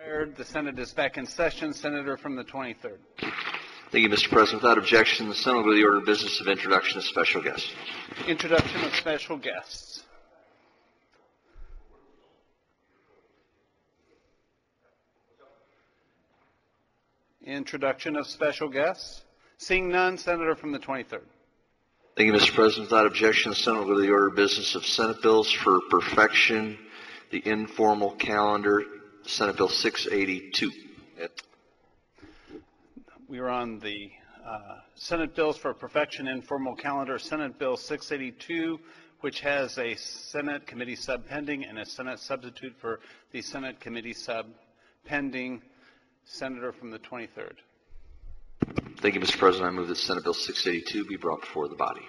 The Senate is back in session. Senator from the 23rd. Thank you, Mr. President. Without objection, the Senate will go to the order of business of introduction of special guests. Introduction of special guests. Introduction of special guests. Seeing none, Senator from the 23rd. Thank you, Mr. President. Without objection, the Senate will go to the order of business of Senate bills for perfection, the informal calendar, Senate Bill 682. We are on the Senate bills for perfection informal calendar, Senate Bill 682, which has a Senate committee sub pending and a Senate substitute for the Senate committee sub pending. Senator from the 23rd. Thank you, Mr. President. I move that Senate Bill 682 be brought before the body.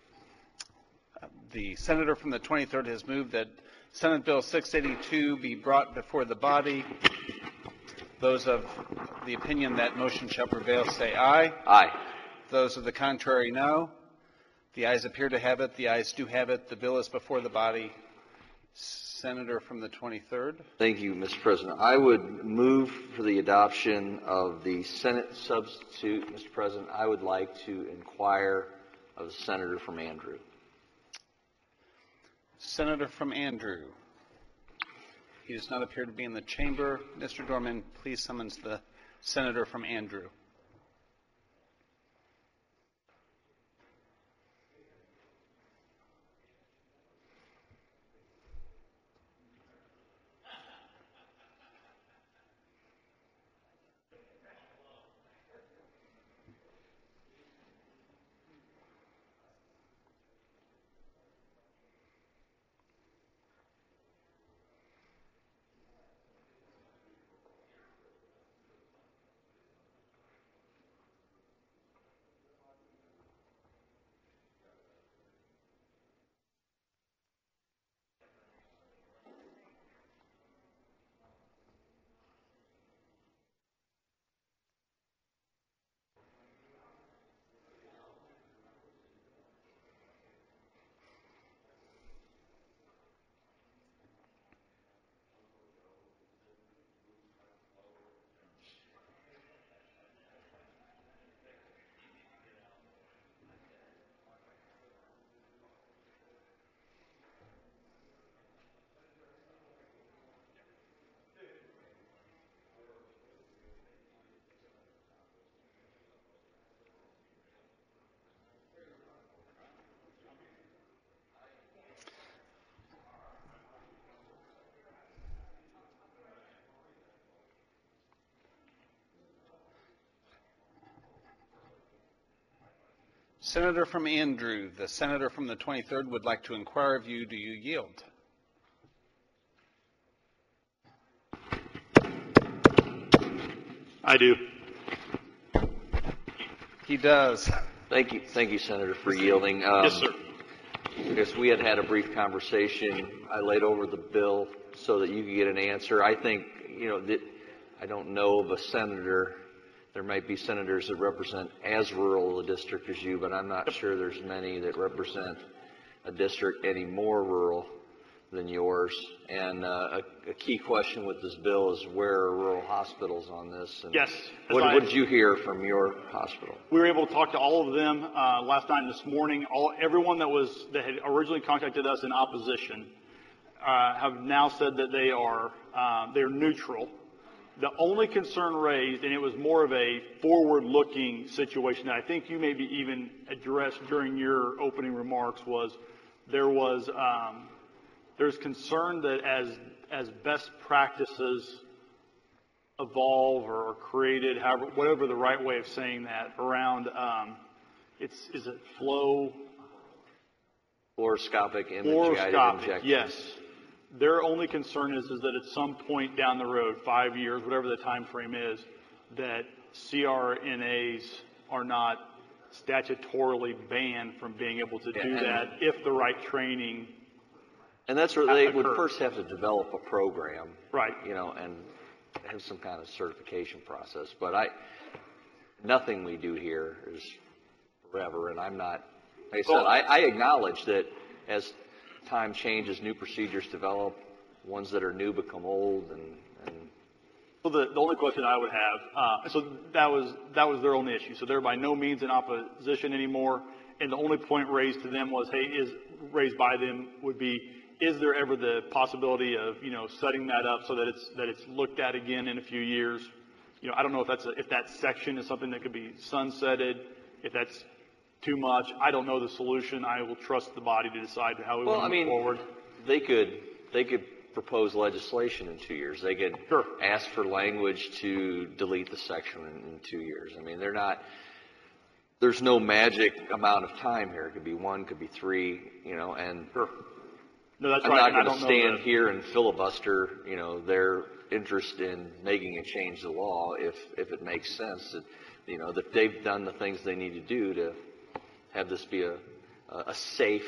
The Senator from the 23rd has moved that Senate Bill 682 be brought before the body. Those of the opinion that motion shall prevail say aye. Aye. Those of the contrary, no. The ayes appear to have it. The ayes do have it. The bill is before the body. Senator from the 23rd. Thank you, Mr. President. I would move for the adoption of the Senate substitute. Mr. President, I would like to inquire of the Senator from Andrew. Senator from Andrew. He does not appear to be in the chamber. Mr. Dorman, please summons the Senator from Andrew. Senator from Andrew, the Senator from the 23rd would like to inquire of you, do you yield? I do. He does. Thank you, Senator, for yielding. Yes, sir. Because we had a brief conversation. I laid over the bill so that you could get an answer. I think, that I don't know of a senator. There might be senators that represent as rural a district as you, but I'm not sure there's many that represent a district any more rural than yours. And a key question with this bill is where are rural hospitals on this? And yes. What did you hear from your hospital? We were able to talk to all of them last night and this morning. Everyone that had originally contacted us in opposition have now said that they're neutral. The only concern raised, and it was more of a forward-looking situation that I think you maybe even addressed during your opening remarks, was there's concern that as best practices evolve or are created, however, whatever the right way of saying that, around is it fluoroscopic image guided injection? Yes. Their only concern is that at some point down the road, 5 years, whatever the time frame is, that CRNAs are not statutorily banned from being able to do that if the right training. And that's where they would first have to develop a program, right? And have some kind of certification process. But nothing we do here is forever, and I'm not. Like I said, I acknowledge that as time changes, new procedures develop, ones that are new become old, and Well, the only question I would have, so that was their only issue. So they're by no means in opposition anymore. And the only point raised to them was, hey, raised by them would be, is there ever the possibility of, setting that up so that it's looked at again in a few years? I don't know if that section is something that could be sunsetted, if that's too much. I don't know the solution. I will trust the body to decide how we want to move forward. They could propose legislation in 2 years. They could ask for language to delete the section in 2 years. There's no magic amount of time here. It could be 1, could be 3, and No, that's I'm right. not going to stand here and filibuster, their interest in making a change to the law if it makes sense that they've done the things they need to do to have this be a safe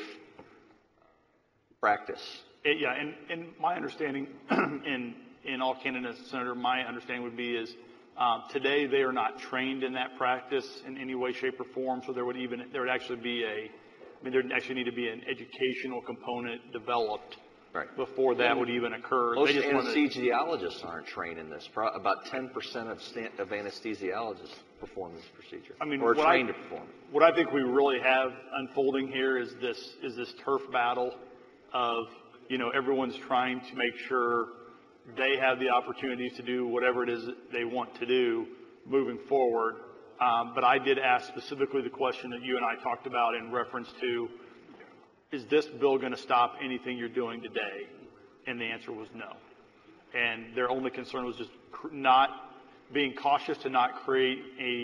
practice. Yeah, and my understanding, in all candidness, Senator, my understanding would be is today they are not trained in that practice in any way, shape, or form. So there'd actually need to be an educational component developed before that would even occur. Most anesthesiologists aren't trained in this. About 10% of anesthesiologists perform this procedure, or are trained to perform it. What I think we really have unfolding here is this turf battle of everyone's trying to make sure they have the opportunities to do whatever it is that they want to do moving forward. But I did ask specifically the question that you and I talked about in reference to, is this bill going to stop anything you're doing today? And the answer was no. And their only concern was just not being cautious to not create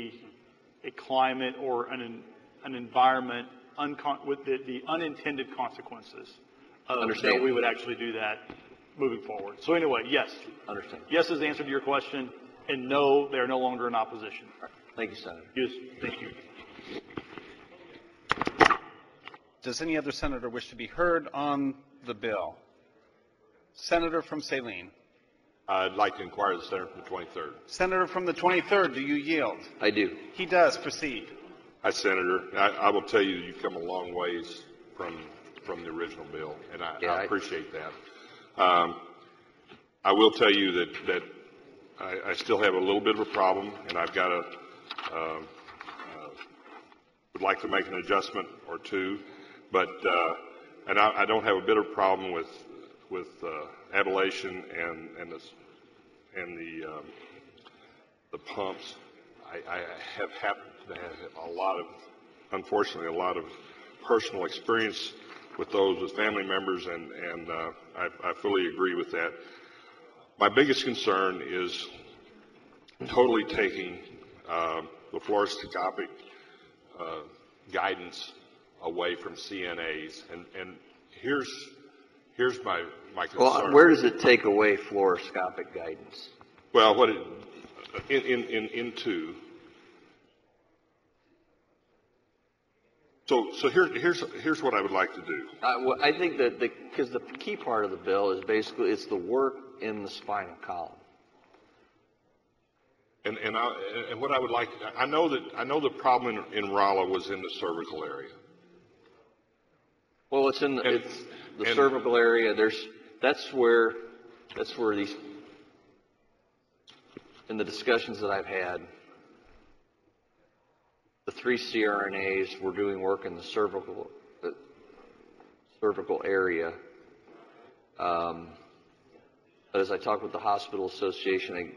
a climate or an environment with the unintended consequences of that we would actually do that moving forward. So anyway, yes. Understand. Yes is the answer to your question, and no, they are no longer in opposition. Thank you, Senator. Yes, thank you. Does any other senator wish to be heard on the bill? Senator from Saline. I'd like to inquire the senator from the 23rd. Senator from the 23rd, do you yield? I do. He does. Proceed. Hi, Senator. I will tell you that you've come a long ways from the original bill, and I appreciate that. I will tell you that I still have a little bit of a problem, and I've got would like to make an adjustment or two, but and I don't have a bit of a problem with ablation and the pumps. I have happened to have unfortunately a lot of personal experience with those with family members, and I fully agree with that. My biggest concern is totally taking the fluoroscopic guidance away from CNAs, and here's my concern. Well, where does it take away fluoroscopic guidance? Well, what into. So here's what I would like to do. I think that because the key part of the bill is basically it's the work in the spinal column. And what I would like, I know the problem in Rolla was in the cervical area. Well, it's the cervical area. That's where these, in the discussions that I've had, the 3 CRNAs were doing work in the cervical area. But as I talked with the hospital association,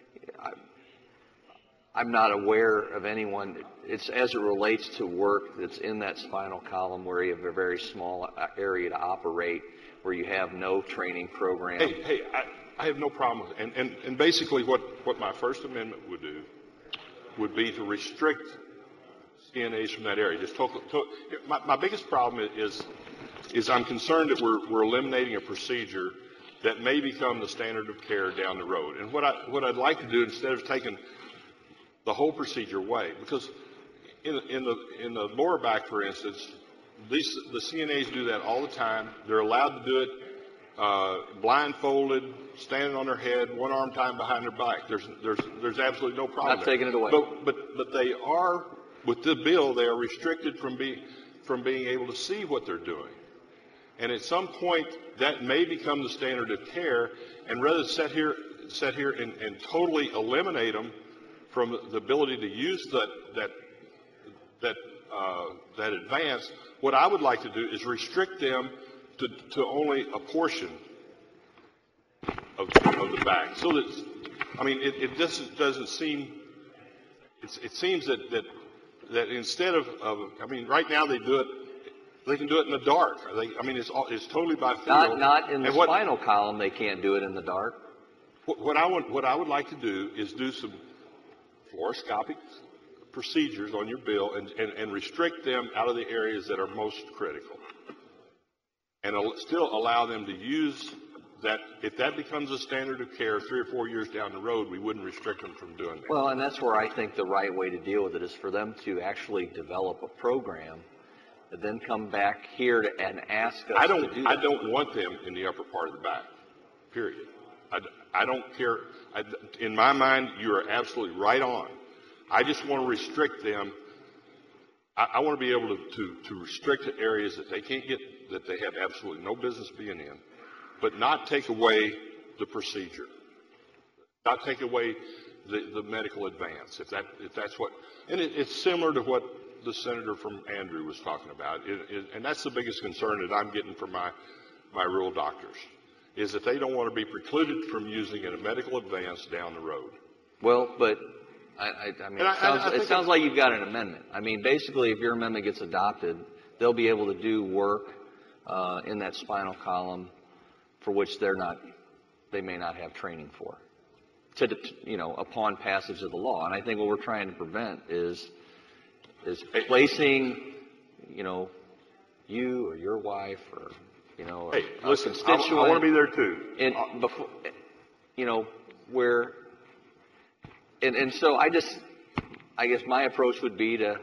I'm not aware of anyone. It's as it relates to work that's in that spinal column where you have a very small area to operate, where you have no training program. Hey, I have no problem with it. And basically what my First Amendment would do would be to restrict CNAs from that area. My biggest problem is I'm concerned that we're eliminating a procedure that may become the standard of care down the road. And what I'd like to do, instead of taking the whole procedure away, because in the lower back, for instance, the CNAs do that all the time. They're allowed to do it blindfolded, standing on their head, one arm tied behind their back. There's absolutely no problem. Not taking it away. But they are, with the bill, they are restricted from being able to see what they're doing. And at some point, that may become the standard of care. And rather than sit here sit here and totally eliminate them from the ability to use that advance. What I would like to do is restrict them to only a portion of the back. So that, I mean, it just doesn't seem. It seems that instead of I mean, right now they do it. They can do it in the dark. I mean, it's totally by feel. Not in the spinal column. They can't do it in the dark. What I would like to do is do some fluoroscopic procedures on your bill and restrict them out of the areas that are most critical, and still allow them to use that. If that becomes a standard of care 3 or 4 years down the road, we wouldn't restrict them from doing that. Well, and that's where I think the right way to deal with it is for them to actually develop a program and then come back here and ask us to do that. I don't want them in the upper part of the back, period. I don't care. In my mind, you are absolutely right on. I just want to restrict them. I want to be able to restrict the areas that they can't get, that they have absolutely no business being in, but not take away the procedure, not take away the medical advance. If that's what, and it's similar to what the senator from Andrew was talking about, and that's the biggest concern that I'm getting from my rural doctors, is that they don't want to be precluded from using a medical advance down the road. Well, but I mean, it sounds like you've got an amendment. I mean, basically, if your amendment gets adopted, they'll be able to do work in that spinal column for which they may not have training for, upon passage of the law. And I think what we're trying to prevent is placing, you or your wife or, hey, a listen, constituent. I want to be there too. And before, where, and so I guess my approach would be to,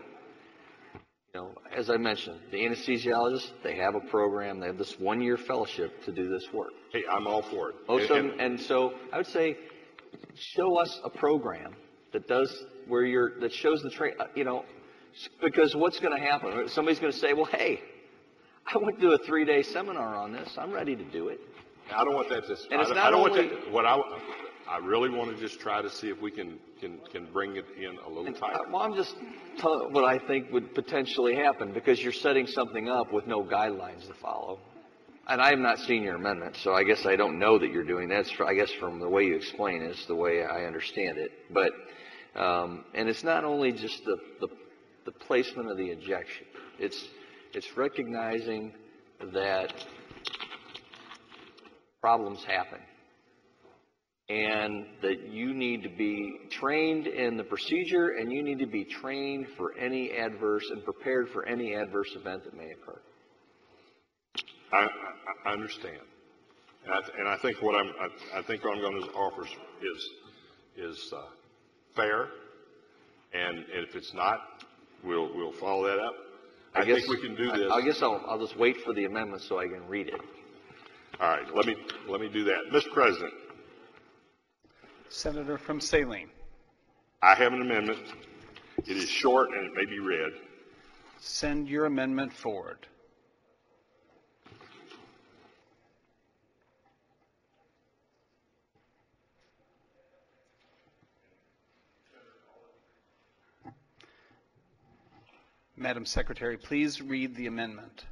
as I mentioned, the anesthesiologists, they have a program, they have this 1-year fellowship to do this work. Hey, I'm all for it. And so I would say, show us a program that that shows the because what's going to happen? Somebody's going to say, well, hey, I went to do a 3-day seminar on this. I'm ready to do it. I don't want that to. And it's not only. I really want to just try to see if we can bring it in a little tighter. Well, I'm just telling what I think would potentially happen, because you're setting something up with no guidelines to follow. And I have not seen your amendment, so I guess I don't know that you're doing that. I guess from the way you explain it, it's the way I understand it. But and it's not only just the placement of the injection. It's recognizing that problems happen, and that you need to be trained in the procedure, and you need to be trained for any adverse and prepared for any adverse event that may occur. I understand, and I think what I'm going to offer is fair, and if it's not, we'll follow that up. I think we can do this. I guess I'll just wait for the amendment so I can read it. All right, let me do that, Mr. President. Senator from Saline. I have an amendment. It is short and it may be read. Send your amendment forward. Madam Secretary, please read the amendment.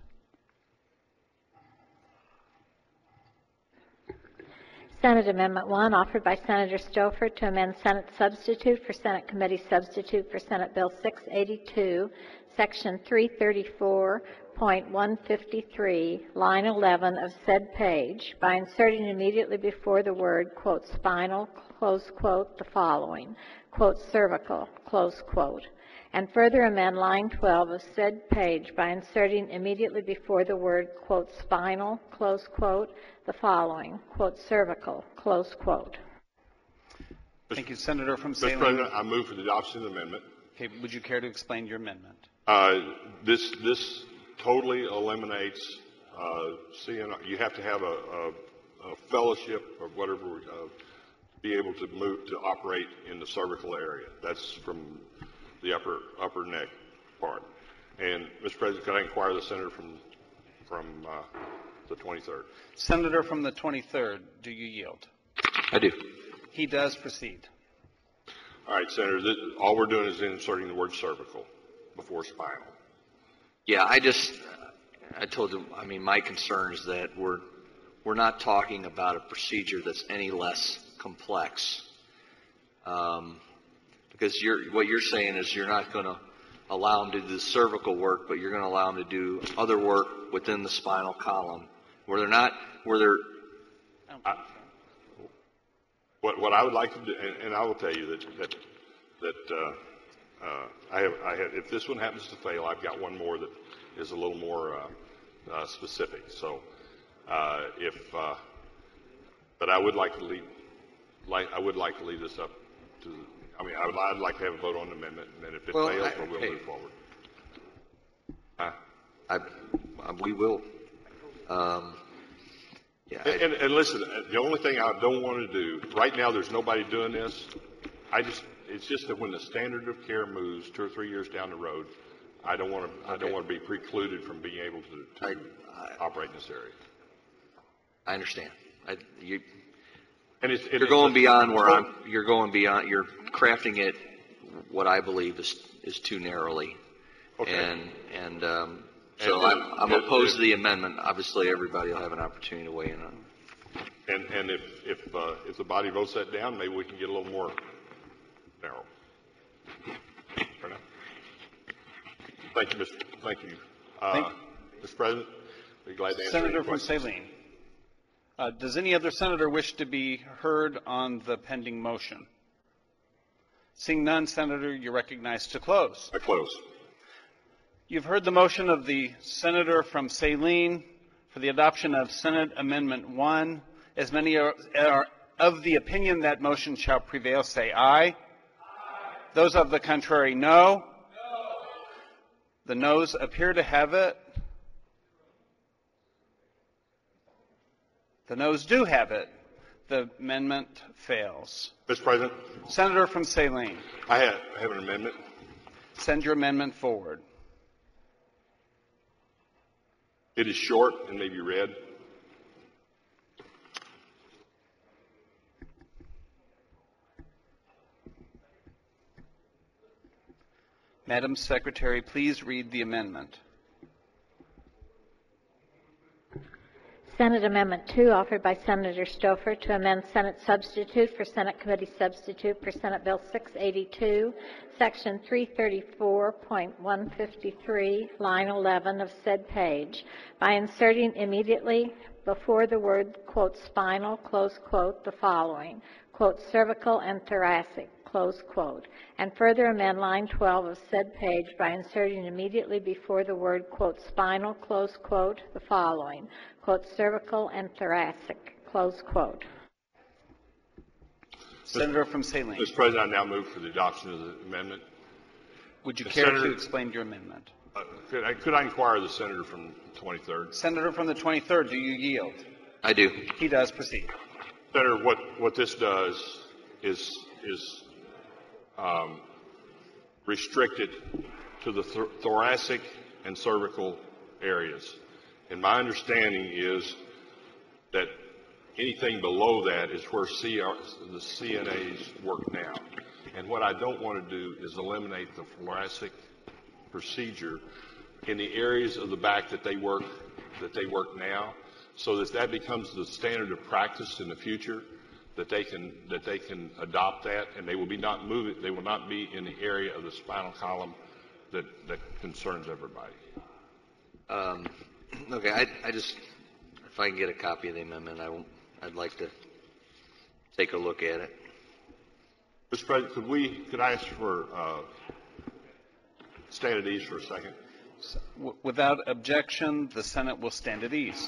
Senate Amendment 1, offered by Senator Stouffer to amend Senate Substitute for Senate Committee Substitute for Senate Bill 682, Section 334.153, line 11 of said page, by inserting immediately before the word, quote, spinal, close quote, the following, quote, cervical, close quote, and further amend line 12 of said page by inserting immediately before the word, quote, spinal, close quote, the following, quote, cervical, close quote. Thank you, Senator from Mr. Saline. President, I move for the adoption of the amendment. Okay, would you care to explain your amendment? This totally eliminates CNR. You have to have a fellowship or whatever to be able to move to operate in the cervical area. That's from the upper neck part. And Mr. President, can I inquire the senator from the 23rd? Senator from the 23rd, do you yield? I do. He does proceed. All right, Senator, all we're doing is inserting the word cervical before spinal. Yeah, I told him, I mean, my concern is that we're not talking about a procedure that's any less complex. Because what you're saying is you're not going to allow them to do the cervical work, but you're going to allow them to do other work within the spinal column where they're. What I would like to do, and I will tell you that I have, if this one happens to fail, I've got one more that is a little more specific. So, but I would like to leave this up to. I mean, I'd like to have a vote on the amendment, and then if it fails, we'll move forward. We will. And listen, the only thing I don't want to do right now, there's nobody doing this. It's just that when the standard of care moves 2 or 3 years down the road, I don't want to be precluded from being able to operate in this area. I understand. You're going beyond where you're going beyond. You're crafting it what I believe is too narrowly. Okay. So I'm opposed to the amendment. Obviously, everybody will have an opportunity to weigh in on it. And if the body votes that down, maybe we can get a little more narrow. Fair enough. Thank you, Thank you. Mr. President, we'd be glad to answer Senator any from questions. Saline. Does any other senator wish to be heard on the pending motion? Seeing none, Senator, you're recognized to close. I close. You've heard the motion of the senator from Saline for the adoption of Senate Amendment 1. As many are of the opinion that motion shall prevail, say aye. Aye. Those of the contrary, no. No. The noes appear to have it. The noes do have it. The amendment fails. Mr. President, Senator from Saline, I have an amendment. send your amendment forward. It is short and may be read. Madam Secretary, please read the amendment. Senate Amendment 2, offered by Senator Stouffer to amend Senate substitute for Senate Committee substitute for Senate Bill 682, Section 334.153, line 11 of said page, by inserting immediately before the word, quote, spinal, close quote, the following, quote, cervical and thoracic, close quote, and further amend line 12 of said page by inserting immediately before the word, quote, spinal, close quote, the following, quote, cervical and thoracic, close quote. Senator from Saline, Mr. President, I now move for the adoption of the amendment. would you the care Senator- to explain your amendment? Could I inquire the senator from the 23rd? Senator from the 23rd, do you yield? I do. He does. Proceed. Senator, what this does is restricted to the thoracic and cervical areas. And my understanding is that anything below that is where the CNAs work now. And what I don't want to do is eliminate the thoracic procedure in the areas of the back that they work now, so that becomes the standard of practice in the future, that they can adopt that, and they will not be in the area of the spinal column that concerns everybody. Okay, if I can get a copy of the amendment, I'd like to take a look at it. Mr. President, could I ask for stand at ease for a second? Without objection, the Senate will stand at ease.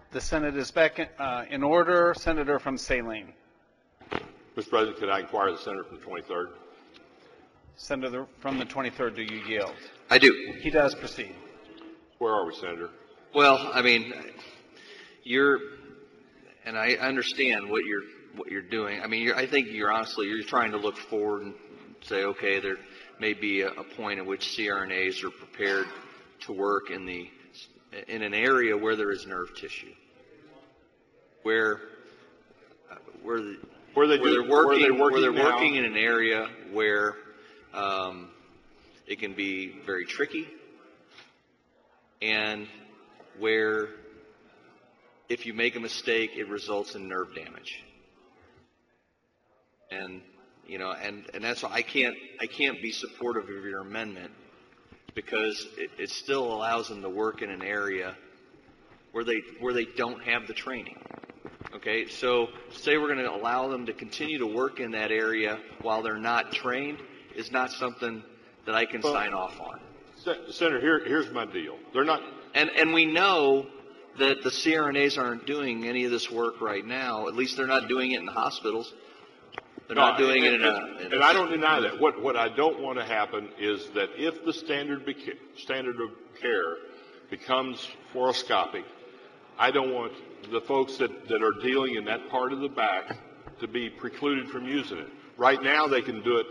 The Senate is back in order. Senator from Saline. Mr. President, can I inquire the senator from the 23rd? Senator from the 23rd, do you yield? I do. He does. Proceed. Where are we, Senator? Well, I mean, and I understand what you're doing. I mean, I think you're trying to look forward and say, okay, there may be a point at which CRNAs are prepared to work in an area where there is nerve tissue, where they're working in an area where it can be very tricky, and where if you make a mistake, it results in nerve damage. And and that's why I can't be supportive of your amendment, because it still allows them to work in an area where they don't have the training. Okay, so say we're going to allow them to continue to work in that area while they're not trained is not something that I can sign off on. Senator, here's my deal. They're not. And we know that the CRNAs aren't doing any of this work right now. At least they're not doing it in the hospitals. They're not doing it and I don't deny that. What I don't want to happen is that if the standard of care becomes fluoroscopic, I don't want the folks that are dealing in that part of the back to be precluded from using it. Right now, they can do it.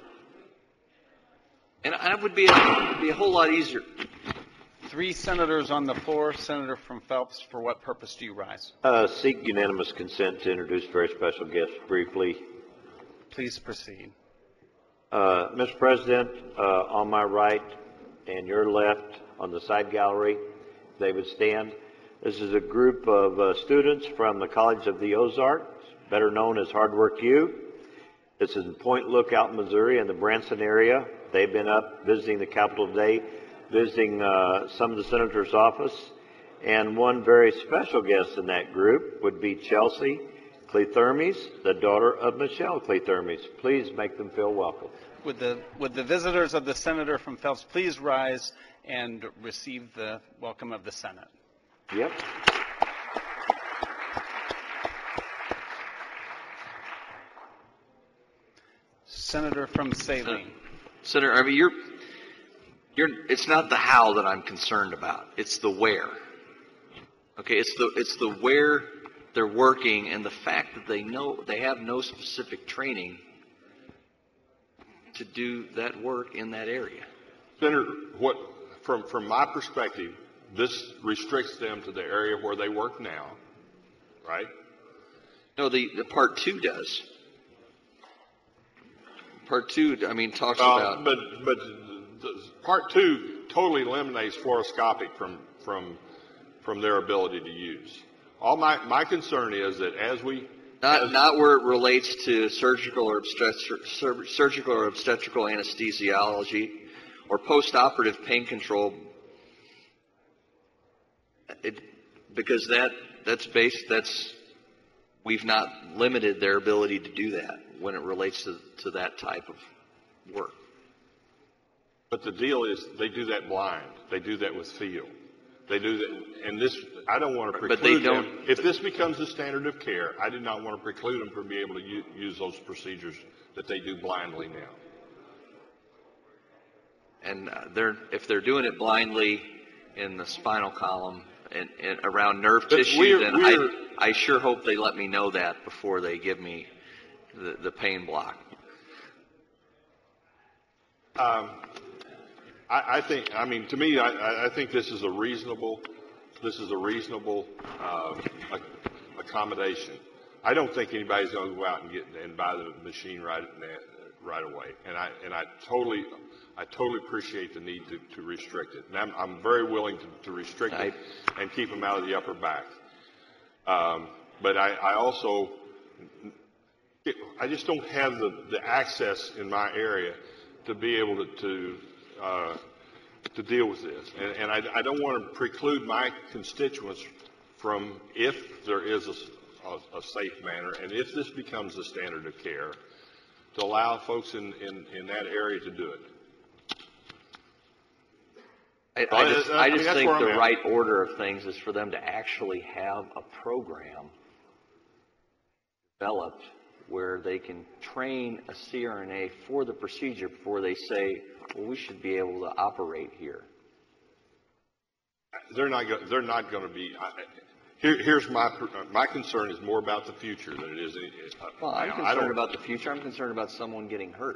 And it would be a whole lot easier. 3 senators on the floor. Senator from Phelps, for what purpose do you rise? Seek unanimous consent to introduce very special guests briefly. Please proceed. Mr. President, on my right and your left on the side gallery, they would stand. This is a group of students from the College of the Ozarks, better known as Hard Work U. This is in Point Lookout, Missouri, in the Branson area. They've been up visiting the Capitol today, visiting some of the senator's office. And one very special guest in that group would be Chelsea Clethermes, the daughter of Michelle Clethermes. Please make them feel welcome. Would the visitors of the senator from Phelps please rise and receive the welcome of the Senate? Yep. Senator from Saline. Senator, I mean, it's not the how that I'm concerned about. It's the where. Okay, it's the where they're working, and the fact that they have no specific training to do that work in that area. Senator, from my perspective, this restricts them to the area where they work now, right? No, the Part 2 does. Part 2, I mean, talks about. But Part 2 totally eliminates fluoroscopic from their ability to use. All my concern is that as not where it relates to surgical or obstetrical anesthesiology or post-operative pain control, because we've not limited their ability to do that when it relates to that type of work. But the deal is they do that blind. They do that with feel. They do that, and this, I don't want to preclude them. If this becomes the standard of care, I do not want to preclude them from being able to use those procedures that they do blindly now. And if they're doing it blindly in the spinal column and around nerve tissue, then I sure hope they let me know that before they give me the pain block. I think this is a reasonable accommodation. I don't think anybody's going to go out and buy the machine right away. And I totally appreciate the need to restrict it. And I'm very willing to restrict it and keep them out of the upper back. But I just don't have the access in my area to be able to deal with this. And I don't want to preclude my constituents from, if there is a safe manner, and if this becomes the standard of care, to allow folks in that area to do it. I just that's think where I'm the at. right order of things is for them to actually have a program developed where they can train a CRNA for the procedure before they say, well, we should be able to operate here. They're not going to be. Here's my concern is more about the future than it is. Well, I'm concerned about the future. I'm concerned about someone getting hurt.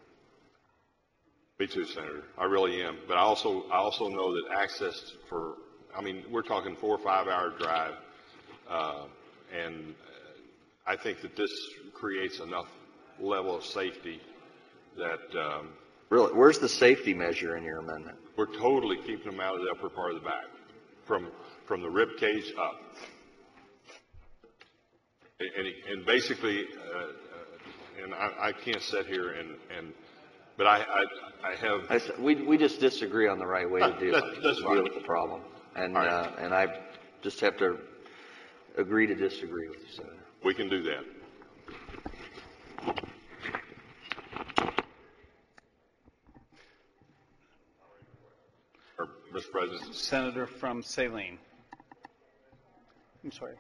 Me too, Senator. I really am. But I also know that access for. I mean, we're talking 4 or 5 hour drive, and I think that this creates enough level of safety that Really, where's the safety measure in your amendment? we're totally keeping them out of the upper part of the back, from the rib cage up. And basically, and I can't sit here but I have. We just disagree on the right way to That's deal fine. with the problem, and All right. and I just have to agree to disagree with you, Senator. We can do that. Mr. President. Senator from Saline. I'm sorry.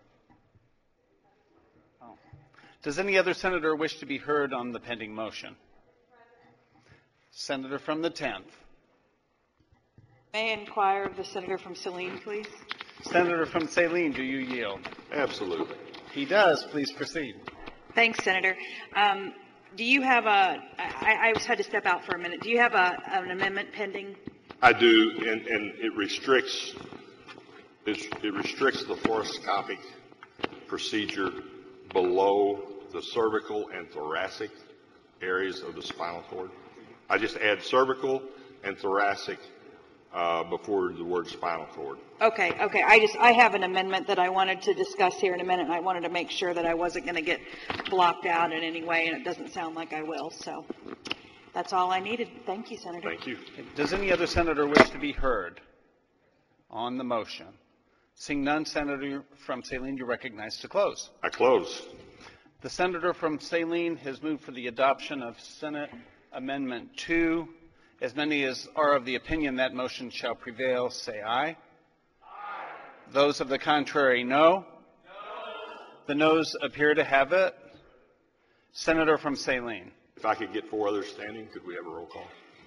Oh. Does any other senator wish to be heard on the pending motion? Senator from the 10th. May I inquire of the senator from Saline, please? Senator from Saline, do you yield? Absolutely. He does. Please proceed. Thanks, Senator. Do you have I just had to step out for a minute. Do you have an amendment pending? I do, and it restricts the fluoroscopic procedure below the cervical and thoracic areas of the spinal cord. I just add cervical and thoracic before the word spinal cord. Okay. I have an amendment that I wanted to discuss here in a minute, and I wanted to make sure that I wasn't going to get blocked out in any way, and it doesn't sound like I will. So that's all I needed. Thank you, Senator. Thank you. Does any other senator wish to be heard on the motion? Seeing none, Senator from Saline, you're recognized to close. I close. The senator from Saline has moved for the adoption of Senate Amendment 2. As many as are of the opinion that motion shall prevail, say aye. Aye. Those of the contrary, no. No. The noes appear to have it. Senator from Saline. If I could get 4 others standing, could we have a roll call?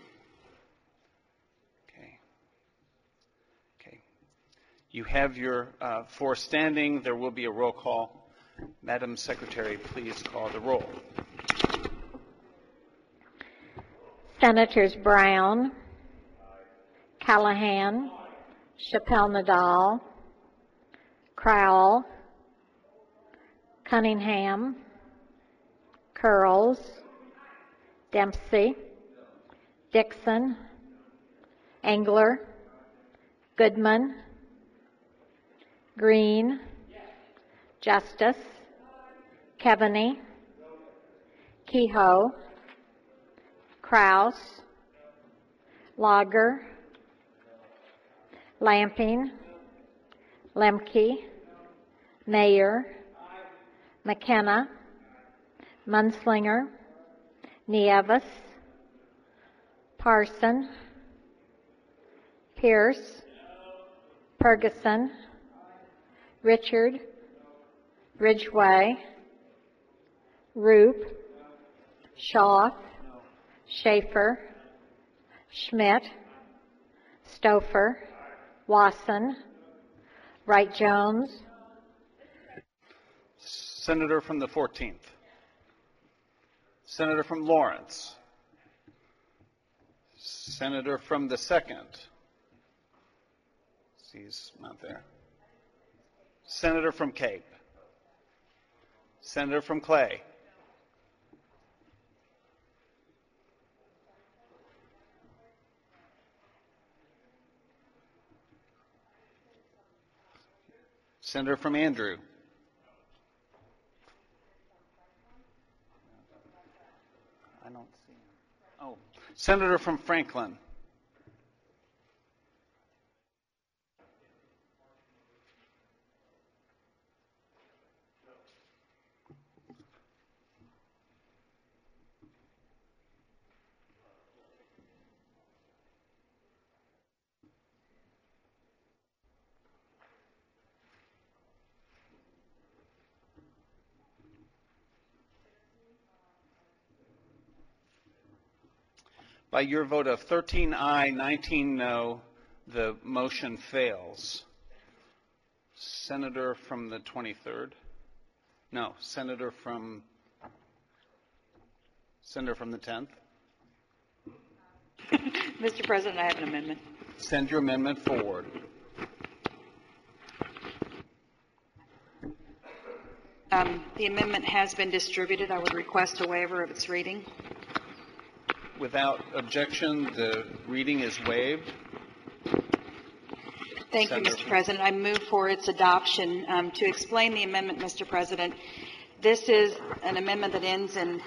Okay. You have your 4 standing. There will be a roll call. Madam Secretary, please call the roll. Senators Brown, Callahan, Chappelle Nadal, Crowell, Cunningham, Curls, Dempsey, Dixon, Engler, Goodman, Green, Justice, Keaveney, Kehoe, Kraus, Lager, Lamping, Lemke, Mayer, McKenna, Munslinger, Nieves, Parson, Pierce, Ferguson, Richard, Ridgway, Roop, Shaw, Schaefer, Schmidt, Stouffer, Wasson, Wright-Jones. Senator from the 14th. Senator from Lawrence. Senator from the 2nd. He's not there. Senator from Cape. Senator from Clay. Senator from Andrew. I don't see him. Oh, Senator from Franklin. By your vote of 13 aye, 19 no, the motion fails. Senator from the 23rd? No, Senator from the 10th? Mr. President, I have an amendment. Send your amendment forward. The amendment has been distributed. I would request a waiver of its reading. Without objection, the reading is waived. Thank you, Mr. President. I move for its adoption. To explain the amendment, Mr. President, this is an amendment that ends in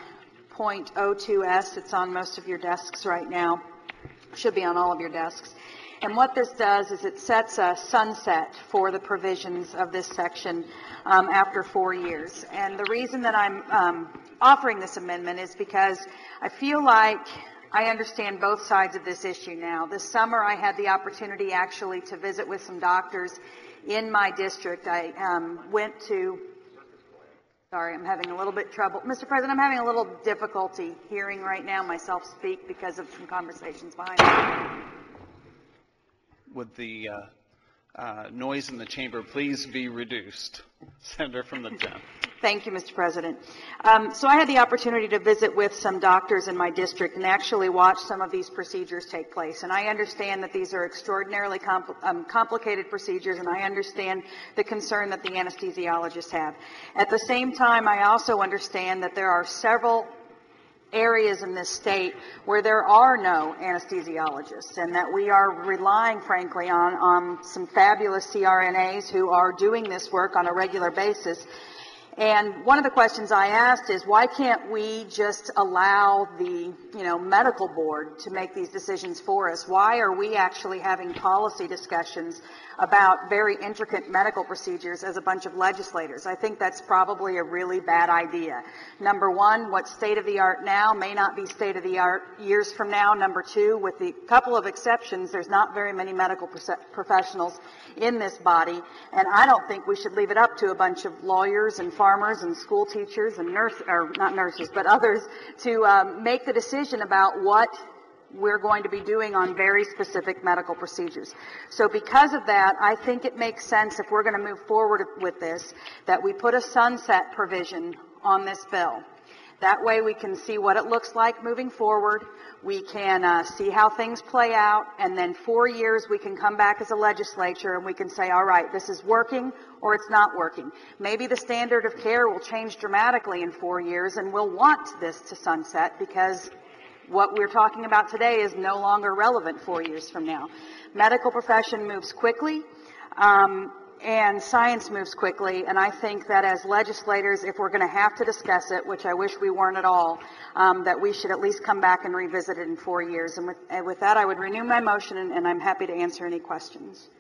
.02s. It's on most of your desks right now. Should be on all of your desks. And what this does is it sets a sunset for the provisions of this section after 4 years. And the reason that I'm offering this amendment is because I feel like I understand both sides of this issue now. This summer I had the opportunity actually to visit with some doctors in my district. I went to, sorry, I'm having a little bit trouble. Mr. President, I'm having a little difficulty hearing right now myself speak because of some conversations behind me. Would the noise in the chamber please be reduced? Senator from the 10th. Thank you, Mr. President. So I had the opportunity to visit with some doctors in my district and actually watch some of these procedures take place. And I understand that these are extraordinarily complicated procedures, and I understand the concern that the anesthesiologists have. At the same time, I also understand that there are several areas in this state where there are no anesthesiologists, and that we are relying, frankly, on some fabulous CRNAs who are doing this work on a regular basis. And one of the questions I asked is, why can't we just allow the, medical board to make these decisions for us? Why are we actually having policy discussions about very intricate medical procedures as a bunch of legislators? I think that's probably a really bad idea. Number one, what's state of the art now may not be state of the art years from now. Number two, with the couple of exceptions, there's not very many medical professionals in this body, and I don't think we should leave it up to a bunch of lawyers and farmers and school teachers and not nurses, but others to make the decision about what we're going to be doing on very specific medical procedures. So because of that, I think it makes sense, if we're going to move forward with this, that we put a sunset provision on this bill. That way we can see what it looks like moving forward. We can see how things play out, and then 4 years we can come back as a legislature and we can say, all right, this is working or it's not working. Maybe the standard of care will change dramatically in 4 years, and we'll want this to sunset because what we're talking about today is no longer relevant 4 years from now. Medical profession moves quickly, and science moves quickly, and I think that as legislators, if we're going to have to discuss it, which I wish we weren't at all, that we should at least come back and revisit it in 4 years. And with that, I would renew my motion, and I'm happy to answer any questions.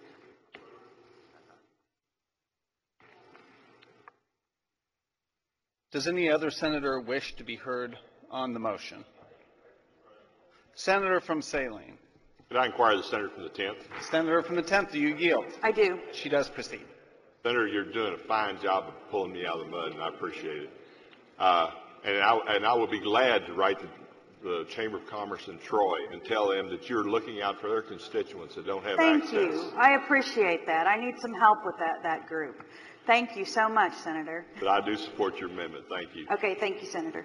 Does any other senator wish to be heard on the motion? Senator from Saline. Could I inquire the senator from the 10th? Senator from the 10th, do you yield? I do. She does proceed. Senator, you're doing a fine job of pulling me out of the mud, and I appreciate it. And I will be glad to write the Chamber of Commerce in Troy and tell them that you're looking out for their constituents that don't have access. Thank you. I appreciate that. I need some help with that group. Thank you so much, Senator. But I do support your amendment. Thank you. Okay, thank you, Senator.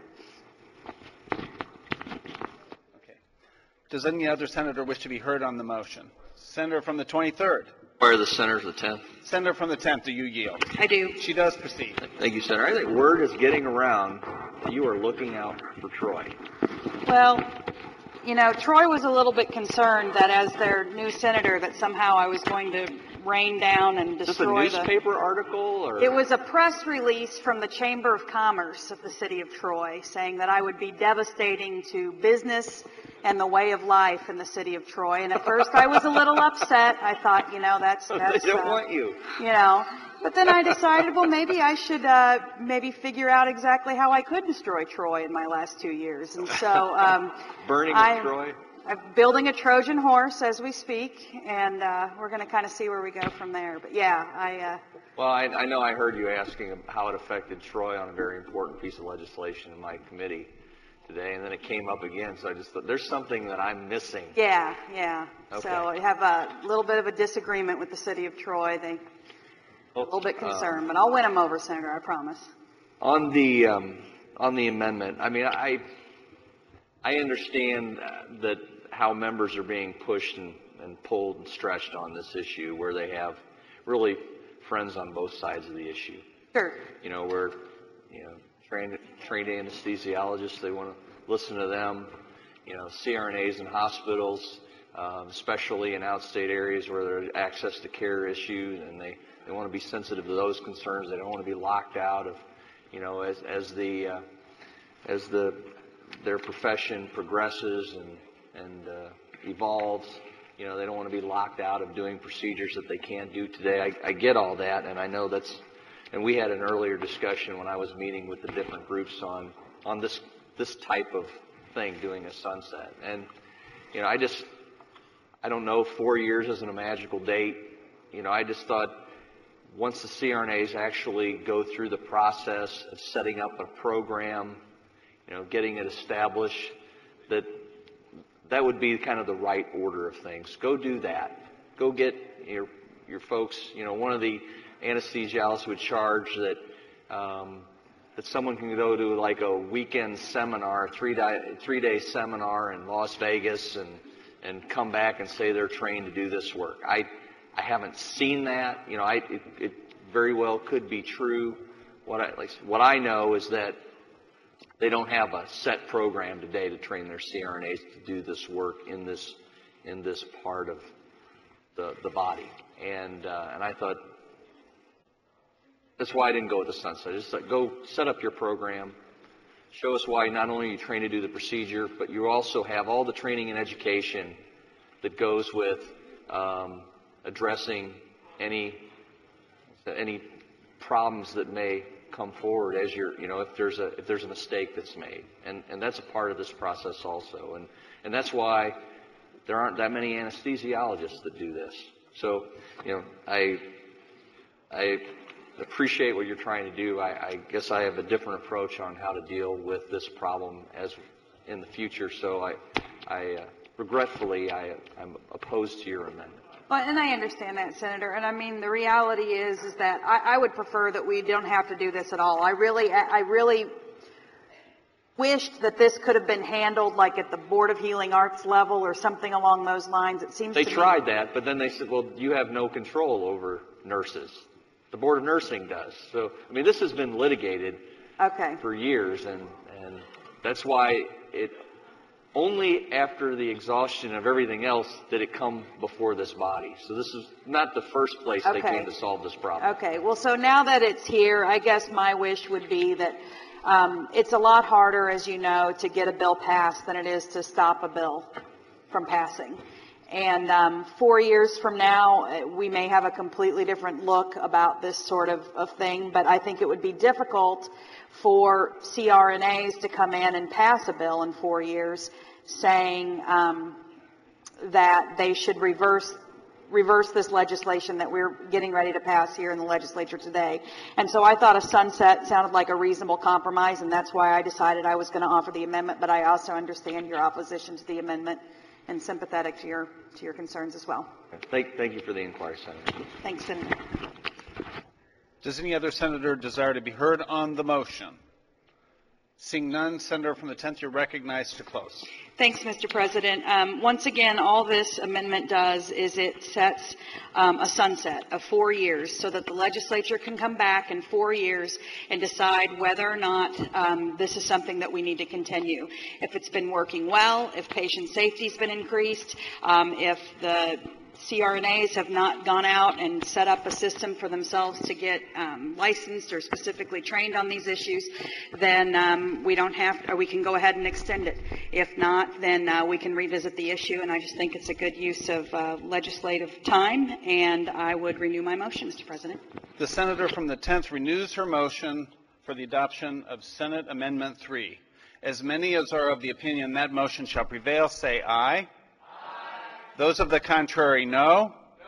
Does any other senator wish to be heard on the motion? Senator from the 23rd. Where are the senators of the 10th? Senator from the 10th, do you yield? I do. She does proceed. Thank you, Senator. I think word is getting around that you are looking out for Troy. Well, Troy was a little bit concerned that as their new senator that somehow I was going to rain down and destroy Is this a newspaper article? Or? It was a press release from the Chamber of Commerce of the city of Troy saying that I would be devastating to business and the way of life in the city of Troy. And at first I was a little upset. I thought, that's they don't want you. But then I decided, well, maybe I should maybe figure out exactly how I could destroy Troy in my last 2 years. And so Burning Troy? I'm building a Trojan horse as we speak, and we're going to kind of see where we go from there. But yeah, Well, I know I heard you asking how it affected Troy on a very important piece of legislation in my committee to today, and then it came up again, so I just thought, there's something that I'm missing. Yeah, yeah. Okay. So I have a little bit of a disagreement with the city of Troy. They're a little bit concerned, but I'll win them over, Senator, I promise. On the amendment, I mean, I understand that how members are being pushed and pulled and stretched on this issue, where they have really friends on both sides of the issue. Sure. You know, where, you know, trained anesthesiologists, they want to listen to them. You know, CRNAs in hospitals, especially in outstate areas where there's access to care issues, and they want to be sensitive to those concerns. They don't want to be locked out of, you know, as their profession progresses and evolves. You know, they don't want to be locked out of doing procedures that they can't do today. I get all that, and I know that's. And we had an earlier discussion when I was meeting with the different groups on this type of thing, doing a sunset. And, you know, I don't know if 4 years isn't a magical date. You know, I just thought once the CRNAs actually go through the process of setting up a program, you know, getting it established, that would be kind of the right order of things. Go do that. Go get your folks. You know, one of the anesthesiologists would charge that someone can go to like a weekend seminar, three-day seminar in Las Vegas and come back and say they're trained to do this work. I haven't seen that. You know, it very well could be true. What I know is that they don't have a set program today to train their CRNAs to do this work in this part of the body. And I thought that's why I didn't go with the sunset. I just thought, go set up your program, show us why not only are you trained to do the procedure, but you also have all the training and education that goes with addressing any problems that may come forward as you know, if there's a mistake that's made, and that's a part of this process also, and that's why there aren't that many anesthesiologists that do this. So, you know, I appreciate what you're trying to do. I guess I have a different approach on how to deal with this problem as in the future. So regretfully, I'm opposed to your amendment. Well, and I understand that, Senator. And I mean, the reality is that I would prefer that we don't have to do this at all. I really wished that this could have been handled like at the Board of Healing Arts level or something along those lines. It seems they tried that, but then they said, well, you have no control over nurses. The Board of Nursing does. So, I mean, this has been litigated for years, and that's why it only after the exhaustion of everything else did it come before this body. So this is not the first place they came to solve this problem. Okay. Well, so now that it's here, I guess my wish would be that it's a lot harder, as you know, to get a bill passed than it is to stop a bill from passing. And 4 years from now, we may have a completely different look about this sort of thing, but I think it would be difficult for CRNAs to come in and pass a bill in 4 years saying that they should reverse this legislation that we're getting ready to pass here in the legislature today. And so I thought a sunset sounded like a reasonable compromise, and that's why I decided I was going to offer the amendment, but I also understand your opposition to the amendment and sympathetic to your concerns as well. Thank you for the inquiry, Senator. Thanks, Senator. Does any other senator desire to be heard on the motion? Seeing none, Senator from the 10th, you're recognized to close. Thanks, Mr. President. Once again, all this amendment does is it sets a sunset of 4 years so that the legislature can come back in 4 years and decide whether or not this is something that we need to continue. If it's been working well, if patient safety has been increased, if the CRNAs have not gone out and set up a system for themselves to get licensed or specifically trained on these issues, then we can go ahead and extend it. If not, then we can revisit the issue, and I just think it's a good use of legislative time, and I would renew my motion, Mr. President. The senator from the 10th renews her motion for the adoption of Senate Amendment 3. As many as are of the opinion that motion shall prevail, say aye. Those of the contrary, no. No.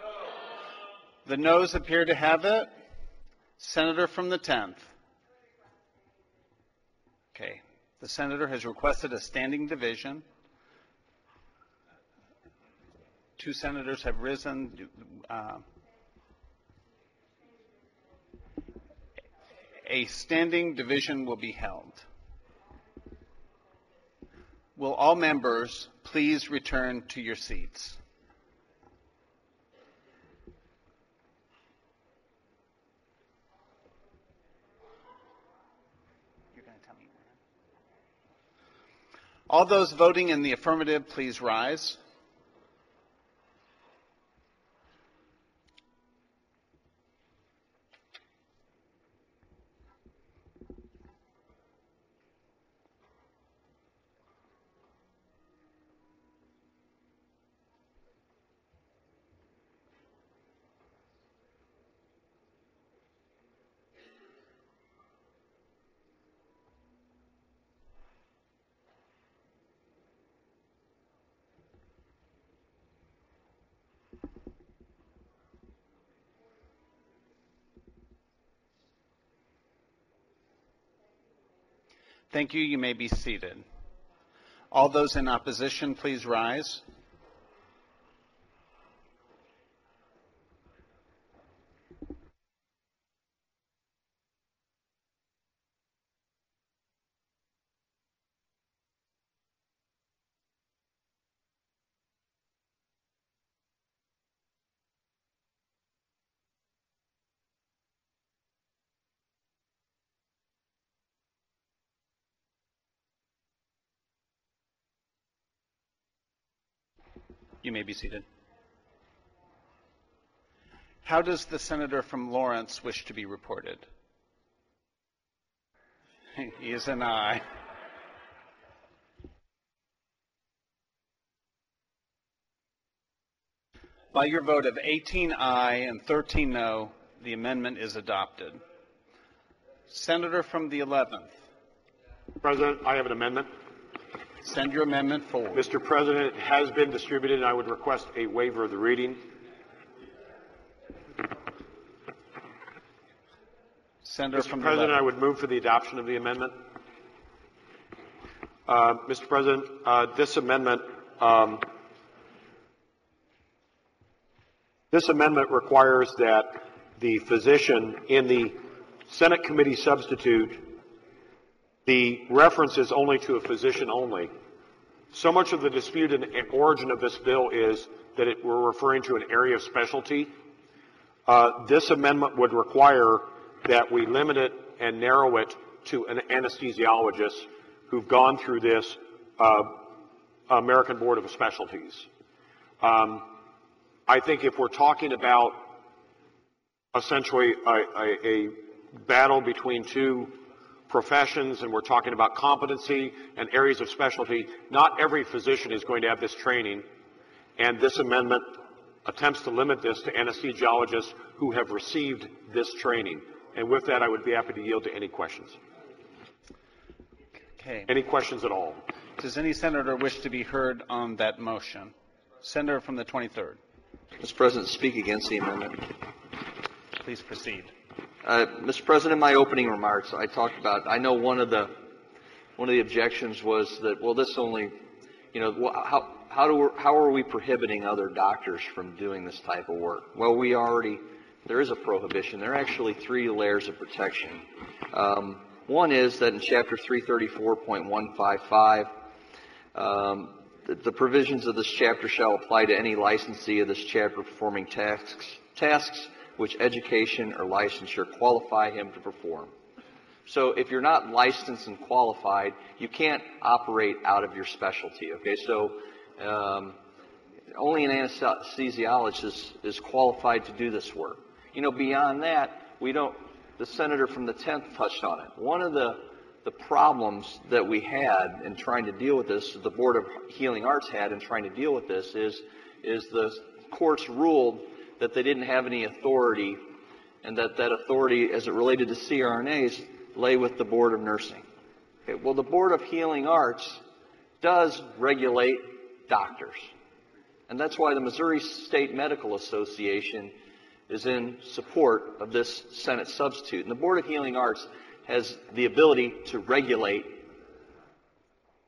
The noes appear to have it. Senator from the 10th. Okay. The senator has requested a standing division. 2 senators have risen. A standing division will be held. Will all members please return to your seats? You're going to tell me when. All those voting in the affirmative, please rise. Thank you. You may be seated. All those in opposition, please rise. You may be seated. How does the senator from Lawrence wish to be reported? He is an aye. By your vote of 18 aye and 13 no, the amendment is adopted. Senator from the 11th. President, I have an amendment. Send your amendment forward. Mr. President, it has been distributed, and I would request a waiver of the reading. Senator Mr. from President, the 11th. I would move for the adoption of the amendment. Mr. President, this amendment requires that the physician in the Senate committee substitute, the reference is only to a physician only. So much of the dispute and origin of this bill is that we're referring to an area of specialty. This amendment would require that we limit it and narrow it to an anesthesiologist who've gone through this American Board of Specialties. I think if we're talking about essentially a battle between two professions and we're talking about competency and areas of specialty, not every physician is going to have this training, and this amendment attempts to limit this to anesthesiologists who have received this training. And with that, I would be happy to yield to any questions. Okay. Any questions at all? Does any senator wish to be heard on that motion? Senator from the 23rd. Mr. President, speak against the amendment. Please proceed. Mr. President, in my opening remarks, I talked about, I know one of the objections was that, well, this only, you know, how are we prohibiting other doctors from doing this type of work? Well, there is a prohibition. There are actually 3 layers of protection. One is that in Chapter 334.155, the provisions of this chapter shall apply to any licensee of this chapter performing tasks which education or licensure qualify him to perform. So if you're not licensed and qualified, you can't operate out of your specialty. Okay, so only an anesthesiologist is qualified to do this work. You know, beyond that, the senator from the 10th touched on it. One of the problems that we had in trying to deal with this, the Board of Healing Arts had in trying to deal with this, is the courts ruled that they didn't have any authority, and that authority, as it related to CRNAs, lay with the Board of Nursing. Okay, well, the Board of Healing Arts does regulate doctors, and that's why the Missouri State Medical Association is in support of this Senate substitute. And the Board of Healing Arts has the ability to regulate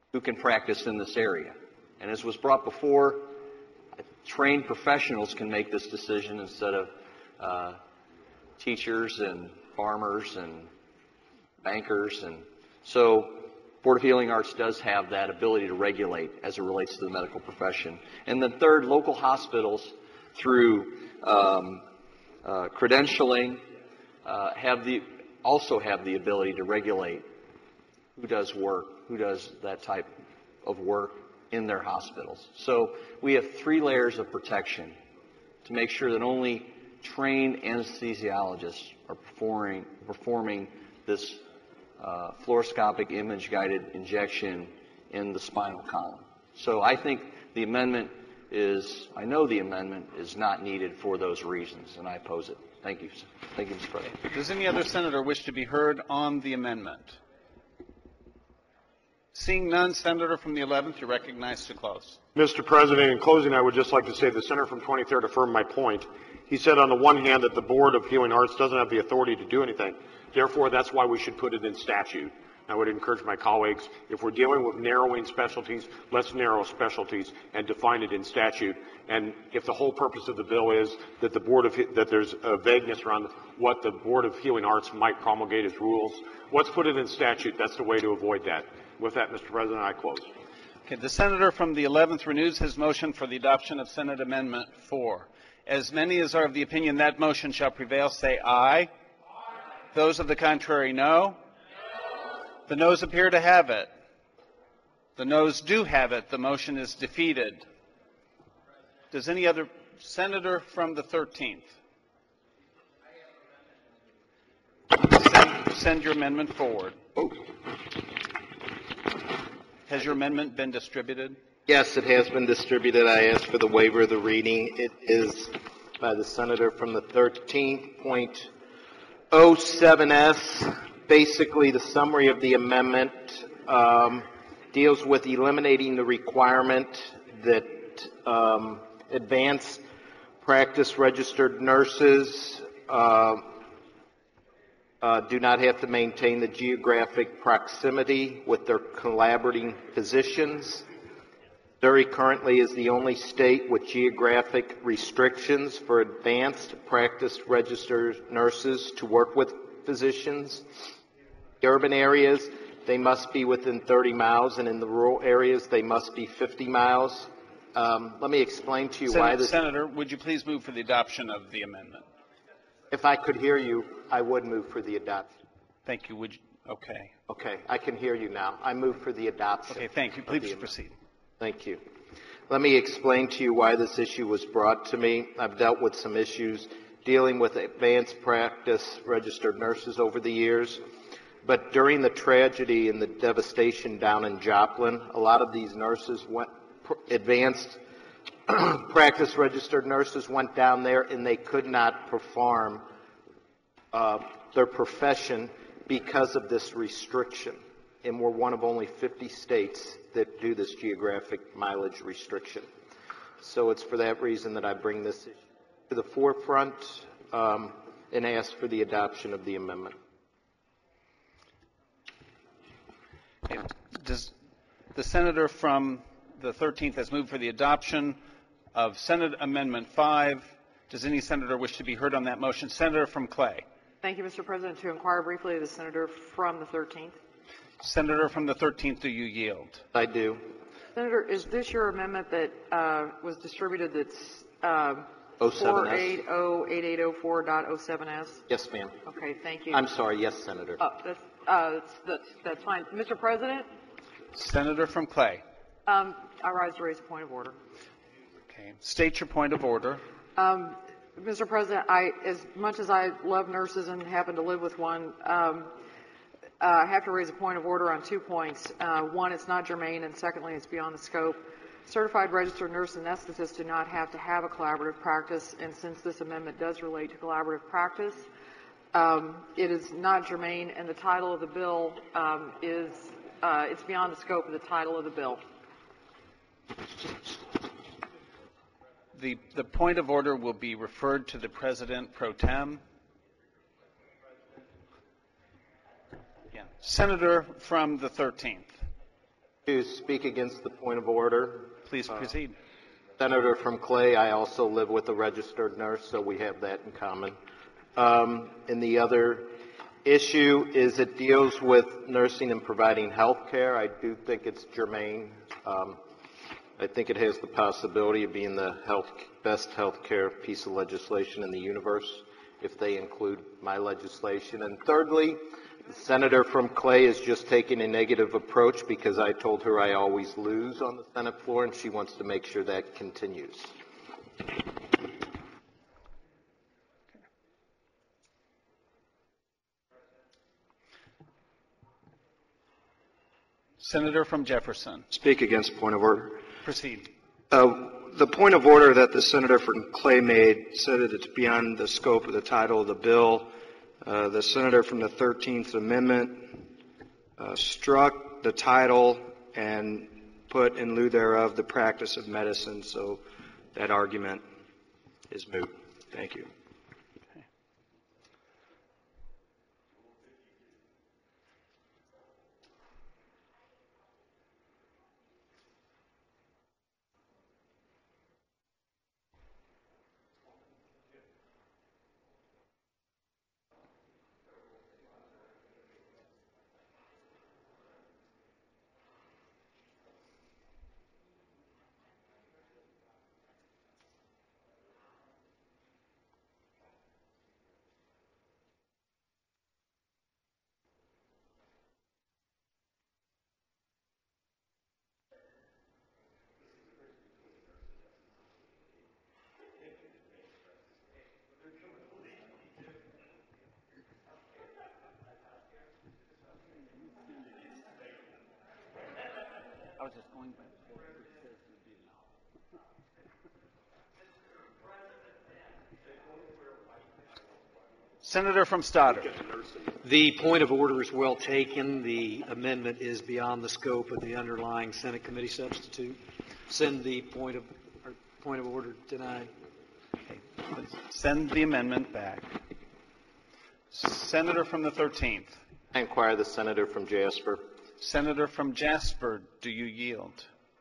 who can practice in this area. And as was brought before, trained professionals can make this decision instead of teachers and farmers and bankers. And so Board of Healing Arts does have that ability to regulate as it relates to the medical profession. And then third, local hospitals through credentialing also have the ability to regulate who does that type of work in their hospitals. So we have 3 layers of protection to make sure that only trained anesthesiologists are performing this fluoroscopic image-guided injection in the spinal column. So I think the amendment I know the amendment is not needed for those reasons, and I oppose it. Thank you. Thank you, Mr. President. Does any other senator wish to be heard on the amendment? Seeing none, Senator from the 11th, you're recognized to close. Mr. President, in closing, I would just like to say the senator from 23rd affirmed my point. He said on the one hand that the Board of Healing Arts doesn't have the authority to do anything. Therefore, that's why we should put it in statute. I would encourage my colleagues, if we're dealing with narrowing specialties, let's narrow specialties and define it in statute. And if the whole purpose of the bill is that that there's a vagueness around what the Board of Healing Arts might promulgate as rules, let's put it in statute. That's the way to avoid that. With that, Mr. President, I close. Okay, the senator from the 11th renews his motion for the adoption of Senate Amendment 4. As many as are of the opinion that motion shall prevail, say aye. Aye. Those of the contrary, no. The noes appear to have it. The noes do have it. The motion is defeated. Does any other senator from the 13th? Send your amendment forward. Has your amendment been distributed? Yes, it has been distributed. I ask for the waiver of the reading. It is by the senator from the 13.07S. Basically, the summary of the amendment deals with eliminating the requirement that advanced practice registered nurses do not have to maintain the geographic proximity with their collaborating physicians. Missouri currently is the only state with geographic restrictions for advanced practice registered nurses to work with physicians. In urban areas, they must be within 30 miles, and in the rural areas, they must be 50 miles. Let me explain to you why this... Senator, would you please move for the adoption of the amendment? If I could hear you, I would move for the adoption. Thank you. Would you... Okay. Okay, I can hear you now. I move for the adoption. Okay, thank you. Please proceed. Thank you. Let me explain to you why this issue was brought to me. I've dealt with some issues dealing with advanced practice registered nurses over the years. But during the tragedy and the devastation down in Joplin, a lot of these nurses advanced practice registered nurses went down there and they could not perform their profession because of this restriction. And we're one of only 50 states that do this geographic mileage restriction. So it's for that reason that I bring this issue to the forefront and ask for the adoption of the amendment. Does the senator from the 13th has moved for the adoption of Senate Amendment 5. Does any senator wish to be heard on that motion? Senator from Clay. Thank you, Mr. President. To inquire briefly of the senator from the 13th. Senator from the 13th, do you yield? I do. Senator, is this your amendment that was distributed that's 4808804.07S? Yes, ma'am. Okay, thank you. I'm sorry, yes, Senator. That's fine. Mr. President? Senator from Clay. I rise to raise a point of order. Okay. State your point of order. Mr. President, as much as I love nurses and happen to live with one, I have to raise a point of order on 2 points. One, it's not germane, and secondly, it's beyond the scope. Certified registered nurse anesthetists do not have to have a collaborative practice, and since this amendment does relate to collaborative practice, it is not germane, and the title of the bill it's beyond the scope of the title of the bill. The point of order will be referred to the President pro tem. Yeah. Senator from the 13th. To speak against the point of order, Please proceed. Senator from Clay, I also live with a registered nurse, so we have that in common. And the other issue is it deals with nursing and providing health care. I do think it's germane. I think it has the possibility of being the best health care piece of legislation in the universe if they include my legislation. And thirdly, the senator from Clay is just taking a negative approach because I told her I always lose on the Senate floor, and she wants to make sure that continues. Senator from Jefferson. Speak against point of order. Proceed. The point of order that the senator from Clay made said that it's beyond the scope of the title of the bill. The senator from the 13th Amendment struck the title and put in lieu thereof the practice of medicine, so that argument is moot. Thank you. I was just going back. Senator from Stoddard. The point of order is well taken. The amendment is beyond the scope of the underlying Senate committee substitute. Send the point of order denied. Okay. Send the amendment back. Senator from the 13th. I inquire the senator from Jasper. Senator from Jasper, do you yield?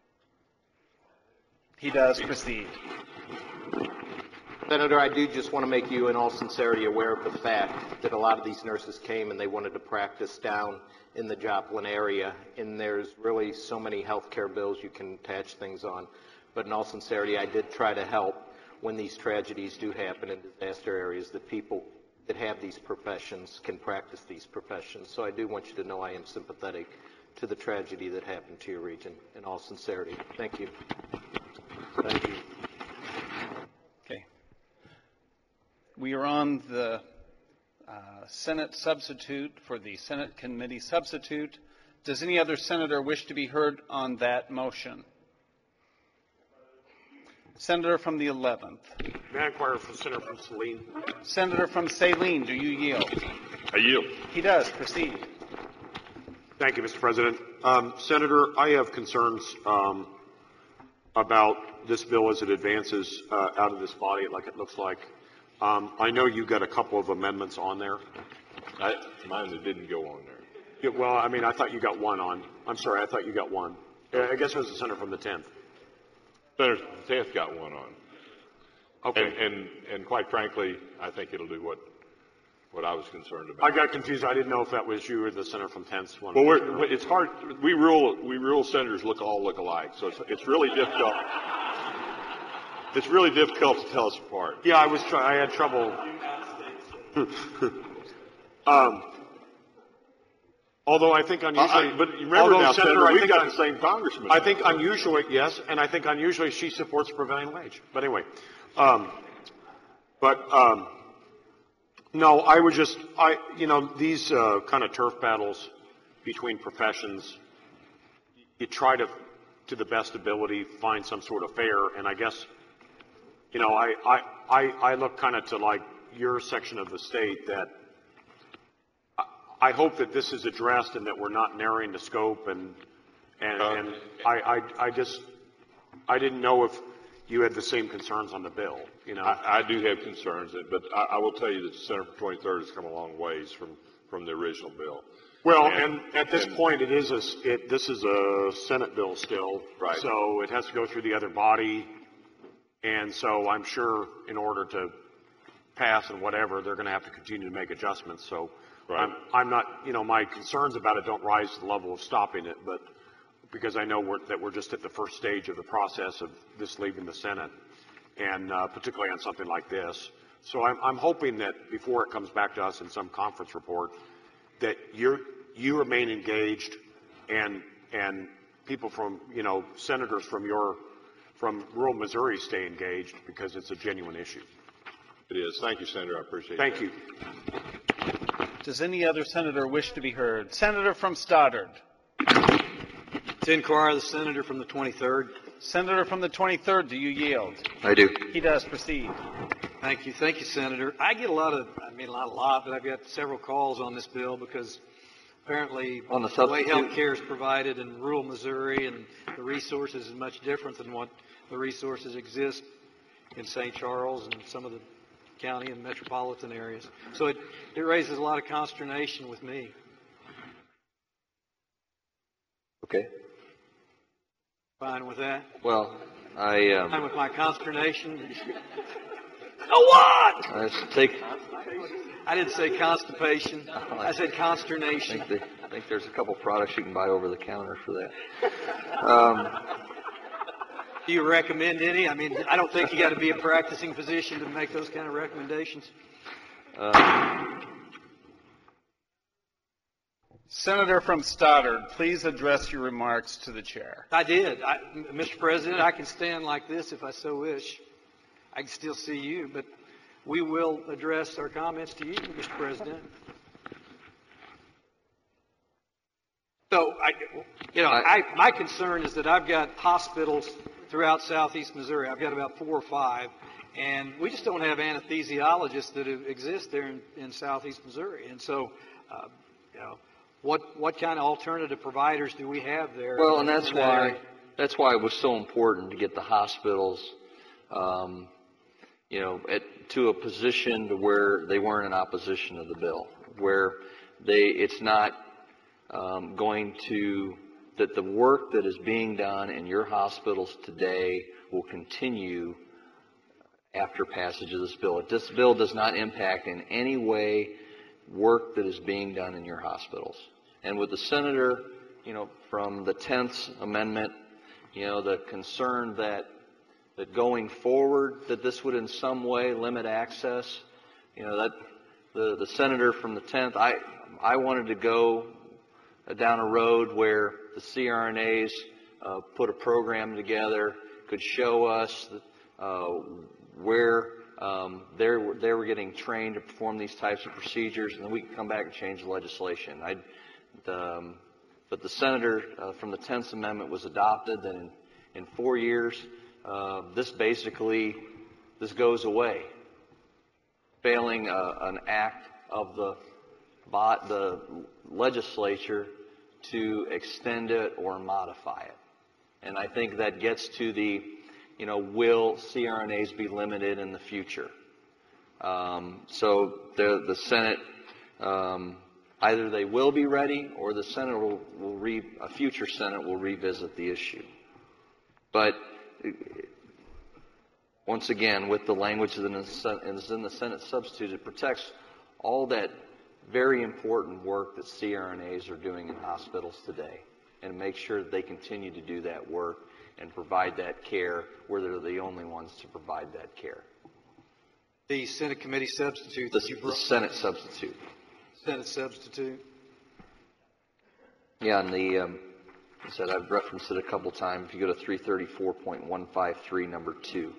He does. Proceed. Senator, I do just want to make you in all sincerity aware of the fact that a lot of these nurses came and they wanted to practice down in the Joplin area, and there's really so many health care bills you can attach things on. But in all sincerity, I did try to help when these tragedies do happen in disaster areas, that people that have these professions can practice these professions. So I do want you to know I am sympathetic to the tragedy that happened to your region, in all sincerity. Thank you. Thank you. Okay. We are on the Senate substitute for the Senate committee substitute. Does any other senator wish to be heard on that motion? Senator from the 11th. May I inquire for Senator from Saline? Senator from Saline, do you yield? I yield. He does. Proceed. Thank you, Mr. President. Senator, I have concerns about this bill as it advances out of this body, like it looks like. I know you got a couple of amendments on there. Mine didn't go on there. Yeah, well, I mean, I thought you got one on. I'm sorry, I thought you got one. I guess it was the senator from the 10th. Senator from the 10th got one on. Okay. And quite frankly, I think it'll do what I was concerned about. I got confused. I didn't know if that was you or the senator from 10th one. Well, it's hard. We rule senators all look alike, so it's really difficult. It's really difficult to tell us apart. Yeah, I had trouble. Although I think unusually, but you remember now, Senator, we've got the same congressman. I think unusually, yes, and I think unusually she supports prevailing wage. But anyway, no, I would just, these kind of turf battles between professions, you try to the best ability, find some sort of fair, and I guess, I look kind of to like your section of the state that I hope that this is addressed and that we're not narrowing the scope and I didn't know if you had the same concerns on the bill, you know. I do have concerns, but I will tell you that the Center for 23rd has come a long ways from the original bill. Well, and at this point, this is a Senate bill still. Right. So it has to go through the other body. And so I'm sure in order to pass and whatever, they're going to have to continue to make adjustments. So right. I'm not, you know, my concerns about it don't rise to the level of stopping it, but because I know that we're just at the first stage of the process of this leaving the Senate, and particularly on something like this. So I'm hoping that before it comes back to us in some conference report, that you remain engaged, and people from, you know, senators from rural Missouri stay engaged, because it's a genuine issue. It is. Thank you, Senator. I appreciate it. Thank you. Does any other senator wish to be heard? Senator from Stoddard. Tim Carr, the senator from the 23rd. Senator from the 23rd, do you yield? I do. He does. Proceed. Thank you, Senator. I get not a lot, but I've got several calls on this bill because apparently on the way substitute, health care is provided in rural Missouri and the resources is much different than what the resources exist in St. Charles and some of the county and metropolitan areas. So it raises a lot of consternation with me. Okay. Fine with that? Well, Fine with my consternation? What? I didn't say constipation. I said consternation. I think there's a couple products you can buy over the counter for that. Do you recommend any? I mean, I don't think you got to be a practicing physician to make those kind of recommendations. Senator from Stoddard, please address your remarks to the chair. I did. Mr. President, I can stand like this if I so wish. I can still see you, but we will address our comments to you, Mr. President. So, my concern is that I've got hospitals throughout southeast Missouri. I've got about 4 or 5, and we just don't have anesthesiologists that exist there in southeast Missouri. And so, what kind of alternative providers do we have there? Well, and that's why it was so important to get the hospitals, to a position to where they weren't in opposition to the bill, where it's not that the work that is being done in your hospitals today will continue after passage of this bill. This bill does not impact in any way work that is being done in your hospitals. And with the senator, from the 10th Amendment, the concern that going forward that this would in some way limit access, that the senator from the 10th, I wanted to go down a road where the CRNAs put a program together, could show us where they were getting trained to perform these types of procedures, and then we could come back and change the legislation. But the senator from the 10th Amendment was adopted, and in 4 years, this goes away, failing an act of the legislature to extend it or modify it. And I think that gets to will CRNAs be limited in the future? So the Senate, either they will be ready, or the Senate a future Senate will revisit the issue. But once again, with the language that is in the Senate substitute, it protects all that very important work that CRNAs are doing in hospitals today, and make sure that they continue to do that work and provide that care where they're the only ones to provide that care. The Senate committee substitute. The Senate substitute. Senate substitute. Yeah, and I said I've referenced it a couple times. If you go to 334.153, number 2.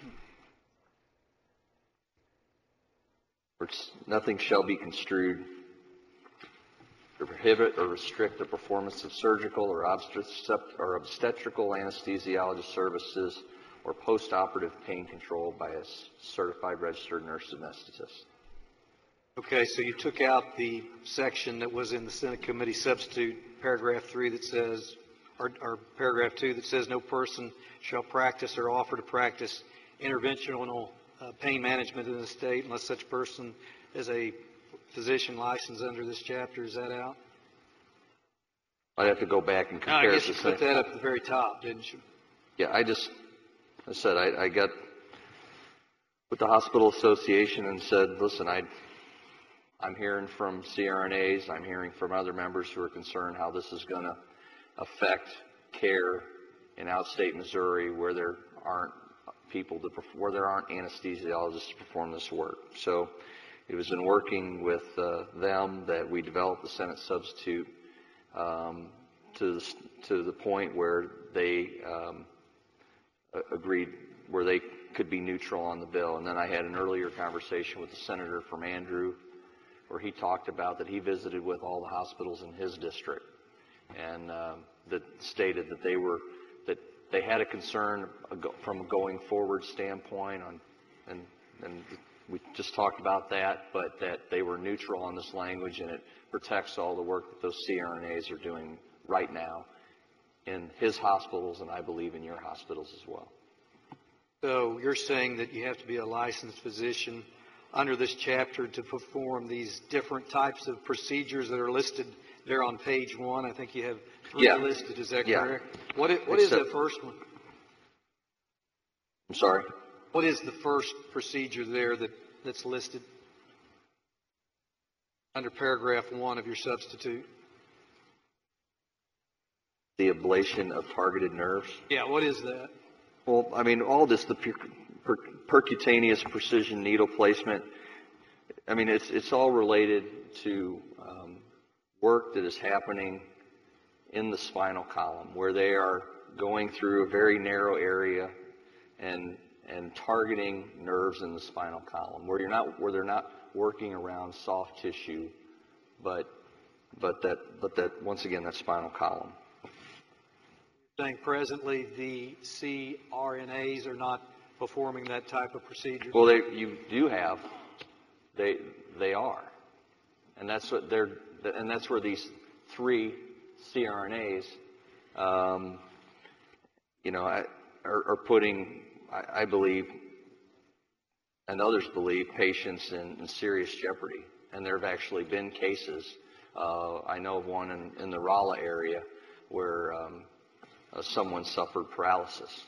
Nothing shall be construed to prohibit or restrict the performance of surgical or obstetrical anesthesiologist services or post-operative pain control by a certified registered nurse anesthetist. Okay, so you took out the section that was in the Senate committee substitute, paragraph 3, that says or paragraph 2 that says no person shall practice or offer to practice interventional pain management in the state unless such person is a physician licensed under this chapter. Is that out? I'd have to go back and No, I compare. guess you put that up at the very top, didn't you? Yeah, I said, I got with the hospital association and said, listen, I'm hearing from CRNAs, I'm hearing from other members who are concerned how this is going to affect care in outstate Missouri where there aren't where there aren't anesthesiologists to perform this work. So it was in working with them that we developed the Senate substitute to the point where they agreed where they could be neutral on the bill. And then I had an earlier conversation with the senator from Andrew where he talked about that he visited with all the hospitals in his district and that stated that they had a concern from a going forward standpoint and we just talked about that, but that they were neutral on this language and it protects all the work that those CRNAs are doing right now in his hospitals and I believe in your hospitals as well. So you're saying that you have to be a licensed physician under this chapter to perform these different types of procedures that are listed there on page 1. I think you have 3 listed. Is that correct? What is the first one? I'm sorry? What is the first procedure there that's listed under paragraph 1 of your substitute? The ablation of targeted nerves. Yeah, what is that? Well, I mean, all this, the percutaneous precision needle placement, I mean, it's all related to work that is happening in the spinal column where they are going through a very narrow area and targeting nerves in the spinal column where they're not working around soft tissue, but that once again, that spinal column. Saying presently the CRNAs are not performing that type of procedure? Well, you do have. They are, and that's what and that's where these 3 CRNAs, are putting, I believe, and others believe, patients in serious jeopardy. And there have actually been cases. I know of one in the Rolla area where someone suffered paralysis.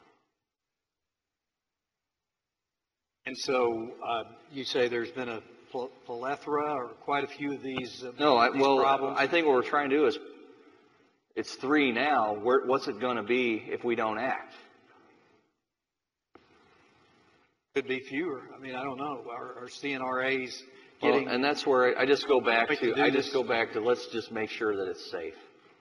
And so you say there's been a plethora or quite a few of these problems? I think what we're trying to do is, it's 3 now. What's it going to be if we don't act? Could be fewer. I mean, I don't know. Are CNRAs getting? Well, and that's where I just go back to let's just make sure that it's safe.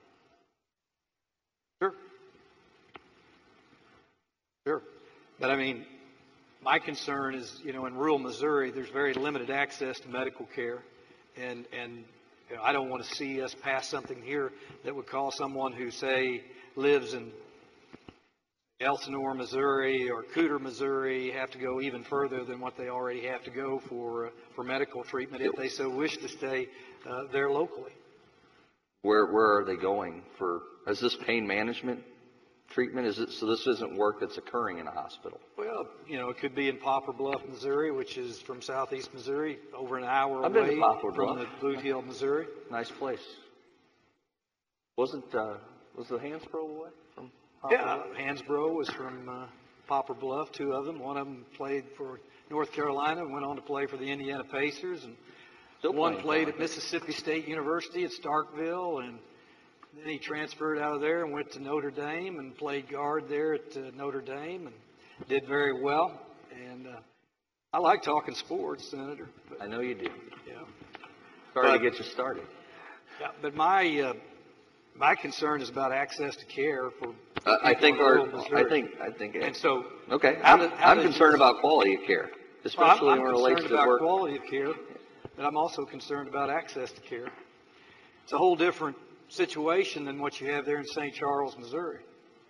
Sure. But I mean, my concern is, in rural Missouri, there's very limited access to medical care, and I don't want to see us pass something here that would cause someone who, say, lives in Elsinore, Missouri, or Cooter, Missouri, have to go even further than what they already have to go for medical treatment if they so wish to stay there locally. Where are they going for? Is this pain management treatment? So this isn't work that's occurring in a hospital? Well, it could be in Poplar Bluff, Missouri, which is from southeast Missouri, over an hour I've away been to Poplar from Bluff. the Blue Hill, Missouri. Nice place. Was the Hansbrough away from Poplar Yeah, Bluff? Hansbrough was from Poplar Bluff, 2 of them. One of them played for North Carolina and went on to play for the Indiana Pacers, and one played at Mississippi State University at Starkville, and then he transferred out of there and went to Notre Dame and played guard there at Notre Dame and did very well. And I like talking sports, Senator. I know you do. Yeah. Sorry to get you started. Yeah, but my concern is about access to care for. I think. And so. Okay. I'm concerned about quality of care, especially when it relates to work. I'm concerned about quality of care, but I'm also concerned about access to care. It's a whole different situation than what you have there in St. Charles, Missouri.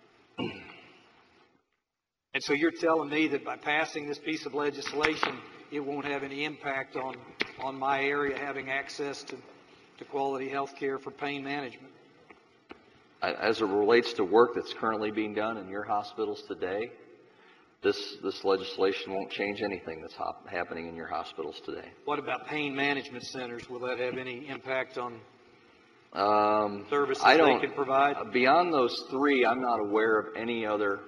And so you're telling me that by passing this piece of legislation, it won't have any impact on my area having access to quality health care for pain management? as it relates to work that's currently being done in your hospitals today, this legislation won't change anything that's happening in your hospitals today. What about pain management centers? Will that have any impact on services they can provide? Beyond those three, I'm not aware of any other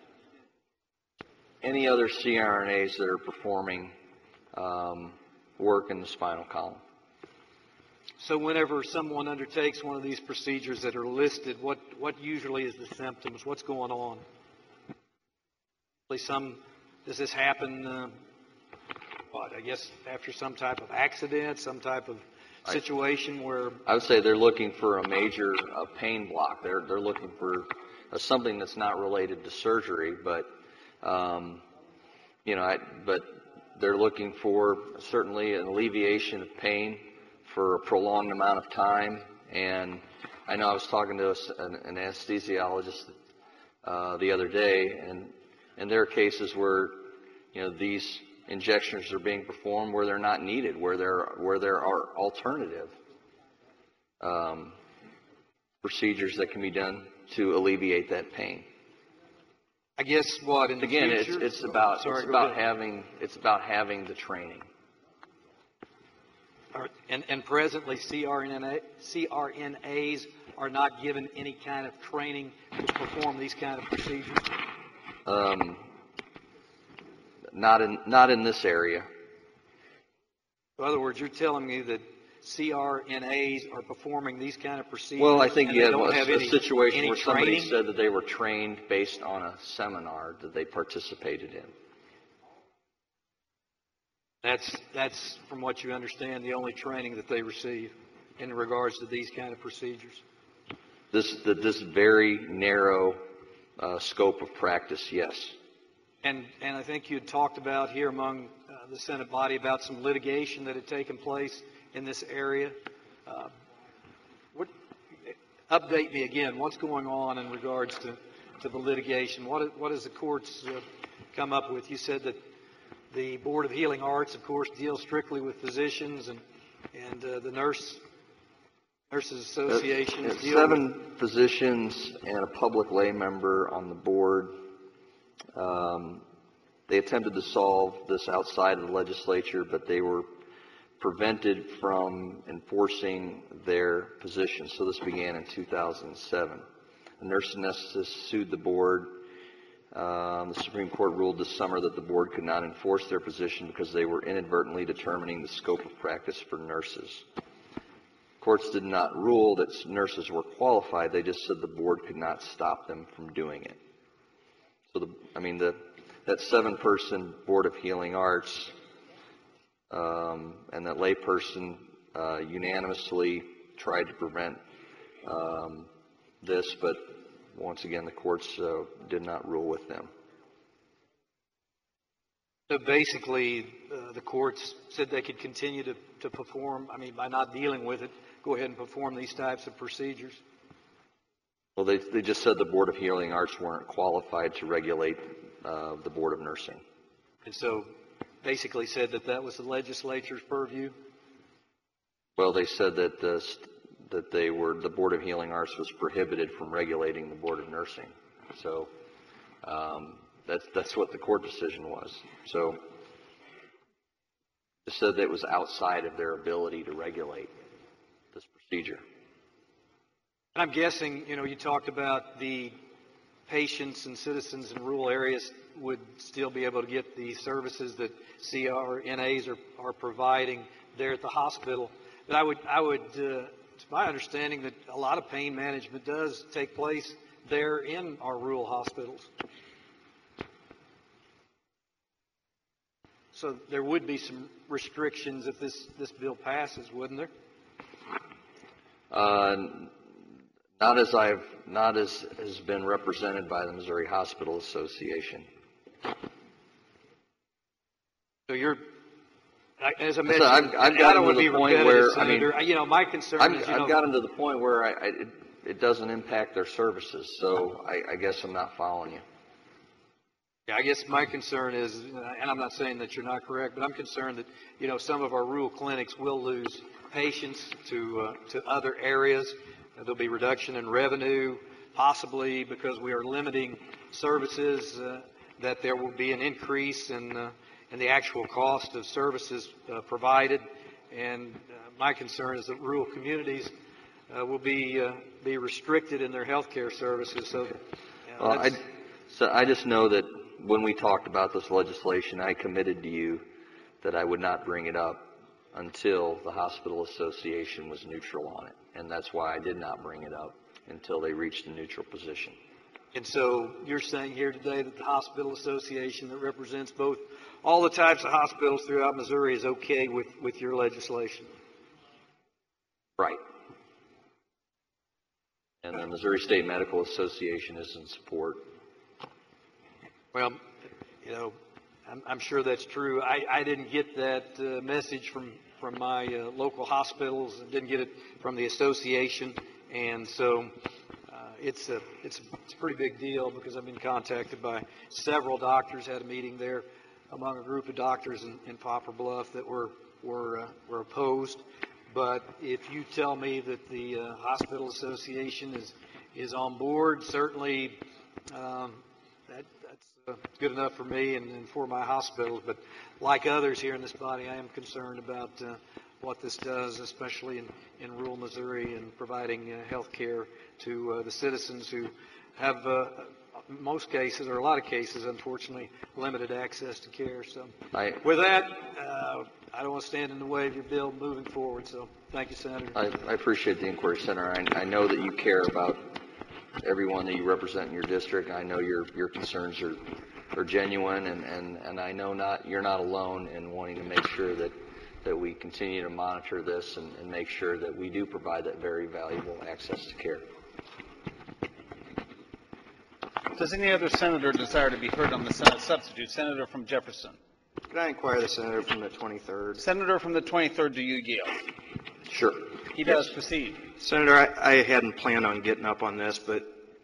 CRNAs that are performing work in the spinal column. So whenever someone undertakes one of these procedures that are listed, what usually is the symptoms? What's going on? Does this happen, I guess, after some type of accident, some type of situation where... I would say they're looking for a major pain block. They're looking for something that's not related to surgery, but but they're looking for certainly an alleviation of pain for a prolonged amount of time. And I know I was talking to an anesthesiologist the other day, and there are cases where these injections are being performed where they're not needed, where there are alternative procedures that can be done to alleviate that pain. I guess what in the Again, future? it's about having the training. And presently, CRNAs are not given any kind of training to perform these kind of procedures. Not in this area. In other words, you're telling me that CRNAs are performing these kind of procedures. Well, I think you have a situation any where somebody training? said that they were trained based on a seminar that they participated in. That's from what you understand, the only training that they receive in regards to these kind of procedures. This very narrow scope of practice, yes. And I think you had talked about here among the Senate body about some litigation that had taken place in this area. Update me again. What's going on in regards to the litigation? What has the courts come up with? You said that the Board of Healing Arts, of course, deals strictly with physicians, and the Nurses Association. There's 7 physicians and a public lay member on the board. They attempted to solve this outside of the legislature, but they were prevented from enforcing their position. So this began in 2007. The nurse anesthetists sued the board. The Supreme Court ruled this summer that the board could not enforce their position because they were inadvertently determining the scope of practice for nurses. Courts did not rule that nurses were qualified. They just said the board could not stop them from doing it. So, that 7-person Board of Healing Arts and that layperson unanimously tried to prevent this, but once again, the courts did not rule with them. So basically, the courts said they could continue to perform, by not dealing with it, go ahead and perform these types of procedures. Well, they just said the Board of Healing Arts weren't qualified to regulate the Board of Nursing. And so basically said that was the legislature's purview? Well, they said that the Board of Healing Arts was prohibited from regulating the Board of Nursing. So that's what the court decision was. So they said that it was outside of their ability to regulate this procedure. I'm guessing, you talked about the patients and citizens in rural areas would still be able to get the services that CRNAs are providing there at the hospital. But I would it's my understanding that a lot of pain management does take place there in our rural hospitals. So there would be some restrictions if this bill passes, wouldn't there? Not as has been represented by the Missouri Hospital Association. So as I mentioned, I've gotten to the point where Senator, my concern is, I've gotten to the point where it doesn't impact their services. So I guess I'm not following you. Yeah, I guess my concern is, and I'm not saying that you're not correct, but I'm concerned that some of our rural clinics will lose patients to other areas. There'll be reduction in revenue, possibly because we are limiting services, that there will be an increase in the actual cost of services provided. And my concern is that rural communities will be restricted in their health care services. So, I just know that when we talked about this legislation, I committed to you that I would not bring it up until the Hospital Association was neutral on it. And that's why I did not bring it up until they reached a neutral position. And so you're saying here today that the Hospital Association that represents all the types of hospitals throughout Missouri is okay with your legislation? Right. And the Missouri State Medical Association is in support. Well, I'm sure that's true. I didn't get that message from my local hospitals. I didn't get it from the association, and so it's a pretty big deal because I've been contacted by several doctors. Had a meeting there among a group of doctors in Poplar Bluff that were opposed. But if you tell me that the Hospital Association is on board, certainly that's good enough for me and for my hospitals. But like others here in this body, I am concerned about what this does, especially in rural Missouri, and providing health care to the citizens who have, in most cases, or a lot of cases, unfortunately, limited access to care. So with that, I don't want to stand in the way of your bill moving forward. So thank you, Senator. I appreciate the inquiry, Senator. I know that you care about everyone that you represent in your district. I know your concerns are genuine, and I know you're not alone in wanting to make sure that we continue to monitor this and make sure that we do provide that very valuable access to care. Does any other senator desire to be heard on the Senate substitute? Senator from Jefferson. Could I inquire the senator from the 23rd? Senator from the 23rd, do you yield? Sure. He does. Proceed. Senator, I hadn't planned on getting up on this, but,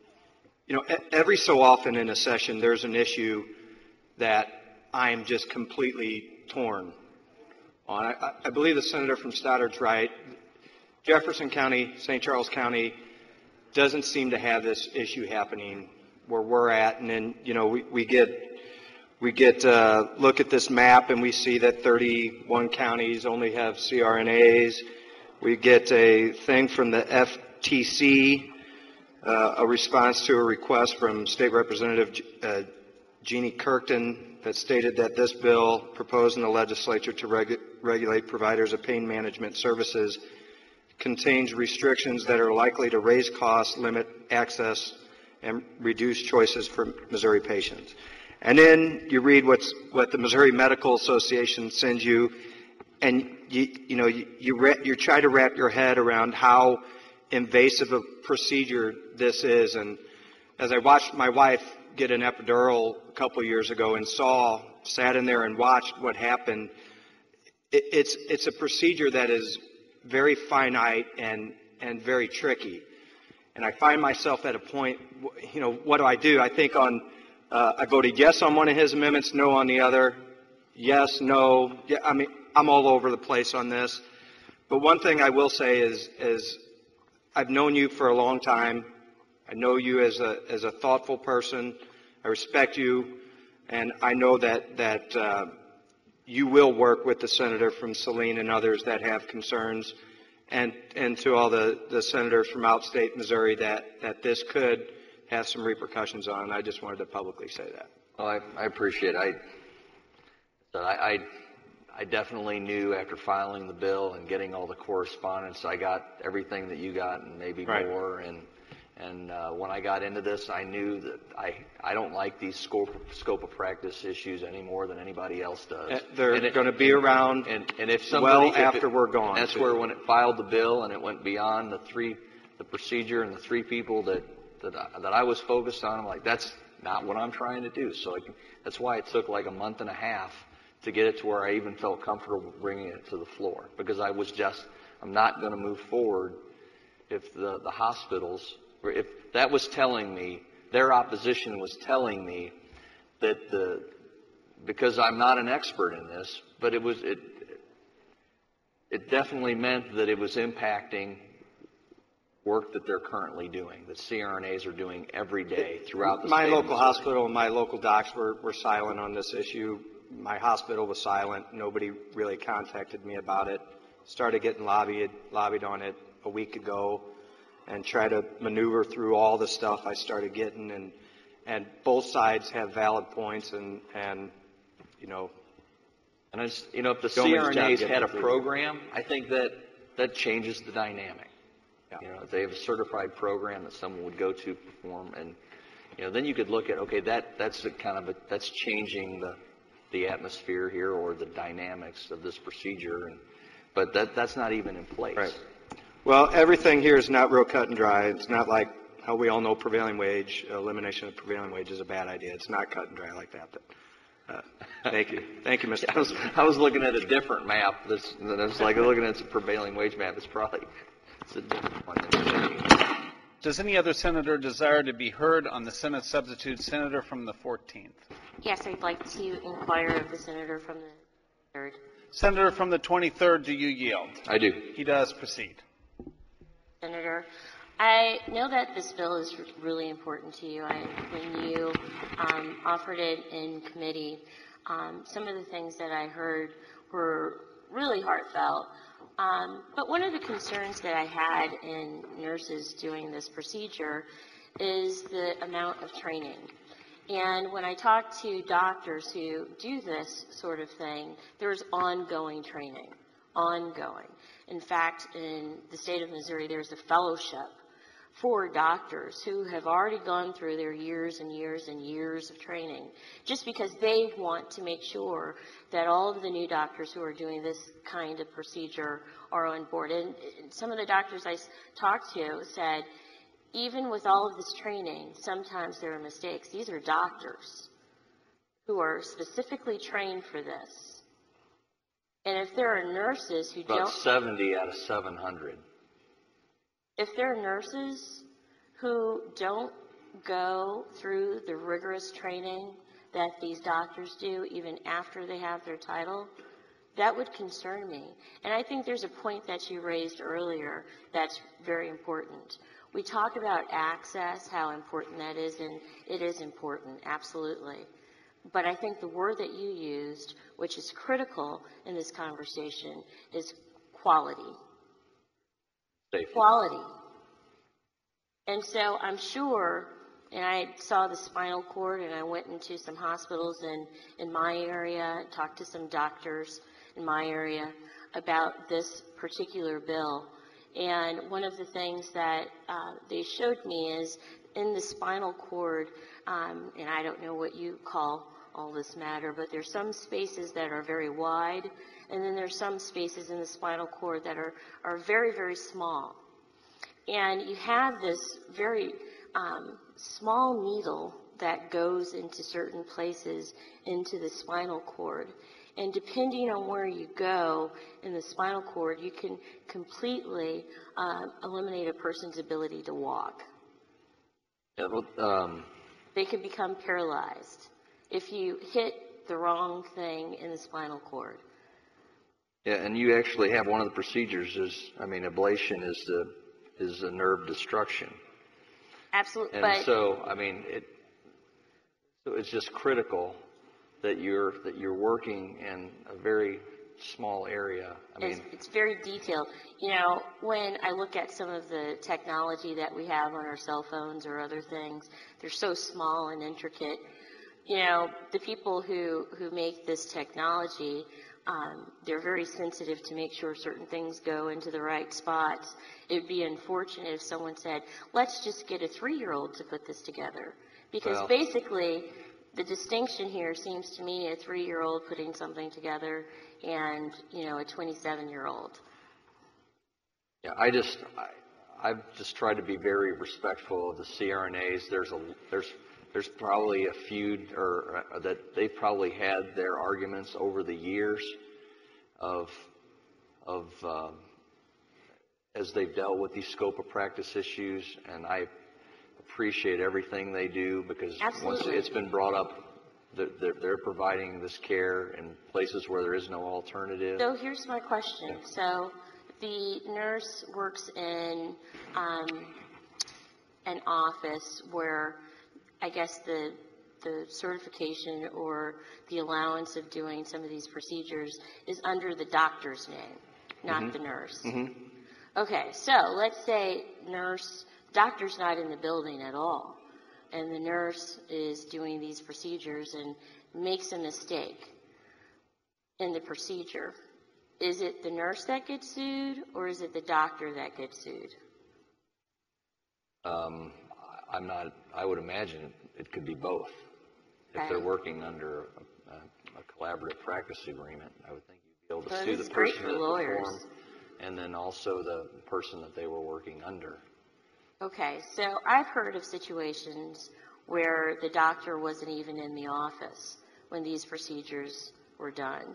every so often in a session, there's an issue that I'm just completely torn on. I believe the senator from Stoddard's right. Jefferson County, St. Charles County doesn't seem to have this issue happening where we're at. And then, we get look at this map and we see that 31 counties only have CRNAs. We get a thing from the FTC, a response to a request from State Representative Jeannie Kirkton that stated that this bill proposed in the legislature to regulate providers of pain management services contains restrictions that are likely to raise costs, limit access, and reduce choices for Missouri patients. And then you read what the Missouri Medical Association sends you, and you try to wrap your head around how invasive a procedure this is. And as I watched my wife get an epidural a couple of years ago and sat in there and watched what happened, it's a procedure that is very finite and very tricky. And I find myself at a point, what do? I think I voted yes on one of his amendments, no on the other. Yes, no. Yeah, I'm all over the place on this. But one thing I will say is I've known you for a long time. I know you as a thoughtful person. I respect you, and I know that you will work with the senator from Saline and others that have concerns, and to all the senators from outstate Missouri that this could have some repercussions on. I just wanted to publicly say that. Well, I appreciate it. I definitely knew after filing the bill and getting all the correspondence, I got everything that you got and maybe more. And when I got into this, I knew that I don't like these scope of practice issues any more than anybody else does. They're going to be around and if somebody, after we're gone. That's where when it filed the bill and it went beyond the procedure and the three people that I was focused on, I'm like, that's not what I'm trying to do. So that's why it took like a month and a half to get it to where I even felt comfortable bringing it to the floor, because I'm not going to move forward if the hospitals, if that was telling me, their opposition was telling me that because I'm not an expert in this, but it definitely meant that it was impacting work that they're currently doing, that CRNAs are doing every day throughout the My state of local Missouri? hospital and my local docs were silent on this issue. My hospital was silent. Nobody really contacted me about it. Started getting lobbied on it a week ago, and try to maneuver through all the stuff I started getting, and both sides have valid points, and you know. And I just, you know, if the Gentleman's job CRNAs getting had a through. program, I think that changes the dynamic. You know, if they have a certified program that someone would go to perform, and you know, then you could look at, okay, that's a kind of that's changing the atmosphere here or the dynamics of this procedure, but that's not even in place. Right. Well, everything here is not real cut and dry. It's not like how we all know prevailing wage, elimination of prevailing wage is a bad idea. It's not cut and dry like that, but thank you. Thank you, Mr. President. I was looking at a different map. It's like looking at the prevailing wage map. It's a different one than you're thinking. Does any other senator desire to be heard on the Senate substitute? Senator from the 14th. Yes, I'd like to inquire of the senator from the 3rd. Senator from the 23rd, do you yield? I do. He does. Proceed. Senator, I know that this bill is really important to you. When you offered it in committee, some of the things that I heard were really heartfelt. But one of the concerns that I had in nurses doing this procedure is the amount of training. And when I talk to doctors who do this sort of thing, there's ongoing training, ongoing. In fact, in the state of Missouri, there's a fellowship for doctors who have already gone through their years and years and years of training, just because they want to make sure that all of the new doctors who are doing this kind of procedure are on board. And some of the doctors I talked to said, even with all of this training, sometimes there are mistakes. These are doctors who are specifically trained for this. And if there are nurses who About 70 out of 700. If there are nurses who don't go through the rigorous training that these doctors do even after they have their title, that would concern me. And I think there's a point that you raised earlier that's very important. We talk about access, how important that is, and it is important, absolutely. But I think the word that you used, which is critical in this conversation, is quality. Safety. Quality. And so I'm sure, and I saw the spinal cord, and I went into some hospitals in my area, talked to some doctors in my area about this particular bill. And one of the things that they showed me is in the spinal cord, and I don't know what you call all this matter, but there's some spaces that are very wide, and then there's some spaces in the spinal cord that are very, very small. And you have this very small needle that goes into certain places into the spinal cord. And depending on where you go in the spinal cord, you can completely eliminate a person's ability to walk. Yeah, well, They could become paralyzed if you hit the wrong thing in the spinal cord. yeah, and you actually have one of the procedures ablation is a nerve destruction. Absolutely. And so, it's just critical that you're working in a very small area. It's very detailed. You know, when I look at some of the technology that we have on our cell phones or other things, they're so small and intricate. You know, the people who make this technology, they're very sensitive to make sure certain things go into the right spots. It would be unfortunate if someone said, let's just get a 3-year-old to put this together. Because basically, the distinction here seems to me a 3-year-old putting something together and, you know, a 27-year-old. Yeah, I've just tried to be very respectful of the CRNAs. There's probably a feud that they've probably had their arguments over the years of as they've dealt with these scope of practice issues, and I appreciate everything they do because Absolutely. Once it's been brought up, they're providing this care in places where there is no alternative. So here's my question. So the nurse works in an office where I guess the certification or the allowance of doing some of these procedures is under the doctor's name, not the nurse. Okay, so let's say doctor's not in the building at all, and the nurse is doing these procedures and makes a mistake in the procedure. Is it the nurse that gets sued, or is it the doctor that gets sued? I would imagine it could be both. If they're working under a collaborative practice agreement, I would think you'd be able to sue the person that performed, and then also the person that they were working under. Okay, so I've heard of situations where the doctor wasn't even in the office when these procedures were done.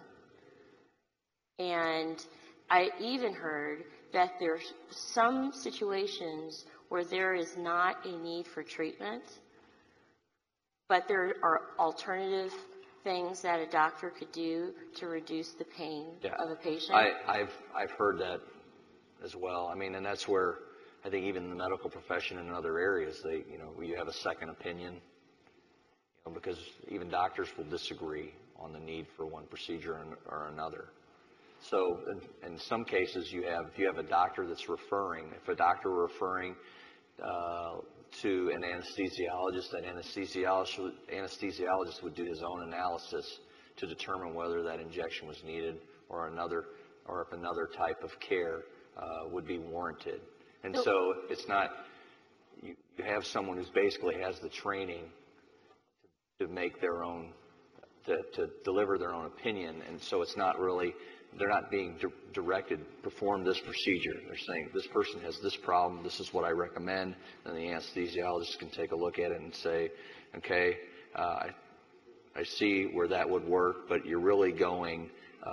And I even heard that there's some situations where there is not a need for treatment, but there are alternative things that a doctor could do to reduce the pain of a patient. I've heard that as well. I mean, and that's where I think even in the medical profession and in other areas, you have a second opinion, because even doctors will disagree on the need for one procedure or another. So in some cases, if you have a doctor that's referring, if a doctor were referring to an anesthesiologist, that anesthesiologist would do his own analysis to determine whether that injection was needed or if another type of care would be warranted. And so it's not, you have someone who basically has the training to make their own, to deliver their own opinion, and so it's not really, they're not being directed, perform this procedure. They're saying, this person has this problem, this is what I recommend, and the anesthesiologist can take a look at it and say, okay, I see where that would work, but you're really going,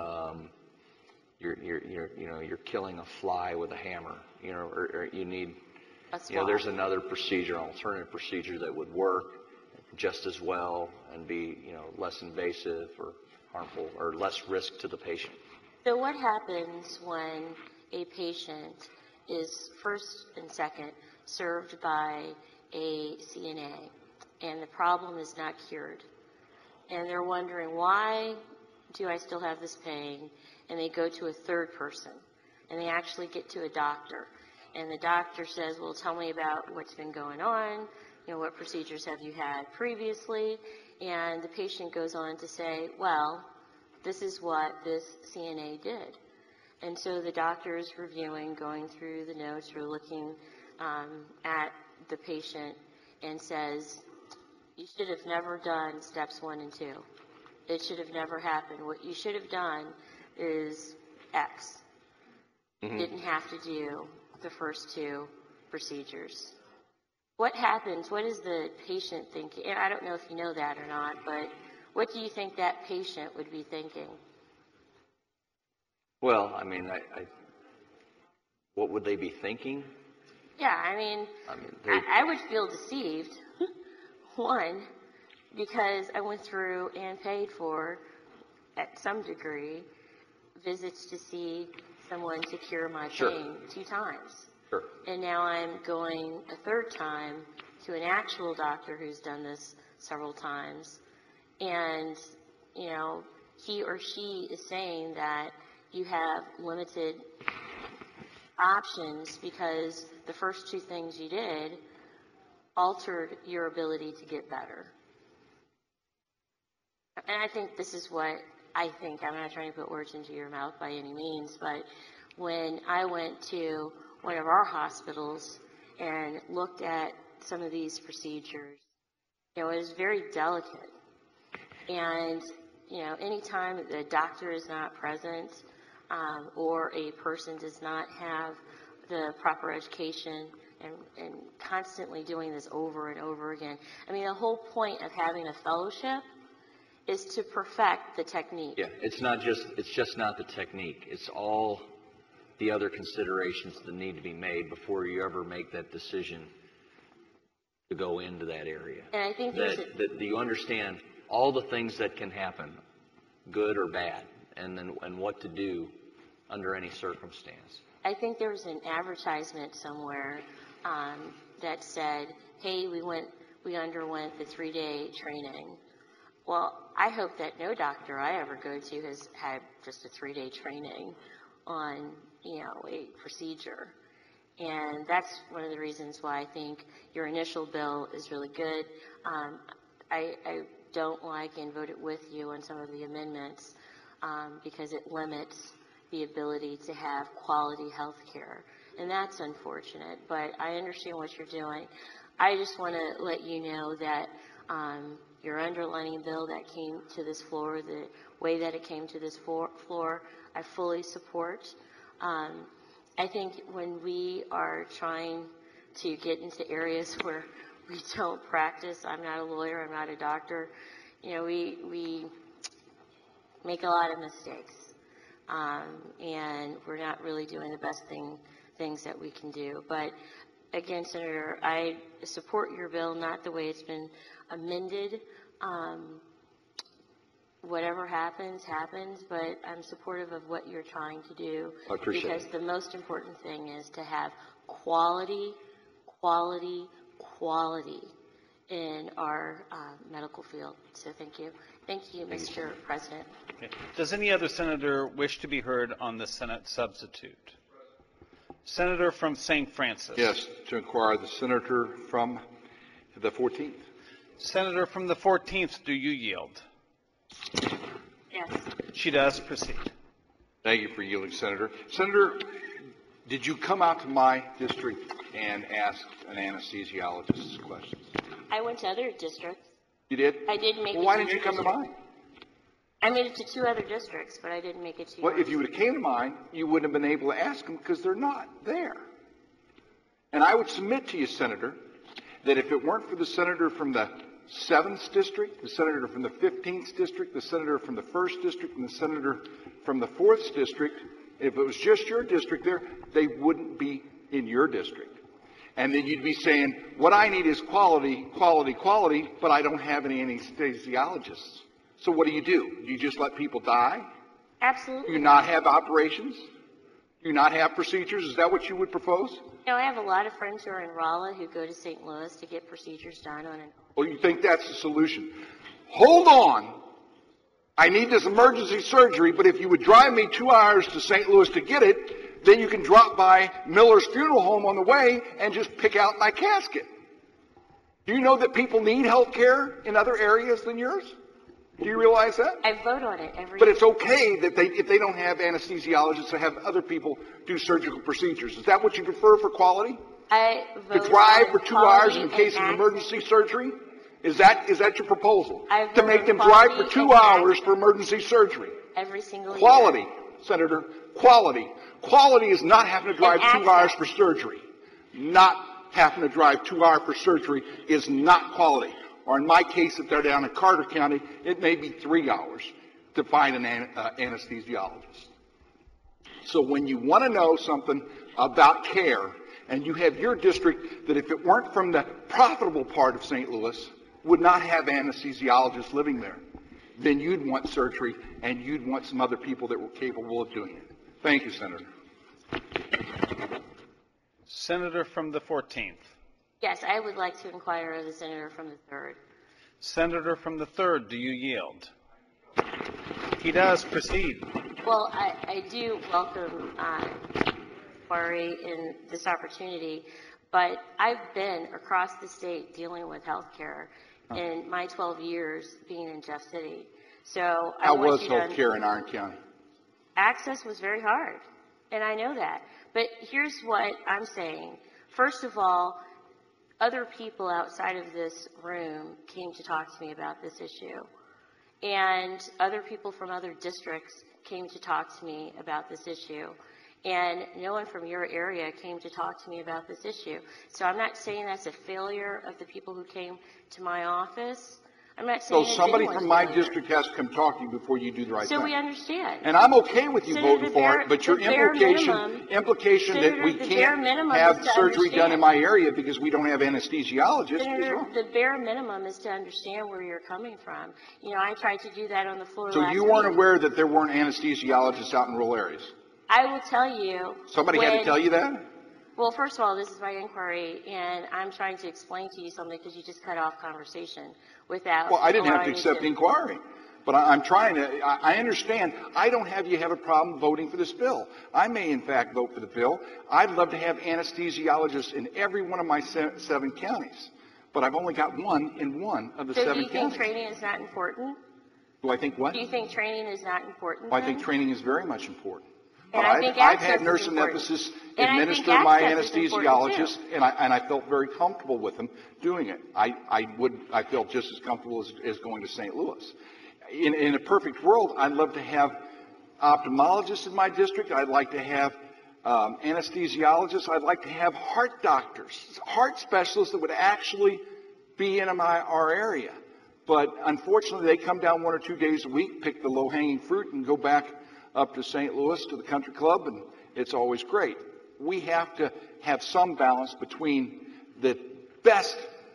you're killing a fly with a hammer, or you need, there's another procedure, alternative procedure that would work just as well and be, less invasive or harmful or less risk to the patient. So what happens when a patient is first and second served by a CNA and the problem is not cured, and they're wondering, why do I still have this pain? And they go to a third person and they actually get to a doctor, and the doctor says, well, tell me about what's been going on, what procedures have you had previously? And the patient goes on to say, well, this is what this CNA did. And so the doctor is reviewing, going through the notes or looking at the patient and says, you should have never done steps 1 and 2. It should have never happened. What you should have done is X. You didn't have to do the first 2 procedures. What happens? What is the patient thinking? And I don't know if you know that or not, but what do you think that patient would be thinking? Well, I mean, what would they be thinking? Yeah, I would feel deceived. One, because I went through and paid for, at some degree, visits to see someone to cure my pain 2 times. Sure. And now I'm going a 3rd time to an actual doctor who's done this several times. And, he or she is saying that you have limited options because the first 2 things you did altered your ability to get better. And I think this is what I think. I'm not trying to put words into your mouth by any means, but when I went to one of our hospitals and looked at some of these procedures, it was very delicate. And, anytime the doctor is not present or a person does not have the proper education and constantly doing this over and over again. The whole point of having a fellowship is to perfect the technique. Yeah, it's just not the technique. It's all the other considerations that need to be made before you ever make that decision to go into that area. And I think that you understand all the things that can happen, good or bad, and what to do under any circumstance. I think there was an advertisement somewhere that said, hey, we underwent the 3-day training. Well, I hope that no doctor I ever go to has had just a 3-day training on, a procedure. And that's one of the reasons why I think your initial bill is really good. I don't like and voted with you on some of the amendments because it limits the ability to have quality health care. And that's unfortunate, but I understand what you're doing. I just want to let you know that your underlining bill that came to this floor, the way that it came to this floor, I fully support. I think when we are trying to get into areas where we don't practice, I'm not a lawyer, I'm not a doctor, we make a lot of mistakes. And we're not really doing the best things that we can do. But again, Senator, I support your bill, not the way it's been amended. Whatever happens, but I'm supportive of what you're trying to do. I appreciate because it. The most important thing is to have quality in our medical field. So thank you. Thank you, Mr. President. Okay. Does any other senator wish to be heard on the Senate substitute? Senator from St. Francis. Yes, to inquire the senator from the 14th. Senator from the 14th, do you yield? Yes. She does. Proceed. Thank you for yielding, Senator. Senator, did you come out to my district and ask an anesthesiologist questions? I went to other districts. You did? I did make it. Well, why to didn't you your come to district. mine? I made it to 2 other districts, but I didn't make it to Well, yours. if you would have came to mine, you wouldn't have been able to ask them because they're not there. And I would submit to you, Senator, that if it weren't for the senator from the 7th district, the senator from the 15th district, the senator from the 1st district, and the senator from the 4th district, if it was just your district there, they wouldn't be in your district. And then you'd be saying, what I need is quality, but I don't have any anesthesiologists. So what do? You just let people die? Absolutely. Do you not have operations? Do you not have procedures? Is that what you would propose? I have a lot of friends who are in Rolla who go to St. Louis to get procedures done on an. Well, you think that's the solution. Hold on. I need this emergency surgery, but if you would drive me 2 hours to St. Louis to get it, then you can drop by Miller's Funeral Home on the way and just pick out my casket. Do you know that people need health care in other areas than yours? Do you realize that? I vote on it every But year. it's okay that if they don't have anesthesiologists, to have other people do surgical procedures. Is that what you prefer for quality? I vote To drive on for 2 hours quality in case of and emergency surgery? Is that your proposal? I To vote make on them drive for quality 2 and hours for emergency surgery? every single year. Quality, Senator, quality. Quality is not having to drive And 2 hours access. for surgery. Not having to drive 2 hours for surgery is not quality. Or in my case, if they're down in Carter County, it may be 3 hours to find an anesthesiologist. So when you want to know something about care, and you have your district that if it weren't from the profitable part of St. Louis, would not have anesthesiologists living there, then you'd want surgery and you'd want some other people that were capable of doing it. Thank you, Senator. Senator from the 14th. Yes, I would like to inquire of the senator from the 3rd. Senator from the 3rd, do you yield? He does. Proceed. Well, I do welcome inquiry in this opportunity, but I've been across the state dealing with health care in my 12 years being in Jeff City. So How was health care in Iron County? Access was very hard, and I know that. But here's what I'm saying. First of all, other people outside of this room came to talk to me about this issue. And other people from other districts came to talk to me about this issue. And no one from your area came to talk to me about this issue. So I'm not saying that's a failure of the people who came to my office. I'm not saying So it's somebody anyone's from my failure. district has to come talk to you before you do the right So thing. we understand. And I'm okay with you Senator, voting for it, but your the bare implication that Senator, we the bare can't minimum have is to surgery done in understand. my area because we don't have anesthesiologists is Senator, wrong. the bare minimum is to understand where you're coming from. I tried to do that on the floor So last you weren't week. aware that there weren't anesthesiologists out in rural areas? I will tell you. Somebody had to tell you that? Well, first of all, this is my inquiry, and I'm trying to explain to you something because you just cut off conversation without. Well, I didn't have to allowing me accept the inquiry. But I'm trying to, I understand, I don't have you have a problem voting for this bill. I may, in fact, vote for the bill. I'd love to have anesthesiologists in every one of my 7 counties. But I've only got one in one of the 7 counties. So do you think training is not important? Do I think what? Do you think training is not important? Well, I think training is very much important. And I think I've had access nurse is important. anesthetists And I administer think my access is important, anesthesiologist, too. and I felt very comfortable with them doing it. I felt just as comfortable as going to St. Louis. In a perfect world, I'd love to have ophthalmologists in my district. I'd like to have anesthesiologists. I'd like to have heart doctors, heart specialists that would actually be in our area. But unfortunately, they come down 1 or 2 days a week, pick the low-hanging fruit, and go back up to St. Louis to the country club, and it's always great. We have to have some balance between the best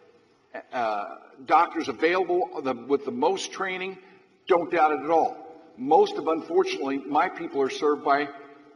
doctors available with the most training. Don't doubt it at all. Most of, unfortunately, my people are served by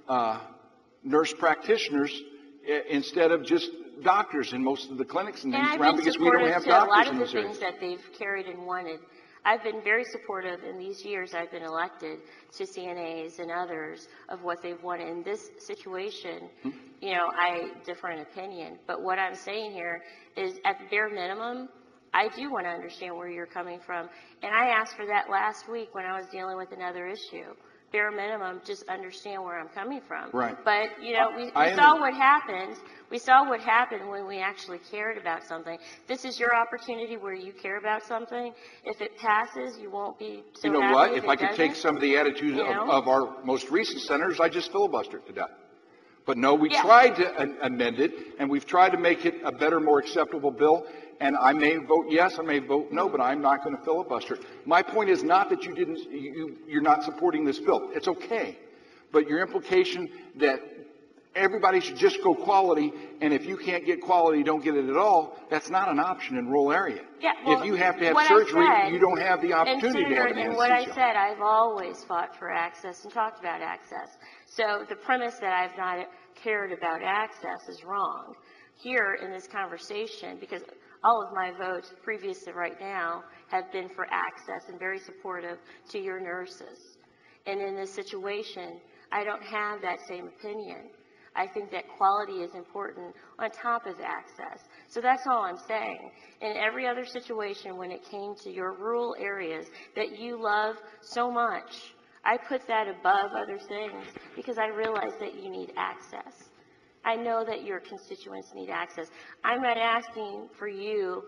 nurse practitioners instead of just doctors in most of the clinics and things around because we don't have doctors in this area. A lot of the things that they've carried and wanted. I've been very supportive in these years I've been elected to CNAs and others of what they've wanted. In this situation, you know, I differ in opinion. But what I'm saying here is at the bare minimum, I do want to understand where you're coming from. And I asked for that last week when I was dealing with another issue. Bare minimum, just understand where I'm coming from. Right. But, you know, we saw what happened. We saw what happened when we actually cared about something. This is your opportunity where you care about something. If it passes, you won't be so happy. You know what? If I could take some of the attitudes of our most recent senators, I just filibustered to death. But no, we tried to amend it, and we've tried to make it a better, more acceptable bill. And I may vote yes, I may vote no, but I'm not going to filibuster it. My point is not that you're not supporting this bill. It's okay. But your implication that everybody should just go quality, and if you can't get quality, don't get it at all, that's not an option in rural area. Yeah, well, if you have to have surgery, you don't have the opportunity to have an anesthesia. And what I said, I've always fought for access and talked about access. So the premise that I've not cared about access is wrong. Here in this conversation, because all of my votes previous to right now have been for access and very supportive to your nurses. And in this situation, I don't have that same opinion. I think that quality is important on top of access. So that's all I'm saying. In every other situation, when it came to your rural areas that you love so much, I put that above other things because I realize that you need access. I know that your constituents need access. I'm not asking for you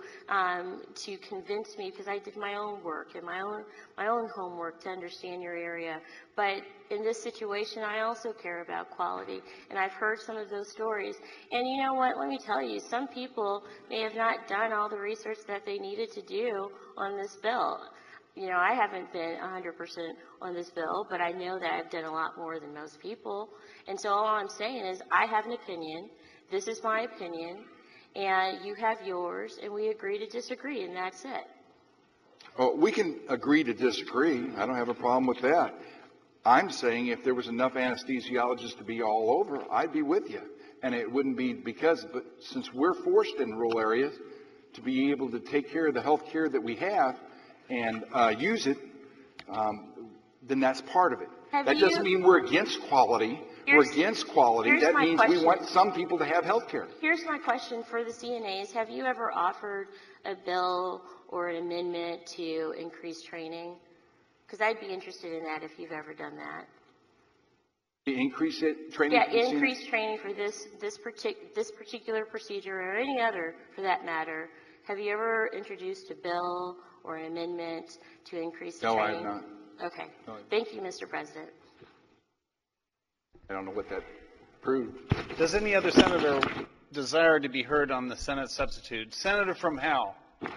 to convince me because I did my own work and my own homework to understand your area. But in this situation, I also care about quality, and I've heard some of those stories. And you know what? Let me tell you, some people may have not done all the research that they needed to do on this bill. You know, I haven't been 100% on this bill, but I know that I've done a lot more than most people. And so all I'm saying is I have an opinion. This is my opinion, and you have yours, and we agree to disagree, and that's it. Well, we can agree to disagree. I don't have a problem with that. I'm saying if there was enough anesthesiologists to be all over, I'd be with you. And it wouldn't be but since we're forced in rural areas to be able to take care of the health care that we have, and use it, then that's part of it. That doesn't mean we're against quality. We're against quality. That means we want some people to have health care. Here's my question for the CNAs. Have you ever offered a bill or an amendment to increase training? Because I'd be interested in that if you've ever done that. Increase it, training? Yeah, increase training for this particular procedure or any other for that matter. Have you ever introduced a bill or an amendment to increase training? No, I have not. Okay. No. Thank you, Mr. President. I don't know what that proved. Does any other senator desire to be heard on the Senate substitute? Senator from Howe.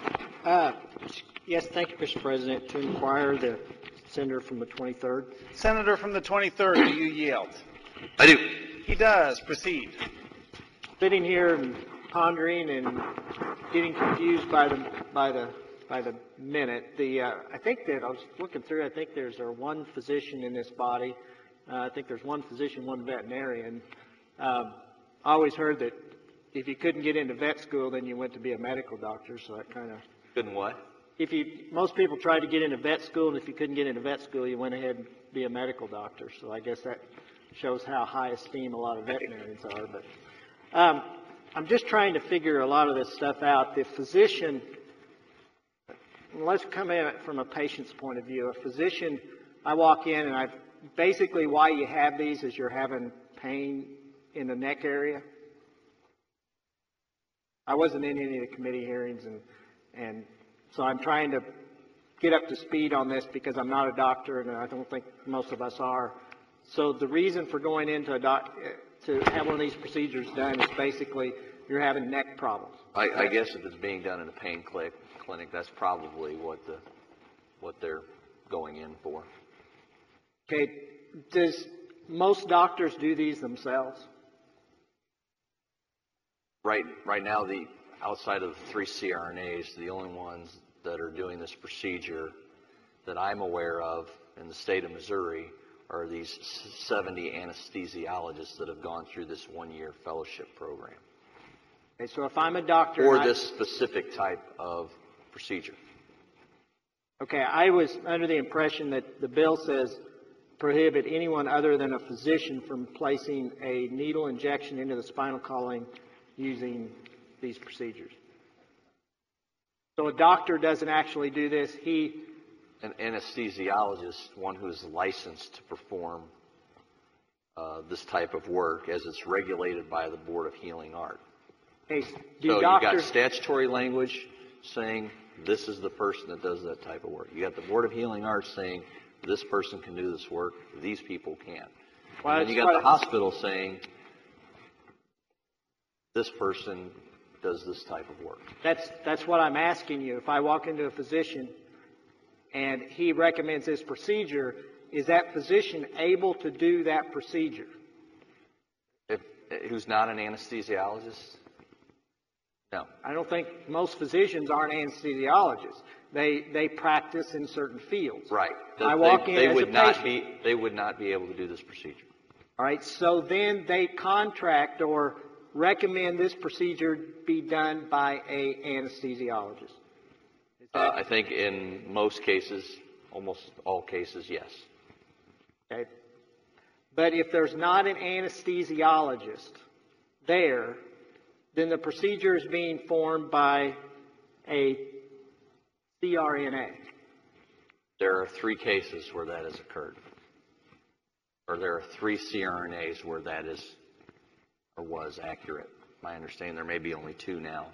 Yes, thank you, Mr. President. To inquire the senator from the 23rd. Senator from the 23rd, do you yield? I do. He does. Proceed. Sitting here and pondering and getting confused by the minute. I think that I was looking through. I think there's one physician in this body I think there's one physician, one veterinarian. I always heard that if you couldn't get into vet school, then you went to be a medical doctor. So that kind of Couldn't what? Most people tried to get into vet school, and if you couldn't get into vet school, you went ahead and be a medical doctor. So I guess that shows how high esteem a lot of veterinarians are. But I'm just trying to figure a lot of this stuff out. The physician, let's come at it from a patient's point of view. A physician, I walk in and basically why you have these is you're having pain in the neck area. I wasn't in any of the committee hearings, and so I'm trying to get up to speed on this because I'm not a doctor, and I don't think most of us are. So the reason for going into to have one of these procedures done is basically you're having neck problems. I guess if it's being done in a pain clinic, that's probably what they're going in for. Okay, does most doctors do these themselves? Right now, outside of the 3 CRNAs, the only ones that are doing this procedure that I'm aware of in the state of Missouri are these 70 anesthesiologists that have gone through this 1-year fellowship program. Okay, so if I'm a doctor... For this specific type of procedure. Okay, I was under the impression that the bill says prohibit anyone other than a physician from placing a needle injection into the spinal column using these procedures. So a doctor doesn't actually do this. An anesthesiologist, one who is licensed to perform this type of work as it's regulated by the Board of Healing Art. Hey, so you've got statutory language saying this is the person that does that type of work. You got the Board of Healing Arts saying this person can do this work, these people can't. Well, and then you got the hospital saying this person does this type of work. That's what I'm asking you. If I walk into a physician and he recommends this procedure, is that physician able to do that procedure? Who's not an anesthesiologist? No. I don't think most physicians aren't anesthesiologists. They practice in certain fields. Right. I walk in as a patient. They would not be able to do this procedure. All right. So then they contract or recommend this procedure be done by an anesthesiologist. I think in most cases, almost all cases, yes. Okay. But if there's not an anesthesiologist there, then the procedure is being formed by a CRNA. There are 3 cases where that has occurred. Or there are 3 CRNAs where that is or was accurate. My understanding, there may be only 2 now.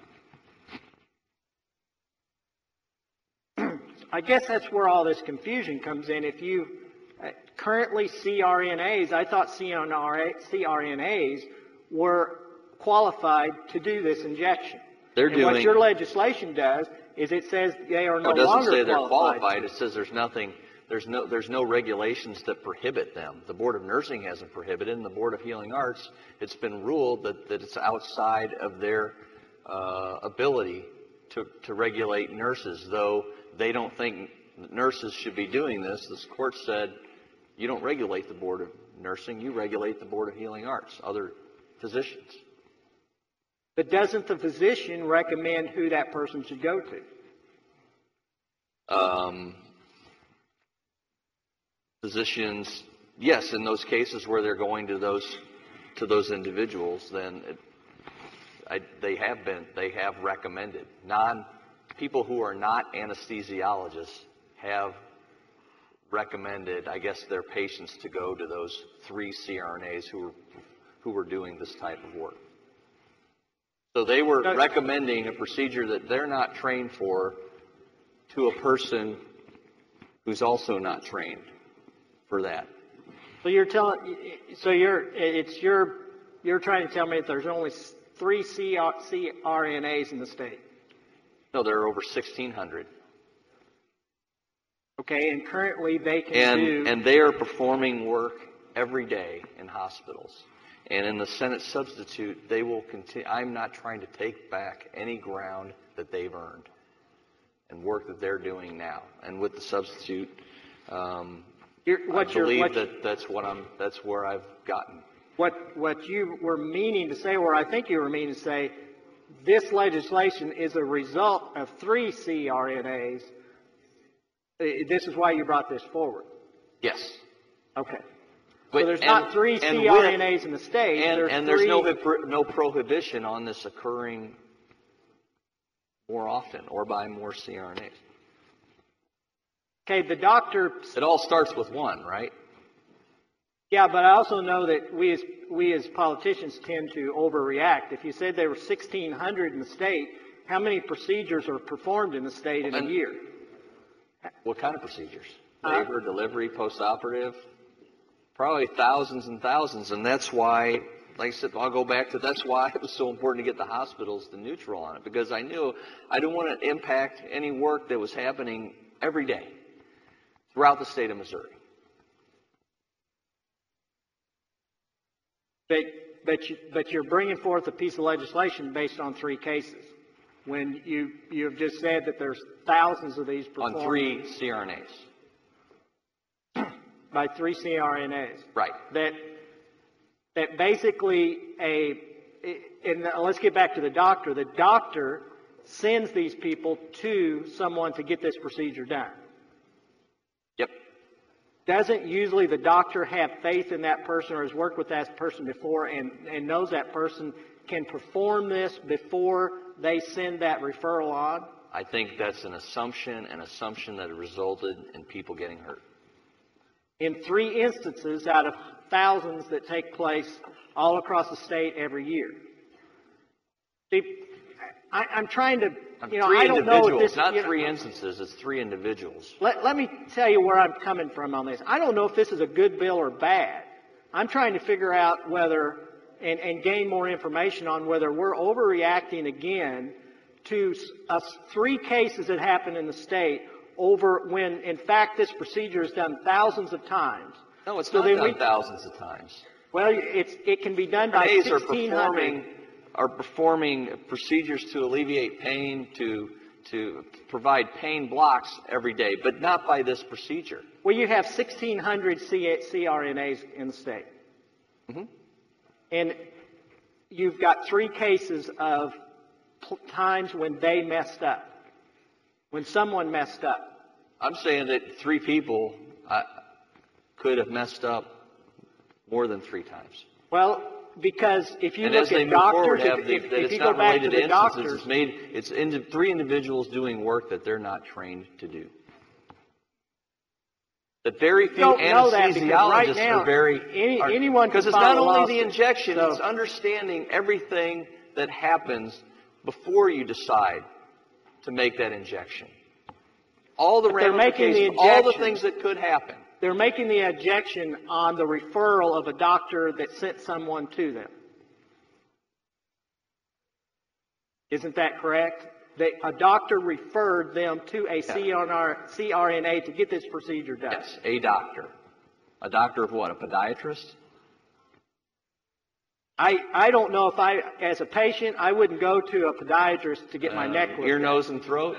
I guess that's where all this confusion comes in. If you currently CRNAs, I thought CRNAs were qualified to do this injection. What your legislation does is it says they are no longer qualified. It doesn't say they're qualified. It says there's no regulations that prohibit them. The Board of Nursing hasn't prohibited, and the Board of Healing Arts, it's been ruled that it's outside of their ability to regulate nurses, though they don't think nurses should be doing this. This court said, you don't regulate the Board of Nursing, you regulate the Board of Healing Arts, other physicians. But doesn't the physician recommend who that person should go to? Physicians, yes, in those cases where they're going to those individuals, then they have recommended. People who are not anesthesiologists have recommended, I guess, their patients to go to those 3 CRNAs who were doing this type of work. So they were recommending a procedure that they're not trained for to a person who's also not trained for that. So you're trying to tell me that there's only 3 CRNAs in the state? No, there are over 1,600. Okay, and currently they can do... And they are performing work every day in hospitals. And in the Senate substitute, they will continue. I'm not trying to take back any ground that they've earned and work that they're doing now. And with the substitute... that's where I've gotten. What you were meaning to say, or I think you were meaning to say, this legislation is a result of 3 CRNAs. This is why you brought this forward. Yes. Okay. So there's not 3 CRNAs in the state. There's no prohibition on this occurring more often or by more CRNAs. Okay, the doctor... It all starts with 1, right? Yeah, but I also know that we as politicians tend to overreact. If you said there were 1,600 in the state, how many procedures are performed in the state in a year? What kind of procedures? Labor, delivery, post-operative? Probably thousands and thousands, and that's why, like I said, I'll go back to that's why it was so important to get the hospitals to neutral on it, because I knew I didn't want to impact any work that was happening every day throughout the state of Missouri. But you're bringing forth a piece of legislation based on 3 cases, when you have just said that there's thousands of these performed. On 3 CRNAs. By 3 CRNAs. Right. That basically and let's get back to the doctor. The doctor sends these people to someone to get this procedure done. Yep. Doesn't usually the doctor have faith in that person or has worked with that person before and knows that person can perform this before they send that referral on? I think that's an assumption that resulted in people getting hurt. In 3 instances out of thousands that take place all across the state every year. See, I'm trying to, I don't know if this... Not 3 instances, it's 3 individuals. Let me tell you where I'm coming from on this. I don't know if this is a good bill or bad. I'm trying to figure out whether, and gain more information on whether we're overreacting again to 3 cases that happen in the state over when, in fact, this procedure is done thousands of times. No, it's not done thousands of times. Well, it can be done by 1,600. Are performing procedures to alleviate pain, to provide pain blocks every day, but not by this procedure. Well, you have 1,600 CRNAs in the state. Mm-hmm. And you've got 3 cases of times when they messed up. When someone messed up. I'm saying that 3 people could have messed up more than 3 times. Well, because if you look at doctors, if you go back to the doctors, it's 3 individuals doing work that they're not trained to do. That very few anesthesiologists are very... Anyone because it's not only the injection, it's understanding everything that happens before you decide to make that injection. All the ramifications, all the things that could happen. They're making the injection on the referral of a doctor that sent someone to them. Isn't that correct? A doctor referred them to a CRNA to get this procedure done. Yes, a doctor. A doctor of what? A podiatrist? I don't know if as a patient, I wouldn't go to a podiatrist to get my neck looked at. Ear, nose, and throat?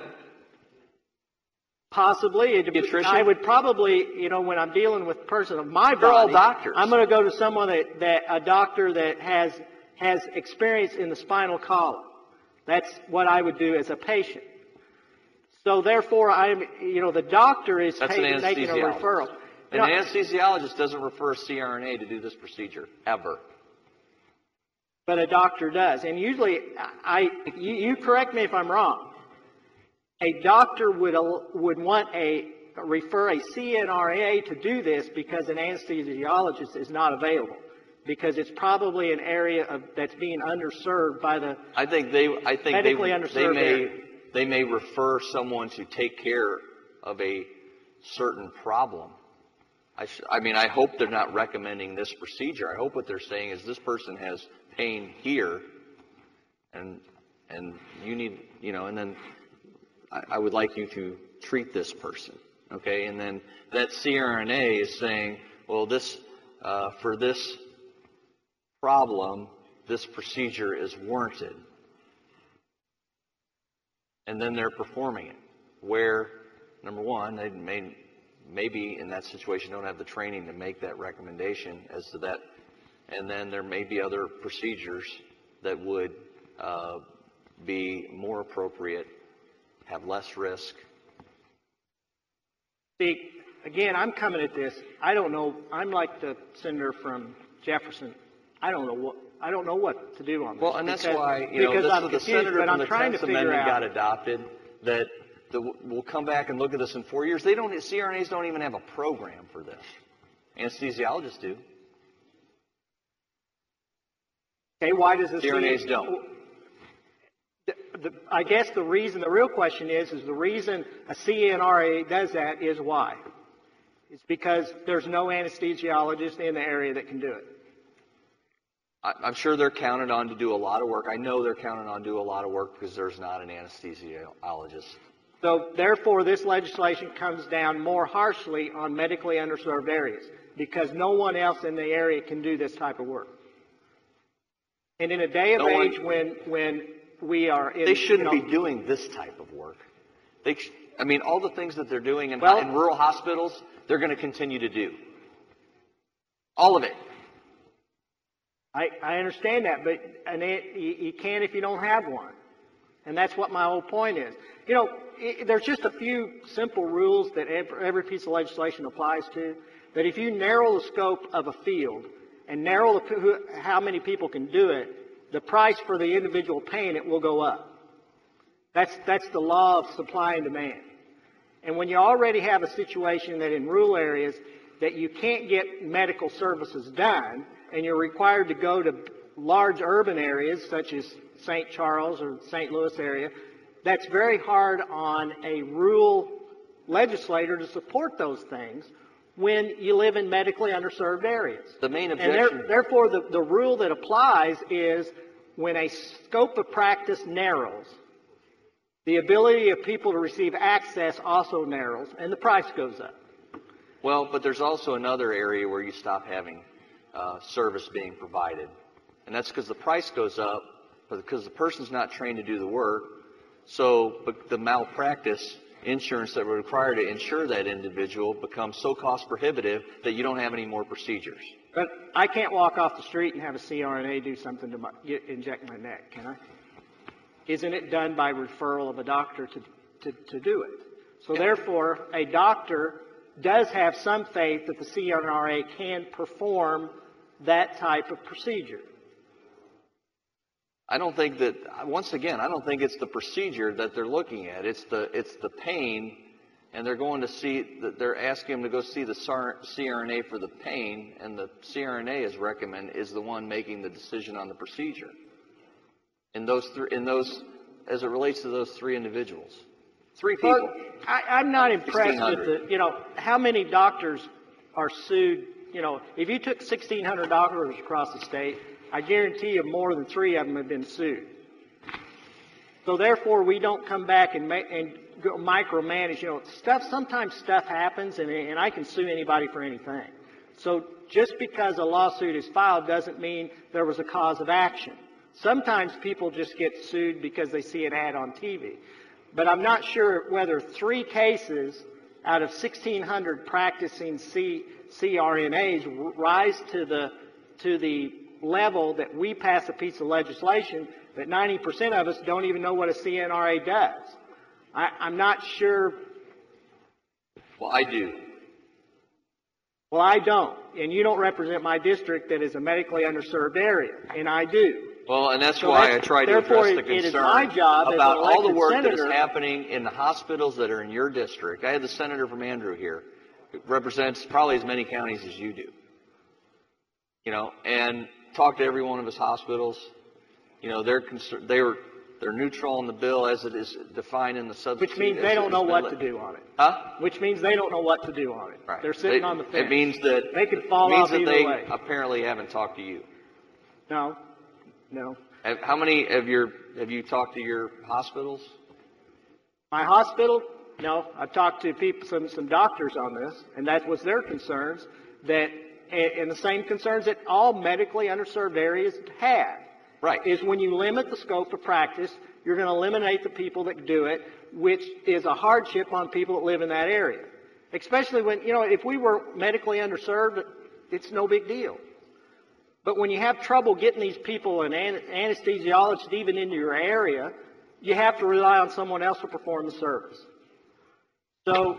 Possibly. I would probably, when I'm dealing with a person of my body, they're all doctors. I'm going to go to someone a doctor that has experience in the spinal column. That's what I would do as a patient. So therefore, the doctor is making a referral. An anesthesiologist doesn't refer a CRNA to do this procedure, ever. But a doctor does. And usually, you correct me if I'm wrong, a doctor would want refer a CNRA to do this because an anesthesiologist is not available. Because it's probably an area that's being underserved by the medically underserved area. They may refer someone to take care of a certain problem. I hope they're not recommending this procedure. I hope what they're saying is this person has pain here, and you need, and then I would like you to treat this person, okay? And then that CRNA is saying, well, for this problem, this procedure is warranted. And then they're performing it, where, number one, they may maybe in that situation don't have the training to make that recommendation as to that. And then there may be other procedures that would be more appropriate, have less risk. See, again, I'm coming at this. I don't know. I'm like the senator from Jefferson. I don't know what to do on this. Well, and that's why, because this I'm was the confused, senator but from I'm the trying 10th to figure Amendment got out. adopted that we'll come back and look at this in 4 years. CRNAs don't even have a program for this. Anesthesiologists do. Okay, why does the CRNAs don't. I guess the real question is the reason a CNRA does that is why? It's because there's no anesthesiologist in the area that can do it. I'm sure they're counted on to do a lot of work. I know they're counted on to do a lot of work because there's not an anesthesiologist. So therefore, this legislation comes down more harshly on medically underserved areas because no one else in the area can do this type of work. And in a day of age when we are in... They shouldn't be doing this type of work. All the things that they're doing in rural hospitals, they're going to continue to do. All of it. I understand that, but you can't if you don't have one. And that's what my whole point is. There's just a few simple rules that every piece of legislation applies to, that if you narrow the scope of a field and narrow how many people can do it, the price for the individual paying it will go up. That's the law of supply and demand. And when you already have a situation that in rural areas that you can't get medical services done, and you're required to go to large urban areas such as St. Charles or St. Louis area, that's very hard on a rural legislator to support those things when you live in medically underserved areas. The main objection... And therefore, the rule that applies is when a scope of practice narrows, the ability of people to receive access also narrows, and the price goes up. Well, but there's also another area where you stop having service being provided. And that's because the price goes up, because the person's not trained to do the work. But the malpractice insurance that we're required to insure that individual becomes so cost prohibitive that you don't have any more procedures. But I can't walk off the street and have a CRNA do something to inject my neck, can I? Isn't it done by referral of a doctor to do it? So therefore, a doctor does have some faith that the CNRA can perform that type of procedure. I don't think that, once again, I don't think it's the procedure that they're looking at. It's the pain, and they're asking them to go see the CRNA for the pain, and the CRNA is the one making the decision on the procedure. As it relates to those three individuals. Three people. Well, I'm not impressed with how many doctors are sued. If you took 1,600 doctors across the state, I guarantee you more than 3 of them have been sued. So therefore, we don't come back and go micromanage. Sometimes stuff happens, and I can sue anybody for anything. So just because a lawsuit is filed doesn't mean there was a cause of action. Sometimes people just get sued because they see an ad on TV. But I'm not sure whether 3 cases out of 1,600 practicing CRNAs rise to the level that we pass a piece of legislation that 90% of us don't even know what a CNRA does. I'm not sure. Well, I do. Well, I don't. And you don't represent my district that is a medically underserved area, and I do. Well, and that's why I tried to address the concern about all the work that is happening in the hospitals that are in your district. I had the senator from Andrew here, who represents probably as many counties as you do. And talked to every one of his hospitals. They're neutral on the bill as it is defined in the substitute. Which means they don't know what to do on it. Huh? Which means they don't know what to do on it. Right. They're sitting on the fence. It means that they could fall off either way. Apparently haven't talked to you. No. How many have you talked to your hospitals? My hospital? No. I've talked to people, some doctors on this, and that was their concerns, and the same concerns that all medically underserved areas have. Right. Is when you limit the scope of practice, you're going to eliminate the people that do it, which is a hardship on people that live in that area. Especially when, if we were medically underserved, it's no big deal. But when you have trouble getting these people an anesthesiologist even into your area, you have to rely on someone else to perform the service. So,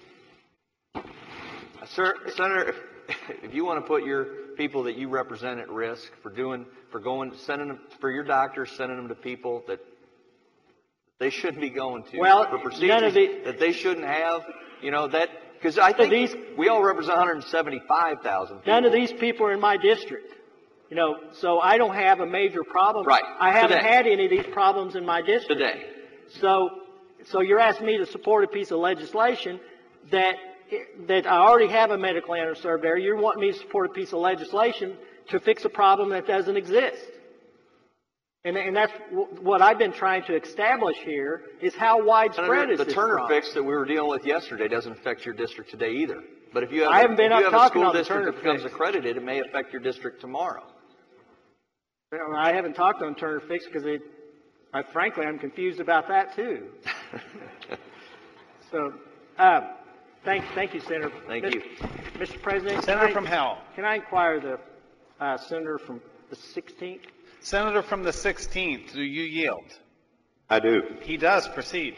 Sir, Senator, if you want to put your people that you represent at risk for sending them for your doctors, sending them to people that they shouldn't be going to, for procedures that they shouldn't have, because I think we all represent 175,000 people. None of these people are in my district. So I don't have a major problem. Right. I haven't had any of these problems in my district. Today. So you're asking me to support a piece of legislation that I already have a medically underserved area. You're wanting me to support a piece of legislation to fix a problem that doesn't exist. And that's what I've been trying to establish here is how widespread Senator, is this the Turner problem. fix that we were dealing with yesterday doesn't affect your district today either. But if you have, I haven't been if you up have a talking school on the district Turner that becomes fix. accredited, it may affect your district tomorrow. I haven't talked on Turner Fix because frankly, I'm confused about that too. So, thank you, Senator. Thank you. Mr. President. Senator from Howell. Can I inquire the Senator from the 16th? Senator from the 16th, do you yield? I do. He does. Proceed.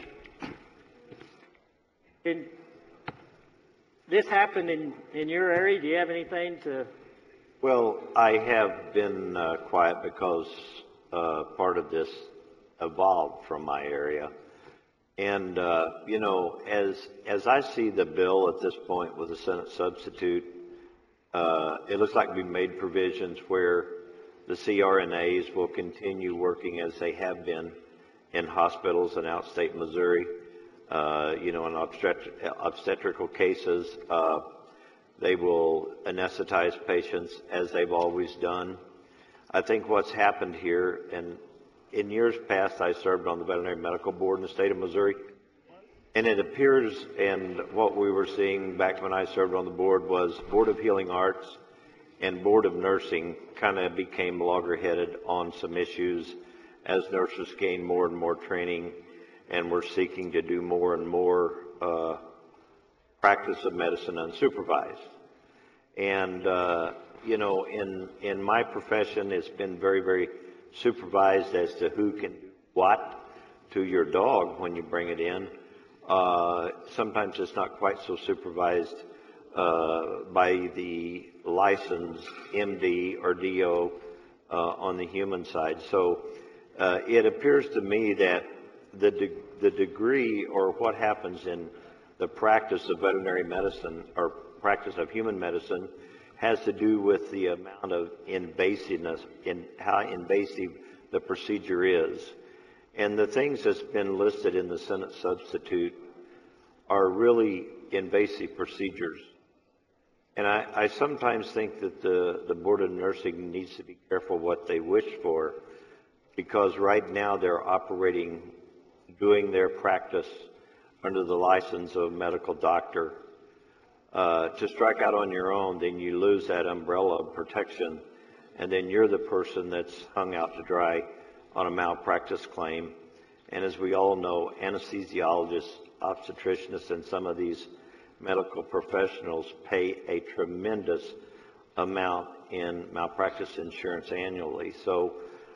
This happened in your area. Do you have anything to... Well, I have been quiet because part of this evolved from my area. And, as I see the bill at this point with the Senate substitute, it looks like we've made provisions where the CRNAs will continue working as they have been in hospitals in outstate Missouri, in obstetrical cases. They will anesthetize patients as they've always done. I think what's happened here, and in years past I served on the Veterinary Medical Board in the state of Missouri, and it appears, and what we were seeing back when I served on the board was Board of Healing Arts and Board of Nursing kind of became loggerheaded on some issues as nurses gained more and more training and were seeking to do more and more practice of medicine unsupervised. And, in my profession, it's been very, very supervised as to who can do what to your dog when you bring it in. Sometimes it's not quite so supervised by the licensed MD or DO on the human side. So it appears to me that the degree or what happens in the practice of veterinary medicine or practice of human medicine has to do with the amount of invasiveness, in how invasive the procedure is. And the things that's been listed in the Senate substitute are really invasive procedures. And I sometimes think that the Board of Nursing needs to be careful what they wish for, because right now they're operating, doing their practice under the license of a medical doctor. To strike out on your own, then you lose that umbrella of protection, and then you're the person that's hung out to dry on a malpractice claim. And as we all know, anesthesiologists, obstetricians, and some of these medical professionals pay a tremendous amount in malpractice insurance annually. So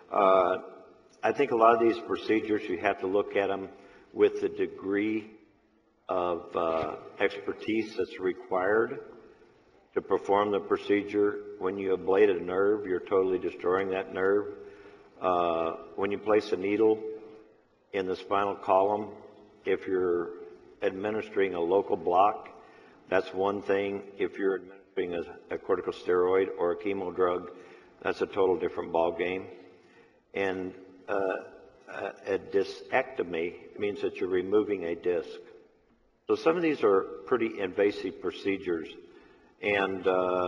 I think a lot of these procedures, you have to look at them with the degree of expertise that's required to perform the procedure. When you ablate a nerve, you're totally destroying that nerve. When you place a needle in the spinal column, if you're administering a local block, that's one thing. If you're administering a corticosteroid or a chemo drug, that's a total different ball game. And a discectomy means that you're removing a disc. So some of these are pretty invasive procedures. And,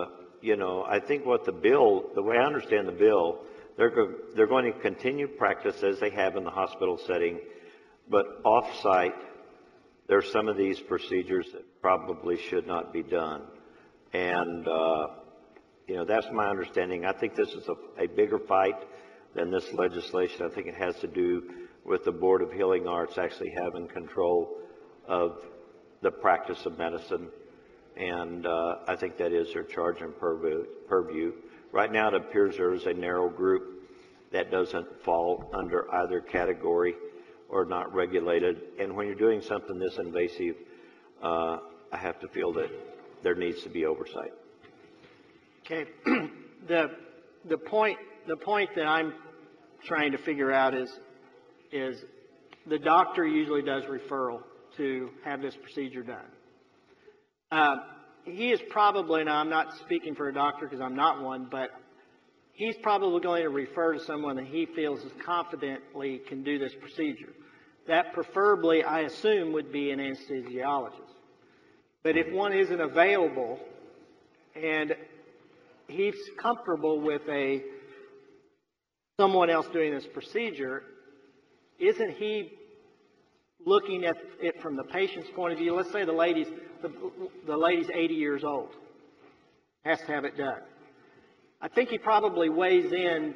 I think what the way I understand the bill, they're going to continue practice as they have in the hospital setting, but off-site, there are some of these procedures that probably should not be done. And, that's my understanding. I think this is a bigger fight than this legislation. I think it has to do with the Board of Healing Arts actually having control of the practice of medicine, and I think that is their charge and purview. Right now, it appears there is a narrow group that doesn't fall under either category or not regulated. And when you're doing something this invasive, I have to feel that there needs to be oversight. Okay. The point that I'm trying to figure out is the doctor usually does referral to have this procedure done. He is probably, now I'm not speaking for a doctor because I'm not one, but he's probably going to refer to someone that he feels is confidently can do this procedure. That preferably, I assume, would be an anesthesiologist. But if one isn't available and he's comfortable with someone else doing this procedure, isn't he looking at it from the patient's point of view? Let's say the lady's 80 years old, has to have it done. I think he probably weighs in,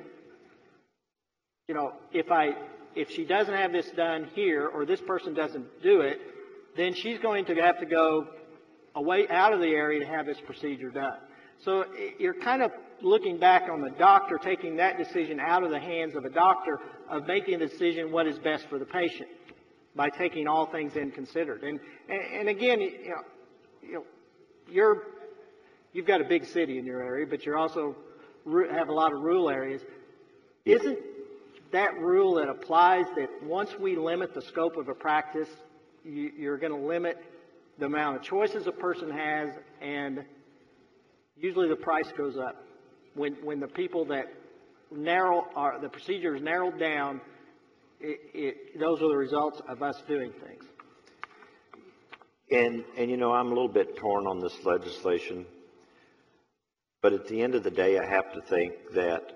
if she doesn't have this done here or this person doesn't do it, then she's going to have to go away out of the area to have this procedure done. So you're kind of looking back on the doctor, taking that decision out of the hands of a doctor of making a decision what is best for the patient by taking all things in considered. And again, you've got a big city in your area, but you also have a lot of rural areas. Isn't that rule that applies that once we limit the scope of a practice, you're going to limit the amount of choices a person has, and usually the price goes up. When the people that the procedure is narrowed down, those are the results of us doing things. And I'm a little bit torn on this legislation, but at the end of the day, I have to think that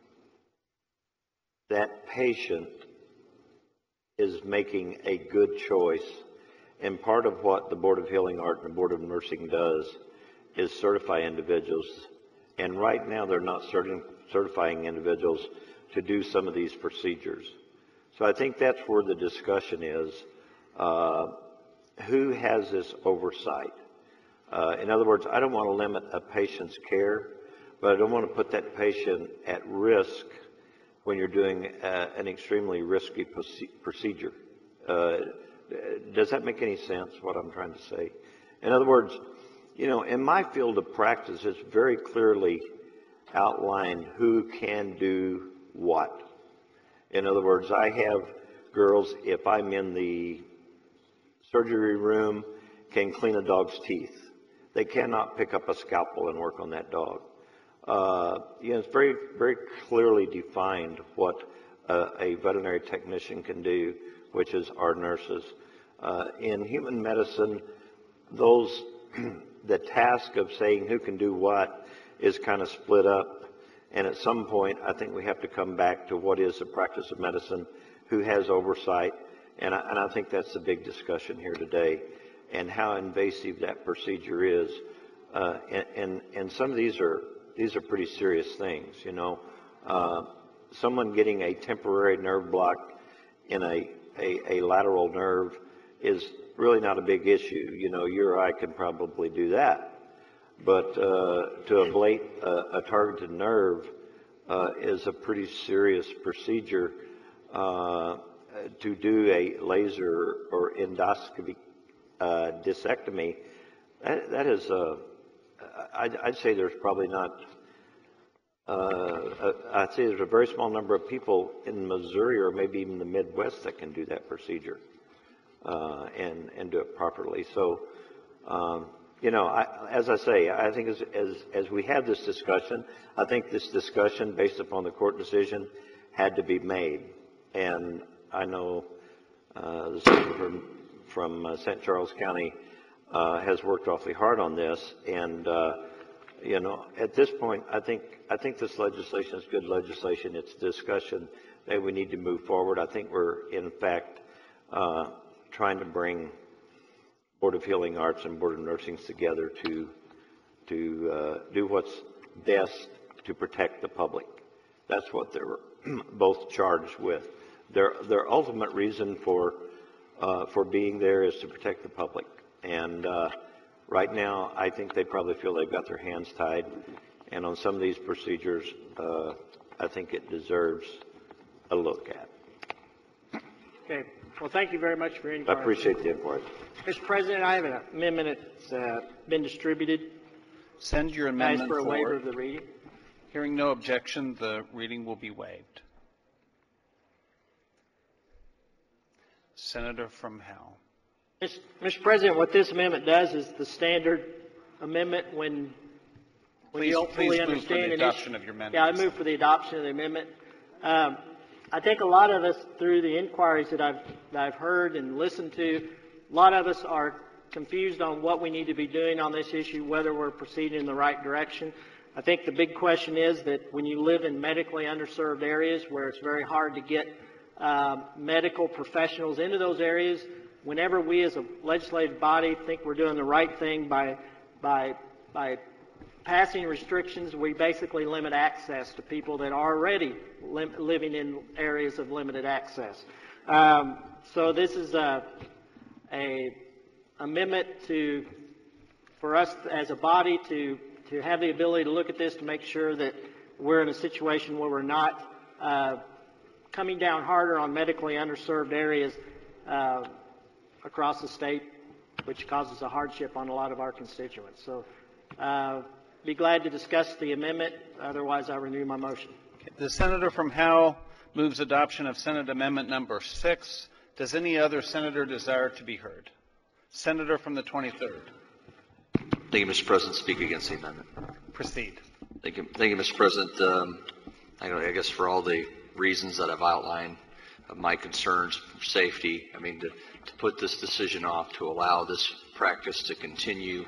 that patient is making a good choice. And part of what the Board of Healing Art and the Board of Nursing does is certify individuals. And right now, they're not certifying individuals to do some of these procedures. So I think that's where the discussion is. Who has this oversight? In other words, I don't want to limit a patient's care, but I don't want to put that patient at risk when you're doing an extremely risky procedure. Does that make any sense, what I'm trying to say? In other words, in my field of practice, it's very clearly outlined who can do what. In other words, I have girls, if I'm in the surgery room, can clean a dog's teeth. They cannot pick up a scalpel and work on that dog. It's very, very clearly defined what a veterinary technician can do, which is our nurses. In human medicine, the task of saying who can do what is kind of split up. And at some point, I think we have to come back to what is the practice of medicine, who has oversight. And I think that's the big discussion here today, and how invasive that procedure is. And some of these are pretty serious things, Someone getting a temporary nerve block in a lateral nerve is really not a big issue. You or I can probably do that. But to ablate a targeted nerve is a pretty serious procedure. To do a laser or endoscopy discectomy, that is I'd say there's probably not. I'd say there's a very small number of people in Missouri or maybe even the Midwest that can do that procedure and do it properly. So, as I say, I think as we have this discussion, I think this discussion, based upon the court decision, had to be made. And I know the senator from St. Charles County has worked awfully hard on this. And at this point, I think this legislation is good legislation. It's discussion that we need to move forward. I think we're, in fact, trying to bring Board of Healing Arts and Board of Nursing together to do what's best to protect the public. That's what they're both charged with. Their ultimate reason for being there is to protect the public. And right now, I think they probably feel they've got their hands tied. And on some of these procedures, I think it deserves a look at. Okay. Well, thank you very much for your I inquiry. appreciate the input. Mr. President, I have an amendment that's been distributed. Send your Ask amendment for a waiver forward. of the reading. Hearing no objection, the reading will be waived. Senator from Howe. Mr. President, what this amendment does is the standard amendment when you Please, don't please fully move for understand the an adoption issue. of your amendment. Yeah, I move for the adoption of the amendment. I think a lot of us, through the inquiries that I've heard and listened to, a lot of us are confused on what we need to be doing on this issue, whether we're proceeding in the right direction. I think the big question is that when you live in medically underserved areas where it's very hard to get medical professionals into those areas, whenever we as a legislative body think we're doing the right thing by passing restrictions, we basically limit access to people that are already living in areas of limited access. So this is a amendment for us as a body to have the ability to look at this to make sure that we're in a situation where we're not coming down harder on medically underserved areas across the state, which causes a hardship on a lot of our constituents. So be glad to discuss the amendment. Otherwise, I renew my motion. The senator from Howe moves adoption of Senate Amendment number 6. Does any other senator desire to be heard? Senator from the 23rd. Thank you, Mr. President. Speak against the amendment. Proceed. Thank you, Mr. President. I guess for all the reasons that I've outlined of my concerns for safety, I mean, to put this decision off, to allow this practice to continue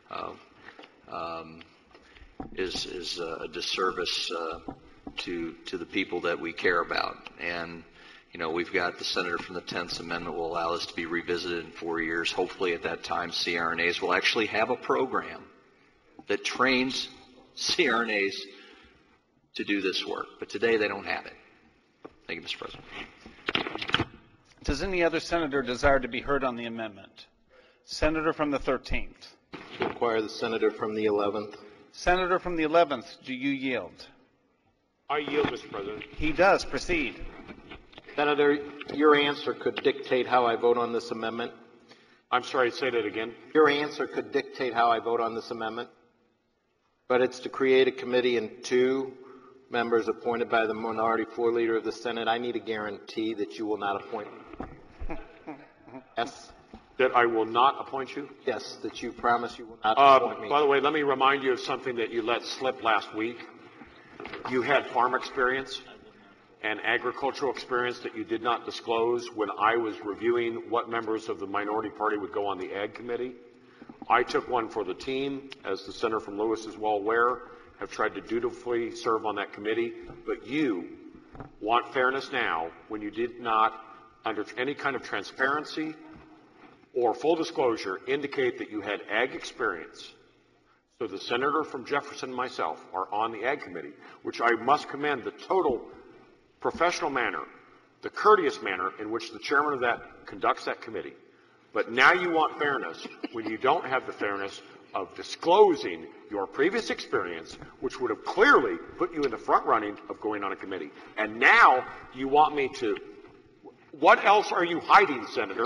is a disservice to the people that we care about. And, you know, we've got the senator from the 10th Amendment will allow this to be revisited in 4 years. Hopefully at that time, CRNAs will actually have a program that trains CRNAs to do this work. But today they don't have it. Thank you, Mr. President. Does any other senator desire to be heard on the amendment? Senator from the 13th. To inquire the senator from the 11th. Senator from the 11th, do you yield? I yield, Mr. President. He does. Proceed. Senator, your answer could dictate how I vote on this amendment. I'm sorry, say that again. Your answer could dictate how I vote on this amendment. But it's to create a committee and 2 members appointed by the minority floor leader of the Senate. I need a guarantee that you will not appoint me. Yes? That I will not appoint you? Yes, that you promise you will not appoint me. By the way, let me remind you of something that you let slip last week. You had farm experience and agricultural experience that you did not disclose when I was reviewing what members of the minority party would go on the Ag Committee. I took one for the team, as the senator from Lewis is well aware, have tried to dutifully serve on that committee, but you want fairness now when you did not, under any kind of transparency or full disclosure, indicate that you had ag experience. So the senator from Jefferson and myself are on the Ag Committee, which I must commend the total professional manner, the courteous manner in which the chairman of that conducts that committee. But now you want fairness when you don't have the fairness of disclosing your previous experience, which would have clearly put you in the front running of going on a committee. And now you want me to, what else are you hiding, Senator?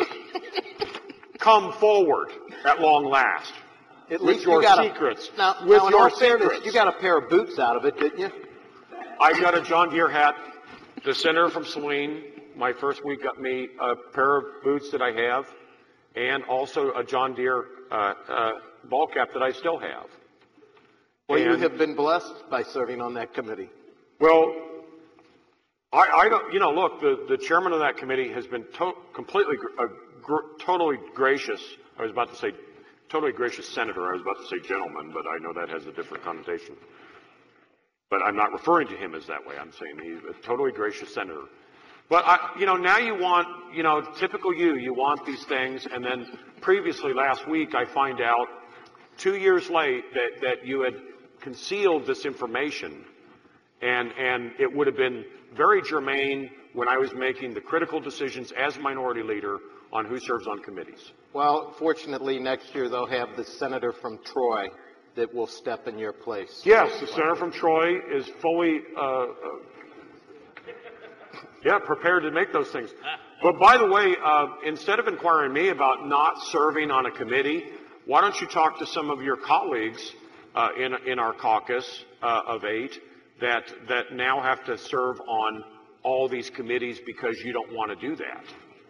Come forward at long last. At with least your you got secrets. Now, with in your all fairness, secrets. you got a pair of boots out of it, didn't you? I got a John Deere hat. The senator from Saline, my first week, got me a pair of boots that I have, and also a John Deere ball cap that I still have. Well, you And- have been blessed by serving on that committee. Well, I don't, you know, look, the chairman of that committee has been totally gracious. I was about to say totally gracious senator. I was about to say gentleman, but I know that has a different connotation. But I'm not referring to him as that way. I'm saying he's a totally gracious senator. But, you know, now you want, you know, typical you want these things. And then previously last week, I find out 2 years late that you had concealed this information. And it would have been very germane when I was making the critical decisions as minority leader on who serves on committees. Well, fortunately, next year they'll have the senator from Troy that will step in your place. Yes, the senator from Troy is fully, prepared to make those things. But by the way, instead of inquiring me about not serving on a committee, why don't you talk to some of your colleagues in our caucus of 8 that now have to serve on all these committees because you don't want to do that?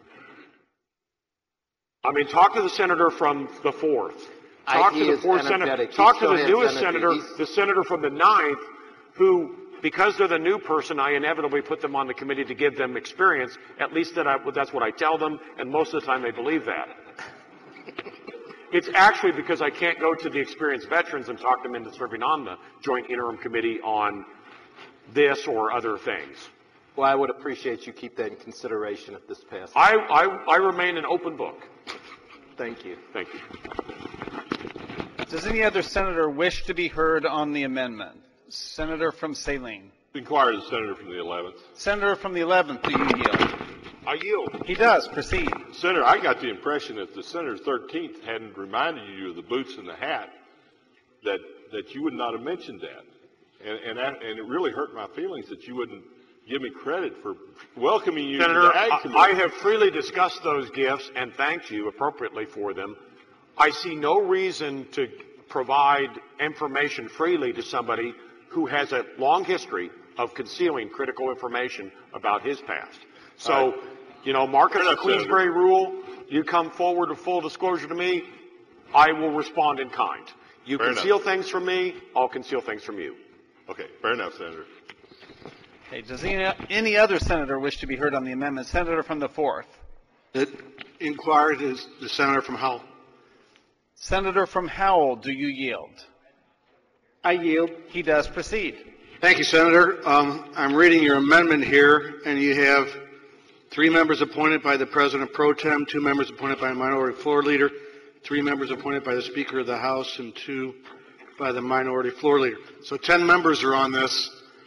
I mean, talk to the senator from the 4th. Talk to the 4th senator. Talk to the newest senator, the senator from the 9th, who, because they're the new person, I inevitably put them on the committee to give them experience. At least that's what I tell them, and most of the time they believe that. It's actually because I can't go to the experienced veterans and talk them into serving on the Joint Interim Committee on this or other things. Well, I would appreciate you keep that in consideration if this passes. I remain an open book. Thank you. Thank you. Does any other senator wish to be heard on the amendment? Senator from Saline. Inquire the senator from the 11th. Senator from the 11th, do you yield? I yield. He does. Proceed. Senator, I got the impression that the senator 13th hadn't reminded you of the boots and the hat, that you would not have mentioned that. And it really hurt my feelings that you wouldn't give me credit for welcoming you Senator, to the Ag Committee. I have freely discussed those gifts and thanked you appropriately for them. I see no reason to provide information freely to somebody who has a long history of concealing critical information about his past. So, mark it as a Queensberry rule. You come forward with full disclosure to me, I will respond in kind. You conceal things from me, I'll conceal things from you. Okay, fair enough, Senator. Okay, does any other senator wish to be heard on the amendment? Senator from the 4th. Inquired is the senator from Howell. Senator from Howell, do you yield? I yield. He does. Proceed. Thank you, Senator. I'm reading your amendment here, and you have 3 members appointed by the President Pro Tem, 2 members appointed by a minority floor leader, 3 members appointed by the Speaker of the House, and 2 by the minority floor leader. So 10 members are on this.